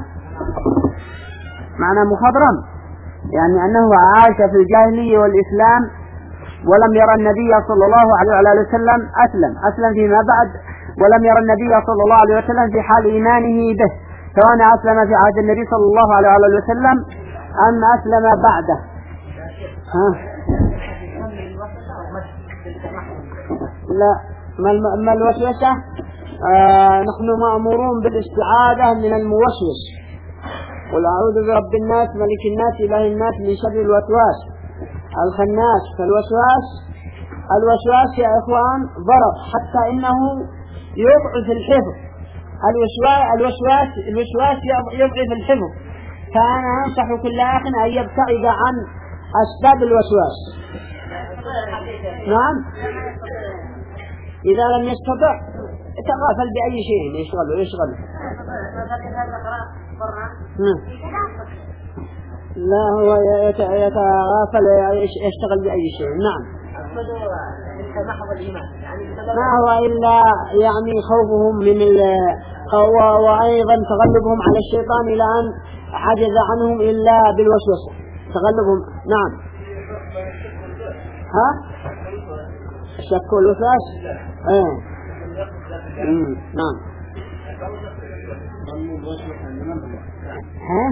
معنى مخضرم يعني أنه عاش في الجاهلية والإسلام ولم يرى النبي صلى الله عليه وسلم أسلم أسلم فيما بعد ولم يرى النبي صلى الله عليه وسلم في حال إيمانه به سواء أسلم في عهد النبي صلى الله عليه وسلم أم أسلم بعده. ها لا ما الوسوسة آه نحن مأمورون بالاستعاذة من الموسوس. قل أعوذ برب الناس ملك الناس إله الناس من شر الوسواس الخناس. فالوسواس الوسواس يا إخوان ضرب حتى إنه يضعف الحفظ. الوسواس الوسواس الوسواس يضعف الحفظ. فأنا أنصح كل أخ أن يبتعد عن أسباب الوسواس. نعم إذا لم يستطع يتغافل بأي شيء يشغله يشغله. لا هو يتغافل يشتغل بأي شيء. نعم ما هو إلا يعني خوفهم من وأيضا تغلبهم على الشيطان إلى أن عجز عنهم إلا بالوسوسة تغلبهم. نعم ها الشك والوسواس ايه نعم ها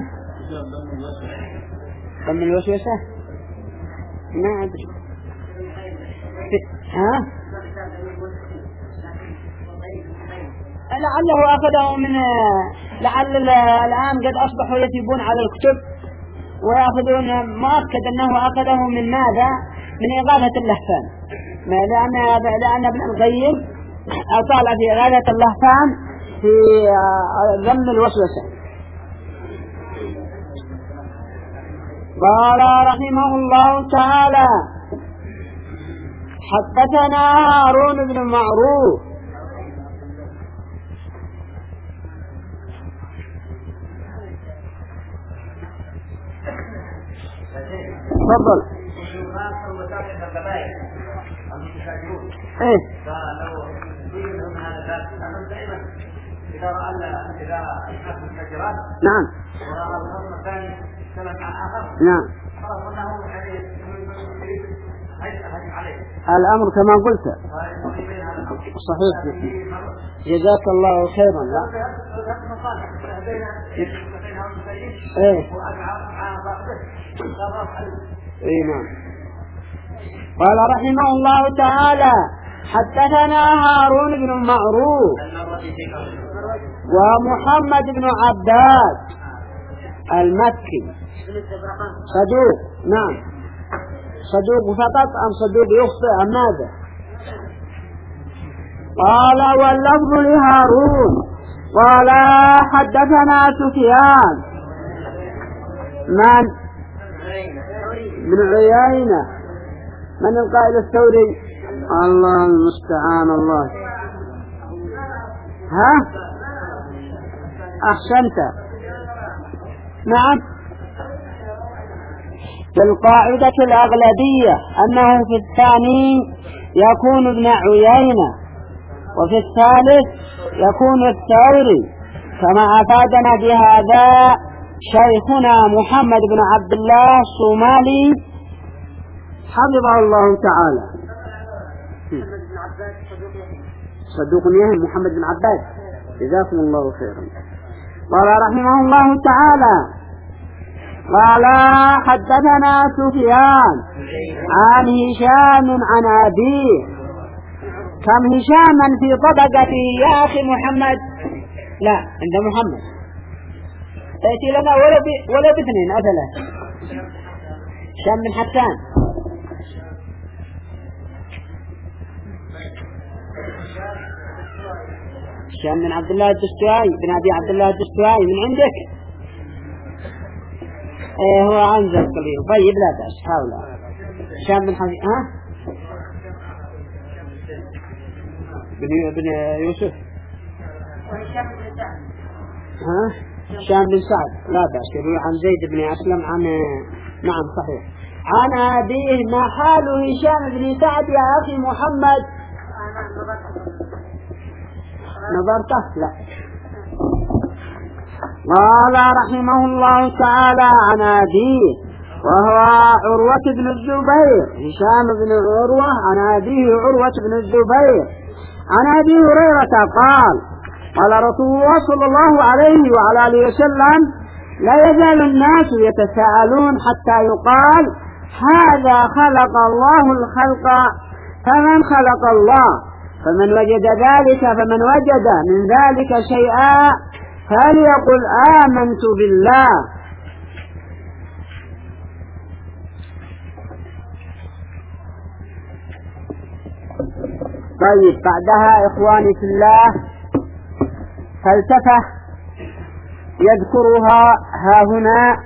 ضمن الوسوسة ما أدري ها لعله أخذه من لعل الآن قد أصبحوا يتيبون على الكتب ويأخذون مؤكد أنه أخذه من ماذا من إغاثة اللهفان لأن لأن ابن القيم أطال في إغاثة اللهفان في ضمن الوسوسة. قال رحمه الله تعالى حدثنا هارون بن معروف تفضل. ايه إذا رأى إذا أشخاص المتاجرات نعم ورأى الخصم الثاني سلم عن آخر نعم خلاص أنه حديث هجم عليه الأمر كما قلت صحيح. جزاك الله خيرا. لا ايه ايه نعم. قال رحمه الله تعالى حدثنا هارون بن معروف ومحمد بن عباد المكي صدوق. نعم صدوق فقط أم صدوق يخطئ أم ماذا؟ قال واللفظ لهارون قال حدثنا سفيان من من عيينة. من القائل الثوري؟ الله المستعان. الله ها أحسنت. نعم في القاعدة الأغلبية أنه في الثاني يكون ابن عيينة وفي الثالث يكون الثوري، كما أفادنا بهذا شيخنا محمد بن عبد الله الصومالي حفظه الله تعالى. صدوق يهم محمد بن عباد جزاكم الله خيرا. قال رحمه الله تعالى قال حدثنا سفيان عن هشام عن أبيه. كم هشاما في طبقته يا أخي محمد؟ لا عند محمد تأتي لنا ولا ب... ولا باثنين أثلا. هشام بن حسان هشام بن عبد الله الدستوائي بن أبي عبد الله الدستوائي من عندك؟ ايه هو عنزل قليل. طيب لا بأس حاول. هشام بن حسان ها بن بن يوسف ها هشام بن سعد لا بأس يروي عن زيد بن أسلم عن نعم صحيح عن أبيه. ما حال هشام بن سعد يا أخي محمد؟ نظرته؟ لا. قال رحمه الله تعالى عن أبيه وهو عروة بن الزبير. هشام بن عروة عن أبيه عروة بن الزبير عن أبي هريرة قال قال رسول الله صلى الله عليه وعلى آله وسلم لا يزال الناس يتساءلون حتى يقال هذا خلق الله الخلق فمن خلق الله؟ فمن وجد ذلك فمن وجد من ذلك شيئا فليقل آمنت بالله. طيب بعدها إخواني في الله فلسفة يذكرها ها هنا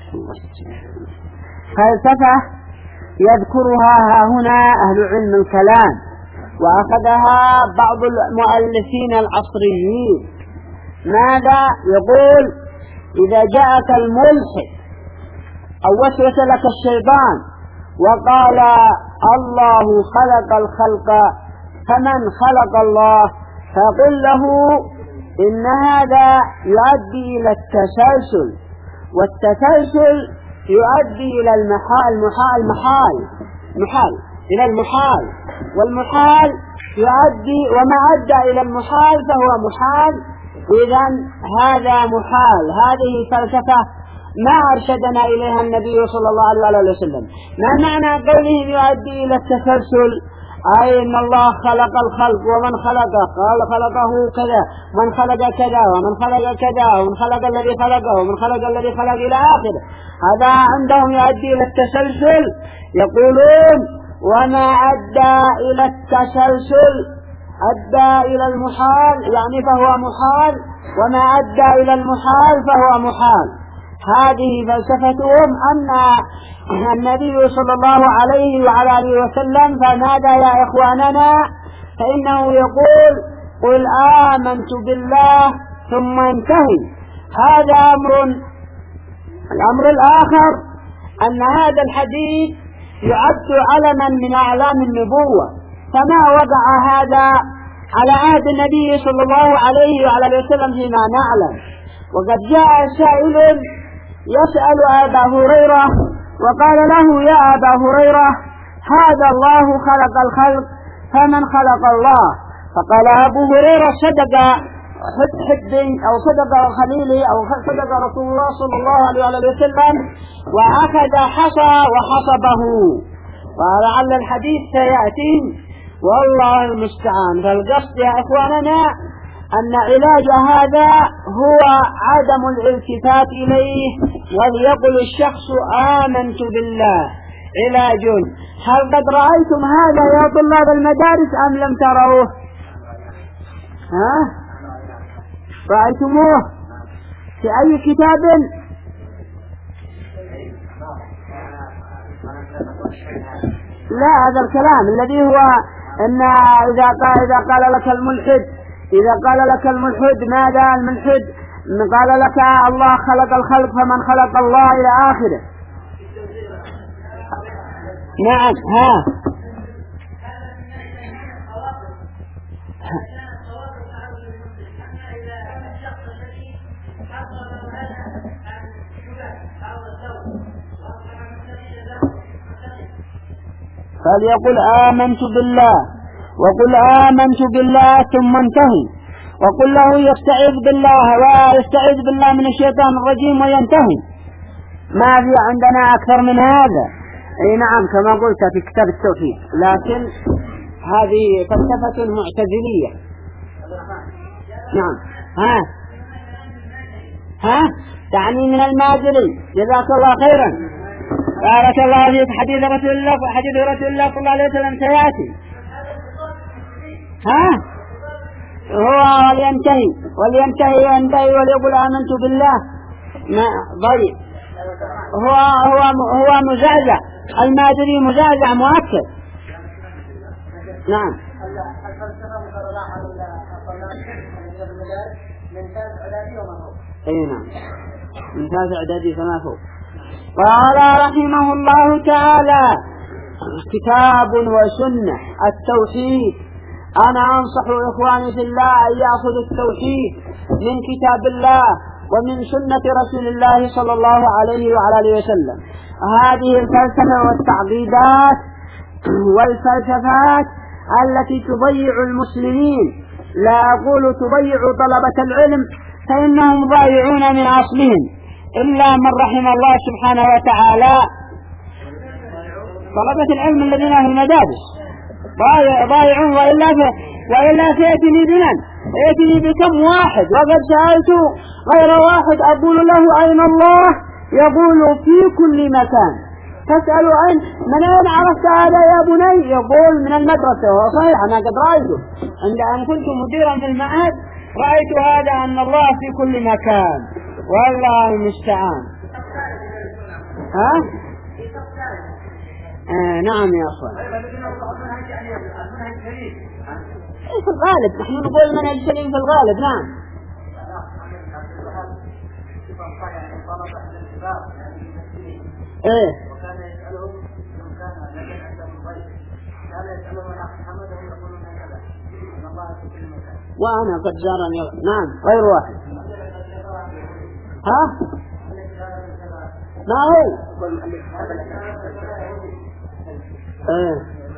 فلسفة يذكرها ها هنا أهل علم الكلام، وأخذها بعض المؤلفين العصريين. ماذا يقول؟ إذا جاءك الملحد أو وسوس لك الشيطان وقال الله خلق الخلق فمن خلق الله، فقل له إن هذا يؤدي إلى التسلسل، والتسلسل يؤدي إلى المحال محال محال محال إلى المحال، والمحال يؤدي وما أدى إلى المحال فهو محال. إذن هذا محال. هذه فلسفة ما أرشدنا إليها النبي صلى الله عليه وسلم. ما معنى قوله يؤدي إلى التسلسل؟ أي أن الله خلق الخلق ومن خلقه قال خلقه كذا، من خلق كذا ومن خلق كذا ومن خلق الذي خلقه ومن خلق الذي خلق إلى آخره. هذا عندهم يؤدي إلى التسلسل. يقولون وما أدى إلى التسلسل أدى إلى المحال، يعني فهو محال، وما أدى إلى المحال فهو محال. هذه فلسفتهم أن النبي صلى الله عليه وعلى آله وسلم فماذا يا إخواننا فإنه يقول قل آمنت بالله ثم انتهي. هذا أمر. الأمر الآخر أن هذا الحديث يعد علما من أعلام النبوة، فما وقع هذا على عهد النبي صلى الله عليه وعلى آله وسلم فيما نعلم. وقد جاء سائل يسأل أبا هريرة وقال له يا أبا هريرة هذا الله خلق الخلق فمن خلق الله؟ فقال أبو هريرة صدق حدي أو صدق خليلي أو صدق رسول الله صلى الله عليه وسلم، وأخذ حصى وحصبه. ولعل الحديث سيأتي والله المستعان. فالقصد يا إخواننا أن علاج هذا هو عدم الالتفات إليه، وليقل الشخص آمنت بالله. علاج. هل قد رأيتم هذا يا طلاب المدارس أم لم تروه؟ ها؟ رأيتموه في أي كتاب؟ لا، هذا الكلام الذي هو أن إذا قال, إذا قال لك الملحد إذا قال لك الملحد ماذا الملحد؟ قال لك الله خلق الخلق فمن خلق الله إلى آخره. نعم. ها فليقل آمنت بالله وقل آمنت بالله ثم انتهي، وقل له يستعيذ بالله ويستعيذ بالله من الشيطان الرجيم وينتهي. ما في عندنا أكثر من هذا. أي نعم كما قلت في كتاب التوحيد، لكن هذه فلسفة معتزلية. نعم. ها ها تعني من الماجري. جزاك الله خيرا، بارك الله فيك. حديث رسول الله حديث رسول الله صلى الله عليه وسلم سيأتي. ها هو ولينتهي ولينتهي ينتهي وليقول آمنت بالله. ما ضيق. هو هو هو مزعزع. المادري مزعزع مؤكد. نعم. اي نعم من ثالث اعدادي فما فوق. قال رحمه الله تعالى كتاب وسنة التوحيد. أنا أنصح إخواني في الله أن يأخذوا التوحيد من كتاب الله ومن سنة رسول الله صلى الله عليه وعلى آله وسلم. هذه الفلسفة والتعقيدات والفلسفات التي تضيع المسلمين، لا أقول تضيع طلبة العلم فإنهم ضائعون من أصلهم، إلا من رحم الله سبحانه وتعالى. طلبة العلم الذين في المدارس ضائعون، وإلا وإلا سيأتني بمن؟ سيأتني بكم واحد، وقد سألت غير واحد أقول له أين الله؟ يقول في كل مكان. تسأل عن من أين عرفت هذا يا بني؟ يقول من المدرسة. وهو صحيح أنا قد رأيته عند أن كنت مديرا في المعهد، رأيت هذا أن الله في كل مكان، والله المستعان. ها؟ آه نعم يا أخوان. في الغالب نحن نقول منهج سليم في الغالب. نعم. ايه وانا قد جارني. نعم غير واحد. ها ما هو ايه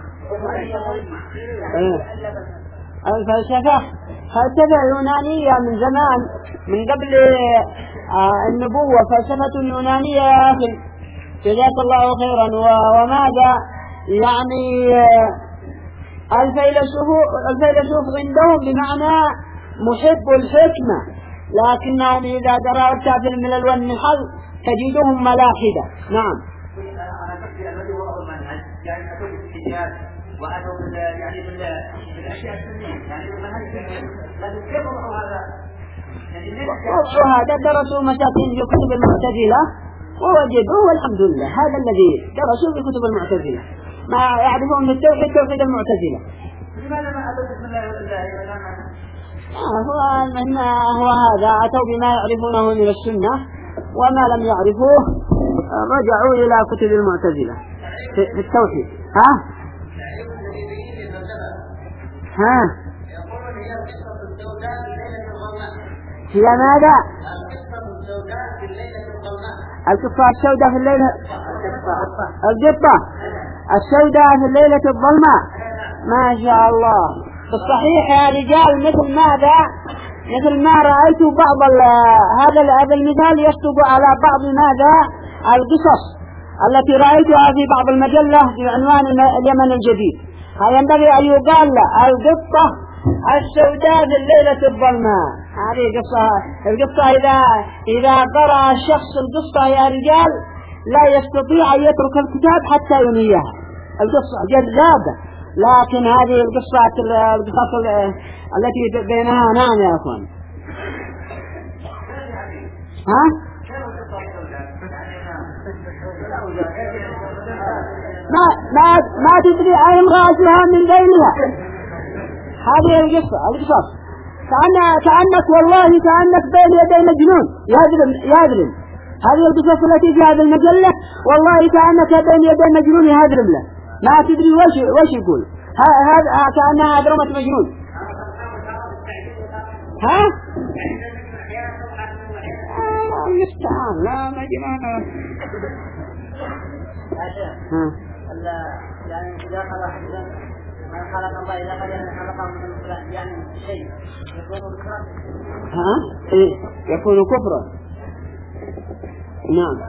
ايه الفلسفة فلسفة يونانية من زمان، من قبل آه النبوة، فلسفة يونانية يا أخي جزاك الله خيرا. وماذا يعني آه الفيلسوف الفيلسوف عندهم بمعنى محب الحكمة، لكنهم إذا درست في الملل والنحل تجدهم ملاحدة. نعم. وأنه يعني بالأشياء السنية يعني بالمنهج، لكن كيف وضعوا هذا وهذا درسوا مساكين في كتب المعتزلة ووجدوا والحمد لله. هذا الذي درسوا في كتب المعتزلة ما يعرفون من التوحيد توحيد المعتزلة. لماذا ما أتوا بسم الله والله؟ هو هو هذا أتوا بما يعرفونه من السنة وما لم يعرفوه رجعوا إلى كتب المعتزلة في التوحيد. ها ها هي ماذا؟ القطة السوداء في الليلة القطة السوداء في الليلة الظلماء. ما شاء الله. بالصحيح يا رجال مثل ماذا مثل ما رأيت بعض هذا هذا المثال يصدق على بعض ماذا القصص التي رأيتها في بعض المجلة بعنوان اليمن الجديد. هذا ينبغي أن يقال القطة السوداء في الليلة الظلماء. هذه قصة. القصة إذا إذا قرأ الشخص القصة يا رجال لا يستطيع أن يترك الكتاب حتى ينهيها. القصة جذابة، لكن هذه القصة القصص التي بينها نعم يا أخوان. ها؟ ما ما ما تدري أين رأسها من بينها. هذه القصة القصص كأن كأنك والله كأنك بين يدي مجنون يهدم يهدم. هذه القصص التي في هذه المجلة والله كأنك بين يدي مجنون يهدم له، ما تدري وش وش يقول. هذا كأنها أدرمة مجنون. ها؟ يستعان لا مجنون. ها؟ يعني إذا خلق من خلق الله إذا خلق من يعني شيء يكون كفرا. ها؟ إيه يكون كفرا. نعم.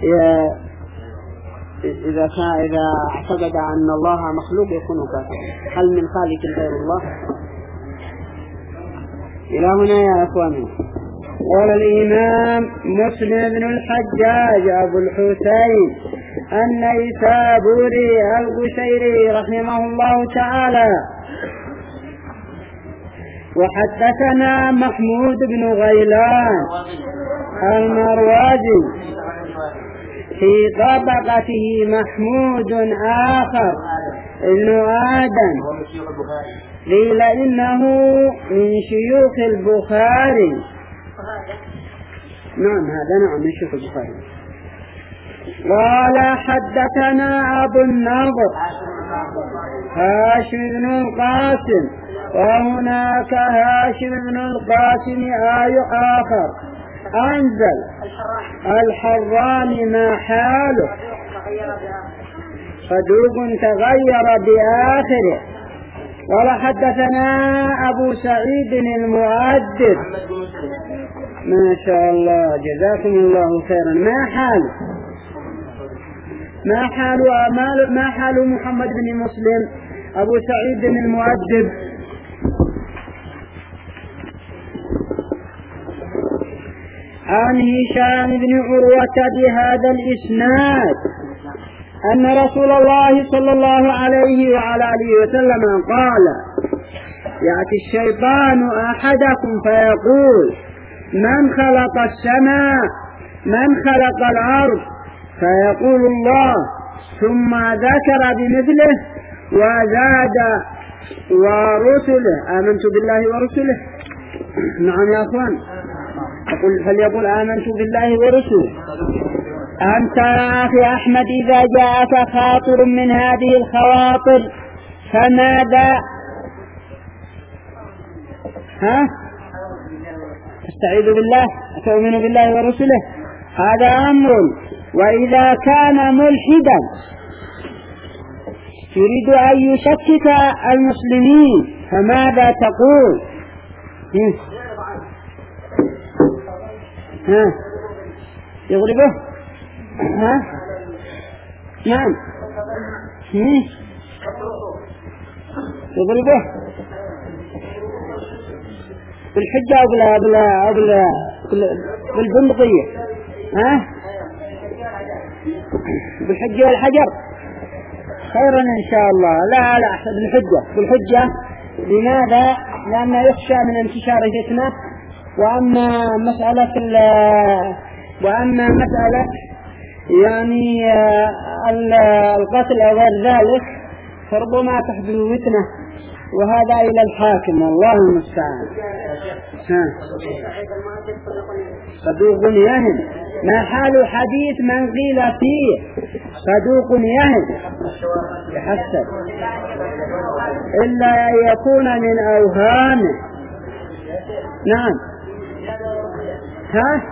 إذا كان إذا اعتقد أن الله مخلوق يكون كافرا. هل من خالق غير الله؟ إلى هنا يا أخواني. قال الإمام مسلم بن الحجاج أبو الحسين النيسابوري القشيري رحمه الله تعالى: وحدثنا محمود بن غيلان المروزي في طبقته محمود آخر ابن آدم، قيل إنه من شيوخ البخاري. نعم هذا نعم من شيوخ البخاري. قال حدثنا أبو النضر هاشم بن القاسم، وهناك هاشم بن القاسم آي آخر أنزل الحران ما حاله صدوق تغير بآخره. قال حدثنا أبو سعيد المؤدب. ما شاء الله جزاكم الله خيرا. ما حاله ما حال ما حال محمد بن مسلم أبو سعيد المؤدب؟ عن هشام بن عروة بهذا الإسناد أن رسول الله صلى الله عليه وعلى آله وسلم قال: يأتي الشيطان أحدكم فيقول: من خلق السماء من خلق الأرض؟ فيقول الله، ثم ذكر بمثله وزاد ورسله آمنت بالله ورسله. نعم يا أخوان، أقول فليقول آمنت بالله ورسله. أنت يا أخي أحمد إذا جاءك خاطر من هذه الخواطر فماذا؟ ها؟ استعيذ بالله، تؤمن بالله ورسله، هذا أمر. وإذا كان ملحدا يريد أن يشكك المسلمين فماذا تقول؟ ها؟ يغلبه؟ ها؟ نعم. يغلبه بالحجة أو بلا بلا بلا بالبندقية؟ ها؟ بالحجة والحجر خيرا إن شاء الله. لا لا بالحجة بالحجة. لماذا؟ لأن يخشى من انتشار فتنة وأما مسألة وأما مسألة يعني القتل أو غير ذلك فربما تحدث فتنة، وهذا إلى الحاكم والله المستعان. ها صدوق يهم، ما حال حديث من قيل فيه صدوق يهم يحسب إلا أن يكون من أوهامه. نعم. ها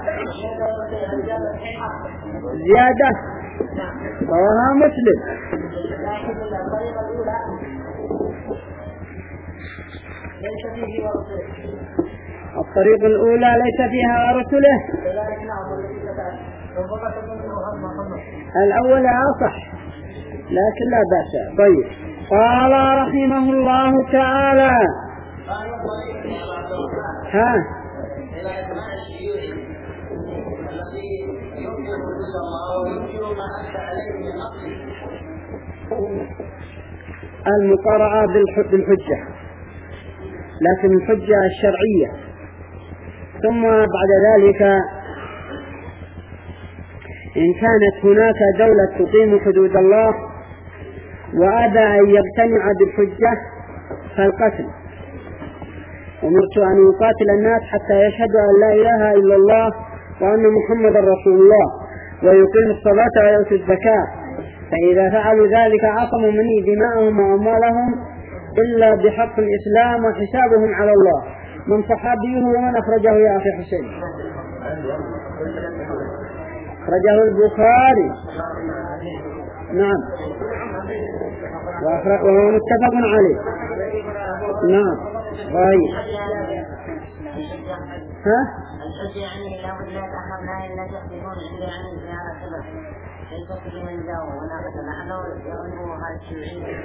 زيادة رواه مسلم. الطريق الأولى ليس فيها ورسله، الأول أصح لكن لا بأس. طيب قال رحمه الله تعالى ها المقارعة بالحجة، لكن الحجة الشرعية. ثم بعد ذلك إن كانت هناك دولة تقيم حدود الله وأبى أن يقتنع بالحجة فالقتل. أمرت أن يقاتل الناس حتى يشهدوا أن لا إله إلا الله وأن محمد رسول الله ويقيم الصلاة ويؤتي الزكاة، فإذا فعلوا ذلك عصموا مني دماءهم وأموالهم إلا بحق الإسلام وحسابهم على الله. من صحابيه ومن أخرجه يا أخي حسين؟ أخرجه البخاري. نعم وهو متفق عليه. نعم. طيب ها الحج يعني لا بد لا تأخرنا إلا تحدثون عند يعني زيارة سبب كيف تجي من جو وناقص نحن يغنوا هذا الشيء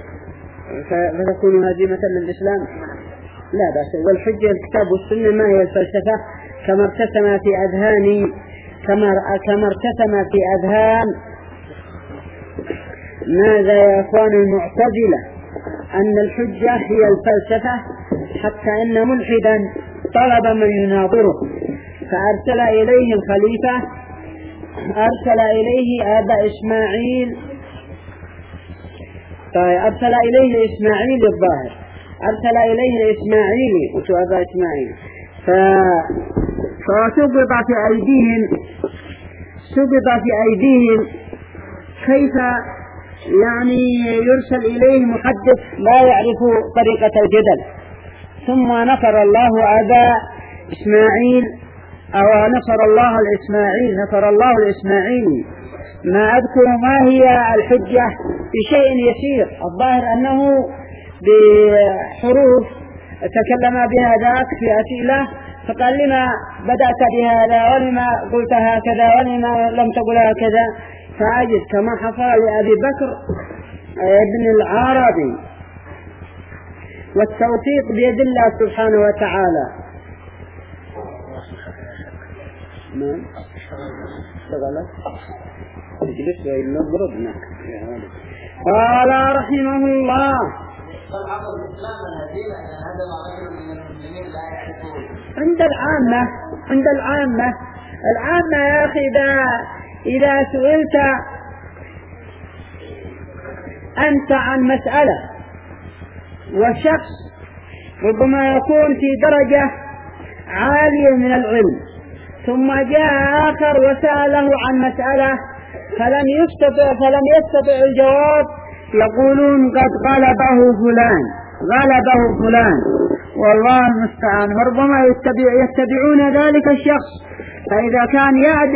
فتكون هزيمة للإسلام؟ لا بأس. والحجة الكتاب والسنة ما هي الفلسفة كما ارتسم في أذهان كما كما ارتسم في أذهان ماذا يا أخوان المعتزلة أن الحجة هي الفلسفة، حتى أن ملحدا طلب من يناظره فأرسل إليه الخليفة، أرسل إليه أبا إسماعيل أرسل إليه إسماعيل الظاهر أرسل إليه الإسماعيلي وشو أبا إسماعيل فسقط في أيديهم سقط في أيديهم كيف يعني يرسل إليه محدث لا يعرف طريقة الجدل. ثم نصر الله أبا إسماعيل أو نصر الله الإسماعيل نصر الله الإسماعيلي. ما أذكر ما هي الحجة بشيء يسير، الظاهر أنه بحروف تكلم بها ذاك في أسئلة فقال لما بدأت بهذا ولما قلت هكذا ولما لم تقل هكذا، فعجز كما حصل لأبي بكر ابن العربي. والتوفيق بيد الله سبحانه وتعالى. نعم اشتغلت تجلس وينضربنا. قال رحمه الله عند العامة عند العامة العامة يا أخي إذا إذا سئلت أنت عن مسألة والشخص ربما يكون في درجة عالية من العلم ثم جاء آخر وسأله عن مسألة فلم يستطع فلم يستطع الجواب، يقولون قد غلبه فلان غلبه فلان والله المستعان. وربما يتبع يتبعون ذلك الشخص، فإذا كان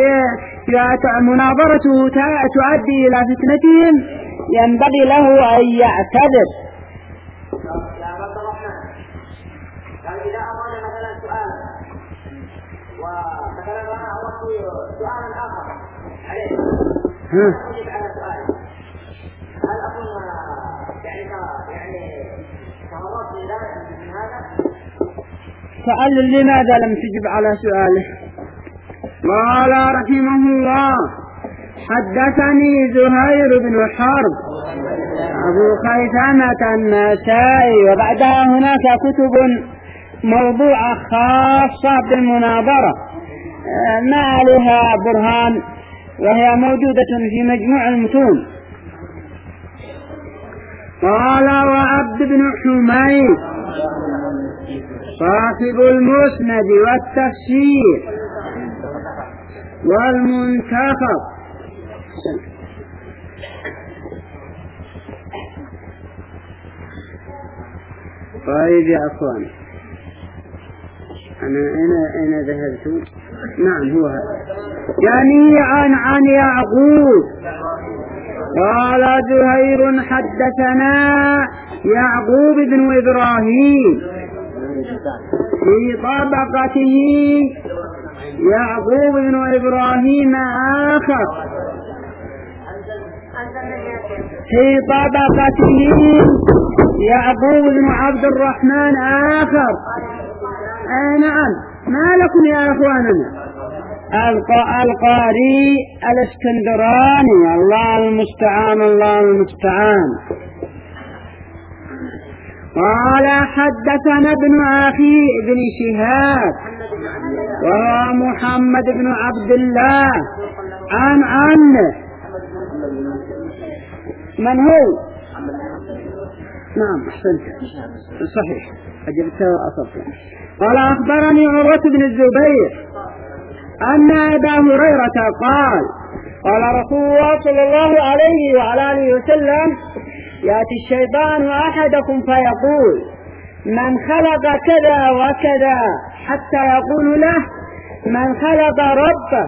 مناظرته تؤدي إلى فتنتهم ينبغي له أن يعتذر. يا رب الرحمن يعني إذا أراد مثلا سؤالا ومثلا أنا أردت سؤالا آخر عليه أجيب على سؤال، هل أكون يعني يعني تهربت من ذلك من هذا؟ سأل لماذا لم تجب على سؤاله؟ قال رحمه الله حدثني زهير بن حرب أبو خيثمة النسائي. وبعدها هناك كتب موضوعة خاصة بالمناظرة ما لها برهان، وهي موجودة في مجموع المتون. قال وعبد بن حميد صاحب المسند والتفسير والمنتخب. طيب يا أخوان، أنا أنا أنا ذهبت. نعم هو هذا. جميعا عن يعقوب. قال زهير حدثنا يعقوب بن إبراهيم في طبقته يعقوب بن إبراهيم آخر في طبقته يعقوب بن عبد الرحمن آخر. آه نعم، ما لكم يا أخواننا؟ القاري الاسكندراني. الله المستعان الله المستعان. قال حدثنا ابن أخي ابن شهاب وهو محمد بن عبد الله عن عمه. من هو؟ نعم أحسنت صحيح أجبته وأصبت. قال أخبرني عروة بن الزبير أن أبا هريرة قال قال رسول الله صلى الله عليه وعلى آله وسلم يأتي الشيطان أحدكم فيقول من خلق كذا وكذا حتى يقول له من خلق ربك،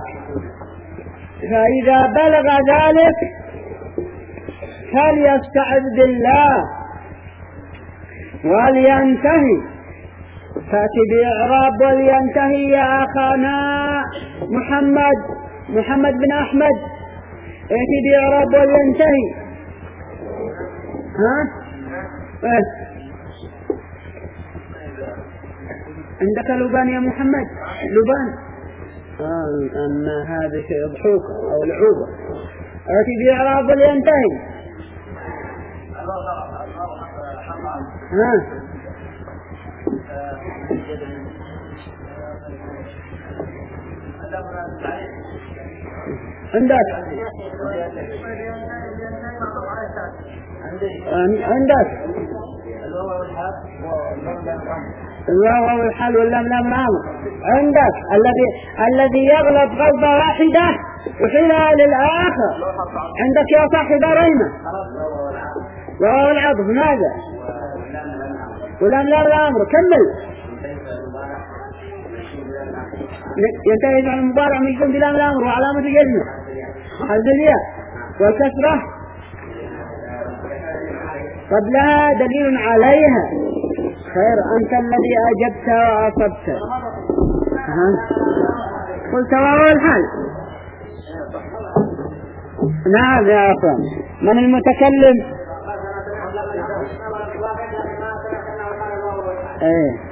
فإذا بلغ ذلك فليستعذ بالله ولينتهي. فأتي بإعراب ولينتهي يا أخانا محمد محمد بن أحمد، ائتي بإعراب ولينتهي. ها إيه؟ عندك لبان يا محمد؟ لبان آه أما هذا شيء ضحوك أو لعوبة. ائتي بإعراب ولينتهي. ها عندك عندك الواو والحال واللام لام رام. عندك الذي الذي يغلط غلطة واحدة يحيلها للآخر. عندك يا صاحب ريمة وهو العطف ماذا؟ ولام لام الأمر. كمل. ينتهي فعل المضارع مجزوم بلام الأمر وعلامة جزمه الزلية والكسرة قبلها دليل عليها. خير أنت الذي أجبت وأصبت. قلت وهو الحال. نعم يا أخوان. من المتكلم؟ ايه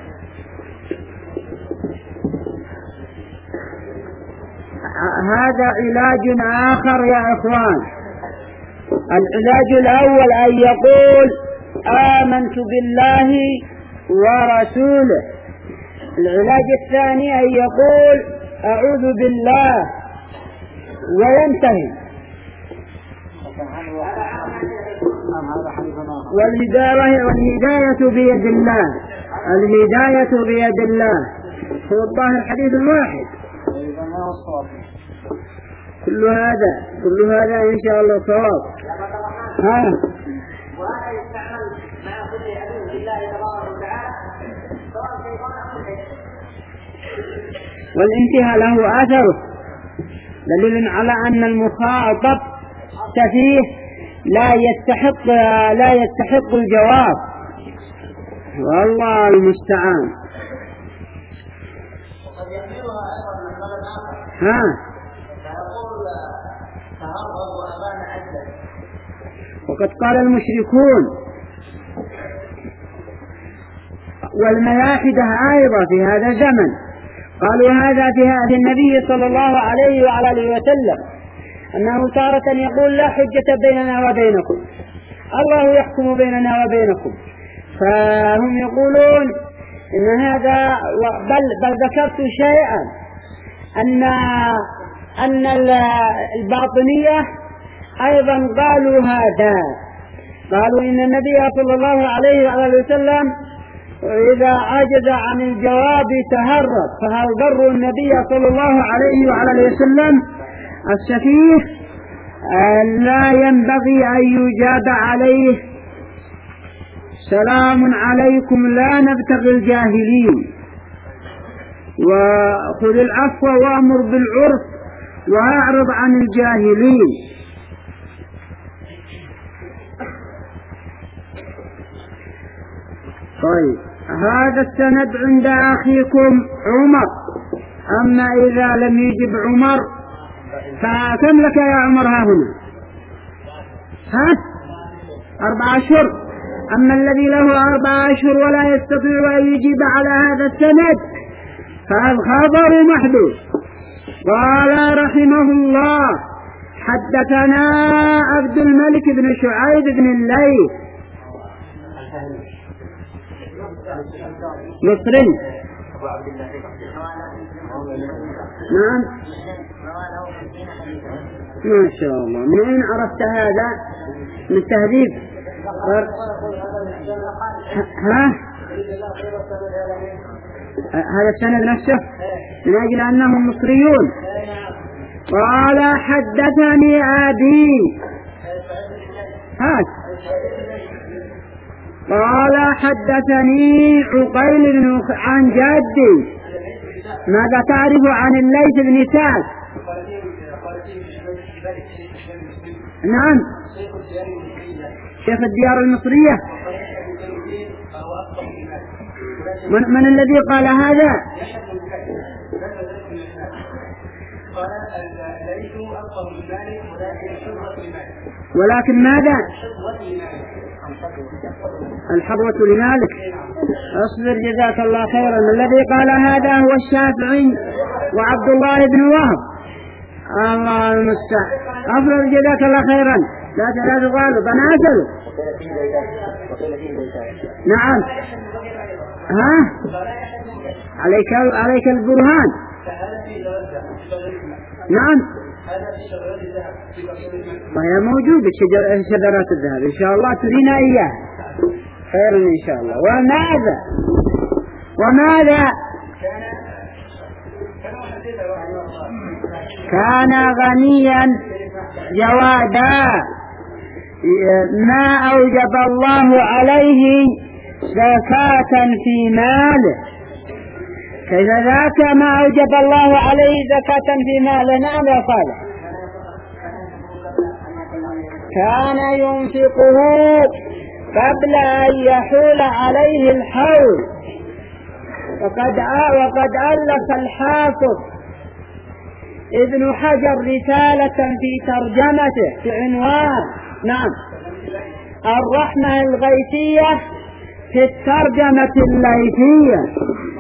هذا علاج آخر يا أخوان. العلاج الأول أن يقول آمنت بالله ورسوله. العلاج الثاني أن يقول أعوذ بالله وينتهي. والهداية والهداية بيد الله. الهداية بيد الله. هو الظاهر حديث واحد. كل هذا كل هذا إن شاء الله صواب. ها وهذا يستعمل مع كل عدو لله تبارك وتعالى سواء شيطان أو شيء. والانتهاء له أثره دليل على أن المخاطب سفيه لا يستحق لا يستحق الجواب. والله المستعان. وقد يحملها أيضا من بلد آخر. ها فيقول تهرب وأبان عجلا. وقد قال المشركون والملاحدة أيضا في هذا الزمن قالوا هذا في هذا النبي صلى الله عليه وعلى آله وسلم أنه تارة يقول لا حجة بيننا وبينكم، الله يحكم بيننا وبينكم. فهم يقولون إن هذا بل, بل ذكرت شيئا أن أن الباطنية أيضا قالوا هذا، قالوا إن النبي صلى الله عليه وآله وسلم إذا عجز عن الجواب تهرب، فهل ضر النبي صلى الله عليه وآله وسلم السفيه لا ينبغي أن يجاب عليه سلام عليكم لا نبتغي الجاهلين، وخذ العفو وأمر بالعرف وأعرض عن الجاهلين. طيب هذا السند عند أخيكم عمر، أما إذا لم يجب عمر فكم لك يا عمر ها هنا؟ ها؟ أربع أشهر. أما الذي له أربع أشهر ولا يستطيع أن يجيب على هذا السند فالخبر محدود. قال رحمه الله حدثنا عبد الملك بن شعيب بن الليث مصري. نعم ما شاء الله. من أين عرفت هذا؟ من التهذيب. ها هذا السند نفسه من أجل أنهم مصريون. قال حدثني أبي هات قال حدثني عقيل بن عن جدي. ماذا تعرف عن الليث بن سعد؟ نعم شيخ الديار المصرية. من, من الذي قال هذا؟ ولكن ماذا؟ الحظوة لمالك. اصبر جزاك الله خيرا. الذي قال هذا هو الشافعي وعبد الله بن وهب. الله المستعان. أفضل جزاك الله خيرا. لا تلا تقالوا بناسل. نعم ها عليك عليك البرهان. نعم وهي موجودة شجرات الذهب إن شاء الله ترينا إياه خيرا إن شاء الله. وماذا وماذا كان غنيا جوادا ما أوجب الله عليه زكاة في ماله. كيف ذاك ما أوجب الله عليه زكاة في ماله؟ نعم يا صالح. كان ينفقه قبل أن يحول عليه الحول. وقد وقد ألف الحافظ ابن حجر رسالة في ترجمته بعنوان نعم الرحمة الغيثية في الترجمة الليثية.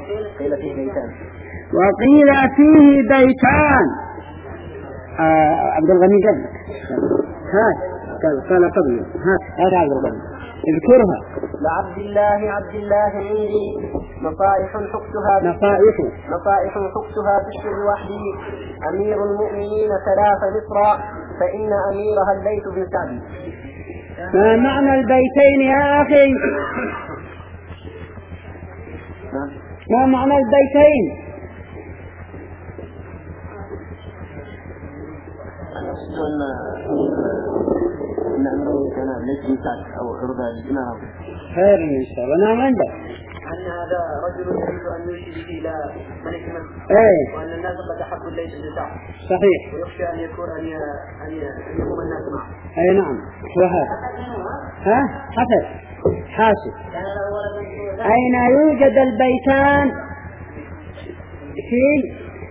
وقيل فيه بيتان. آه عبد الغني قبل هات قال قال قبل هات هات عبد الغني اذكرها. لعبد الله عبد الله عندي نصائح حكتها نصائح نصائح حكتها في السر وحدي. أمير المؤمنين ثلاث مصر فإن أميرها الليث بن سعد. ما معنى البيتين يا أخي؟ ما معنى البيتين؟ خير إن شاء الله. نعم عندك أن هذا رجل يريد أن يرشد إلى ملك مصر ايه وأن الناس قد أحبوا الليث بن سعد صحيح ويخشى أن يكون أن أن يقوم الناس معه. اي نعم وهذا ها حسن حاسب. أين يوجد البيتان؟ في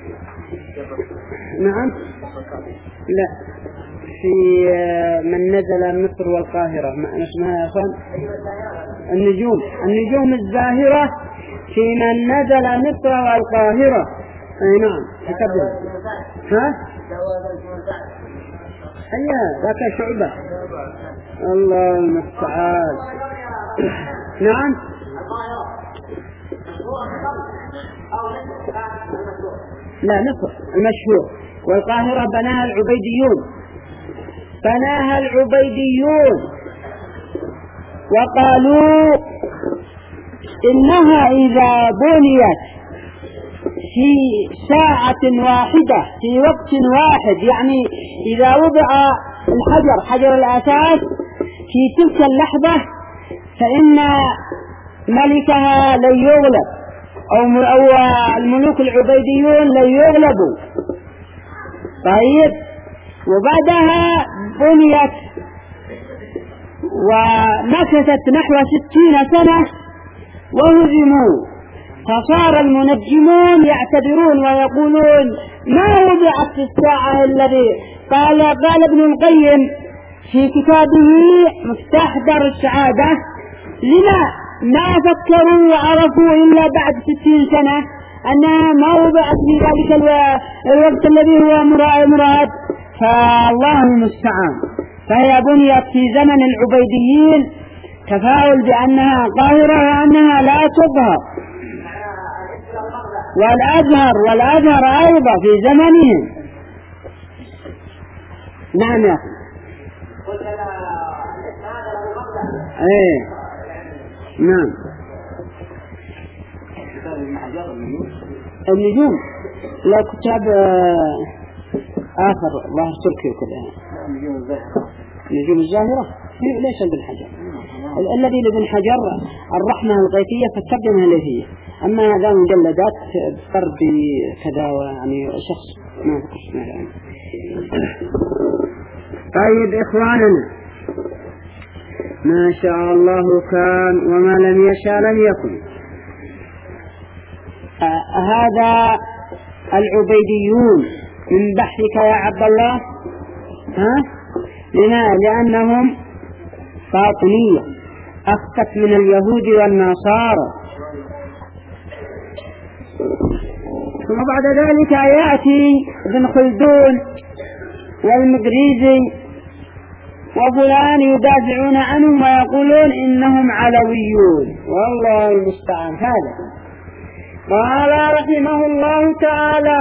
نعم لا في من نزل مصر والقاهرة. ما اسمها يا أخوان؟ النجوم النجوم الزاهرة في من نزل مصر والقاهرة. أي نعم تكبر. ها هيا ذاك شعبة. الله المستعان. نعم لا نصف المشهور. والقاهرة بناها العبيديون بناها العبيديون وقالوا إنها إذا بنيت في ساعة واحدة في وقت واحد، يعني إذا وضع الحجر حجر الأساس في تلك اللحظة فإن ملكها لن يغلب أو الملوك العبيديون لن يغلبوا. طيب، وبعدها بنيت ومكثت نحو ستين سنة وهزموا، فصار المنجمون يعتبرون ويقولون ما وضعت في الساعة الذي قال قال ابن القيم في كتابه مفتاح دار السعادة لما ما فكروا وعرفوا إلا بعد ستين سنة أنها ما وضعت في ذلك الوقت الذي هو مراد. فالله المستعان. فهي بنيت في زمن العبيديين تفاؤل بأنها قاهرة وأنها لا تظهر، والأزهر والأزهر أيضا في زمنهم. نعم يا أخي. ايه نعم. النجوم لا كتاب آخر ظاهر تركي وكذا. نجوم الزاهرة ليس ابن حجر، الذي لابن حجر الرحمة الغيثية فترجمها ليه، أما هذا مجلدات فرد كذا يعني شخص ما فكرت الآن. طيب إخواننا، ما شاء الله كان وما لم يشاء لم يكن. آه هذا العبيديون من بحثك يا عبد الله، ها؟ لما لأنهم باطنية أخذت من اليهود والنصارى. ثم بعد ذلك يأتي ابن خلدون والمقريزي وفلان يدافعون عنهم ويقولون إنهم علويون، والله المستعان. هذا قال رحمه الله تعالى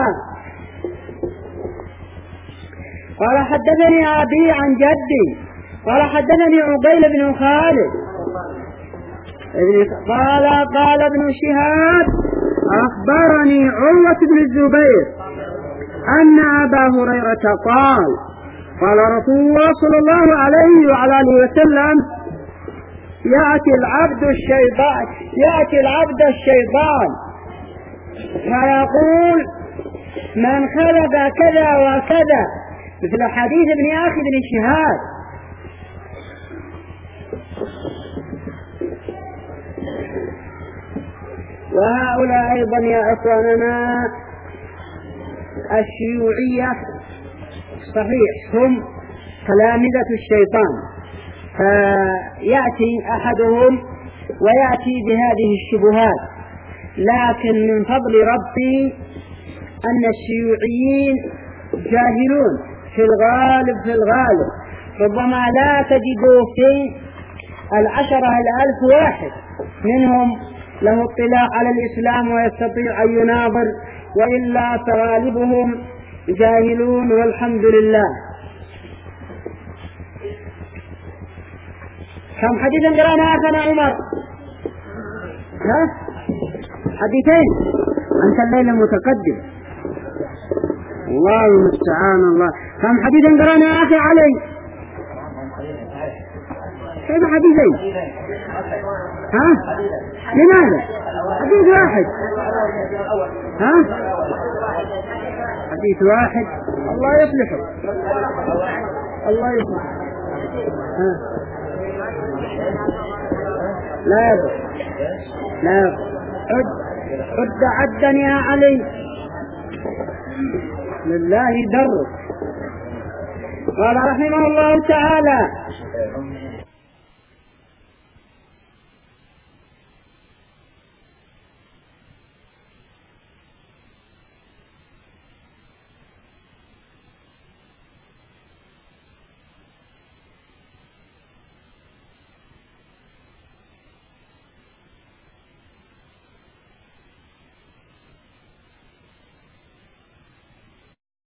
قال حدثني أبي عن جدي قال حدثني عقيل بن خالد قال قال ابن شهاب أخبرني عروة بن الزبير أن أبا هريرة قال قال رسول الله صلى الله عليه وعلى آله وسلم يأتي العبد الشيطان يأتي العبد الشيطان فيقول من خلق كذا وكذا، مثل حديث ابن أخي بن شهاب. وهؤلاء أيضا يا أخواننا الشيوعية صحيح هم تلامذة الشيطان، فيأتي أحدهم ويأتي بهذه الشبهات، لكن من فضل ربي أن الشيوعيين جاهلون في الغالب في الغالب ربما لا تجدوا في العشرة الألف واحد منهم له اطلاع على الإسلام ويستطيع أن يناظر، وإلا فغالبهم جاهلون والحمد لله. كم حديثا قرانا أخنا عمر؟ ها؟ حديثين. أنت الليلة متقدم، الله المستعان. الله كم حديثا قرانا أخي علي؟ كيف حديثين؟ ها؟ لماذا؟ حديث واحد. ها؟ حديث واحد. الله يصلحه الله يصلحه. ها؟ لا يبقى لا يبقى عد عد عدا يا علي لله درك. قال رحمه الله تعالى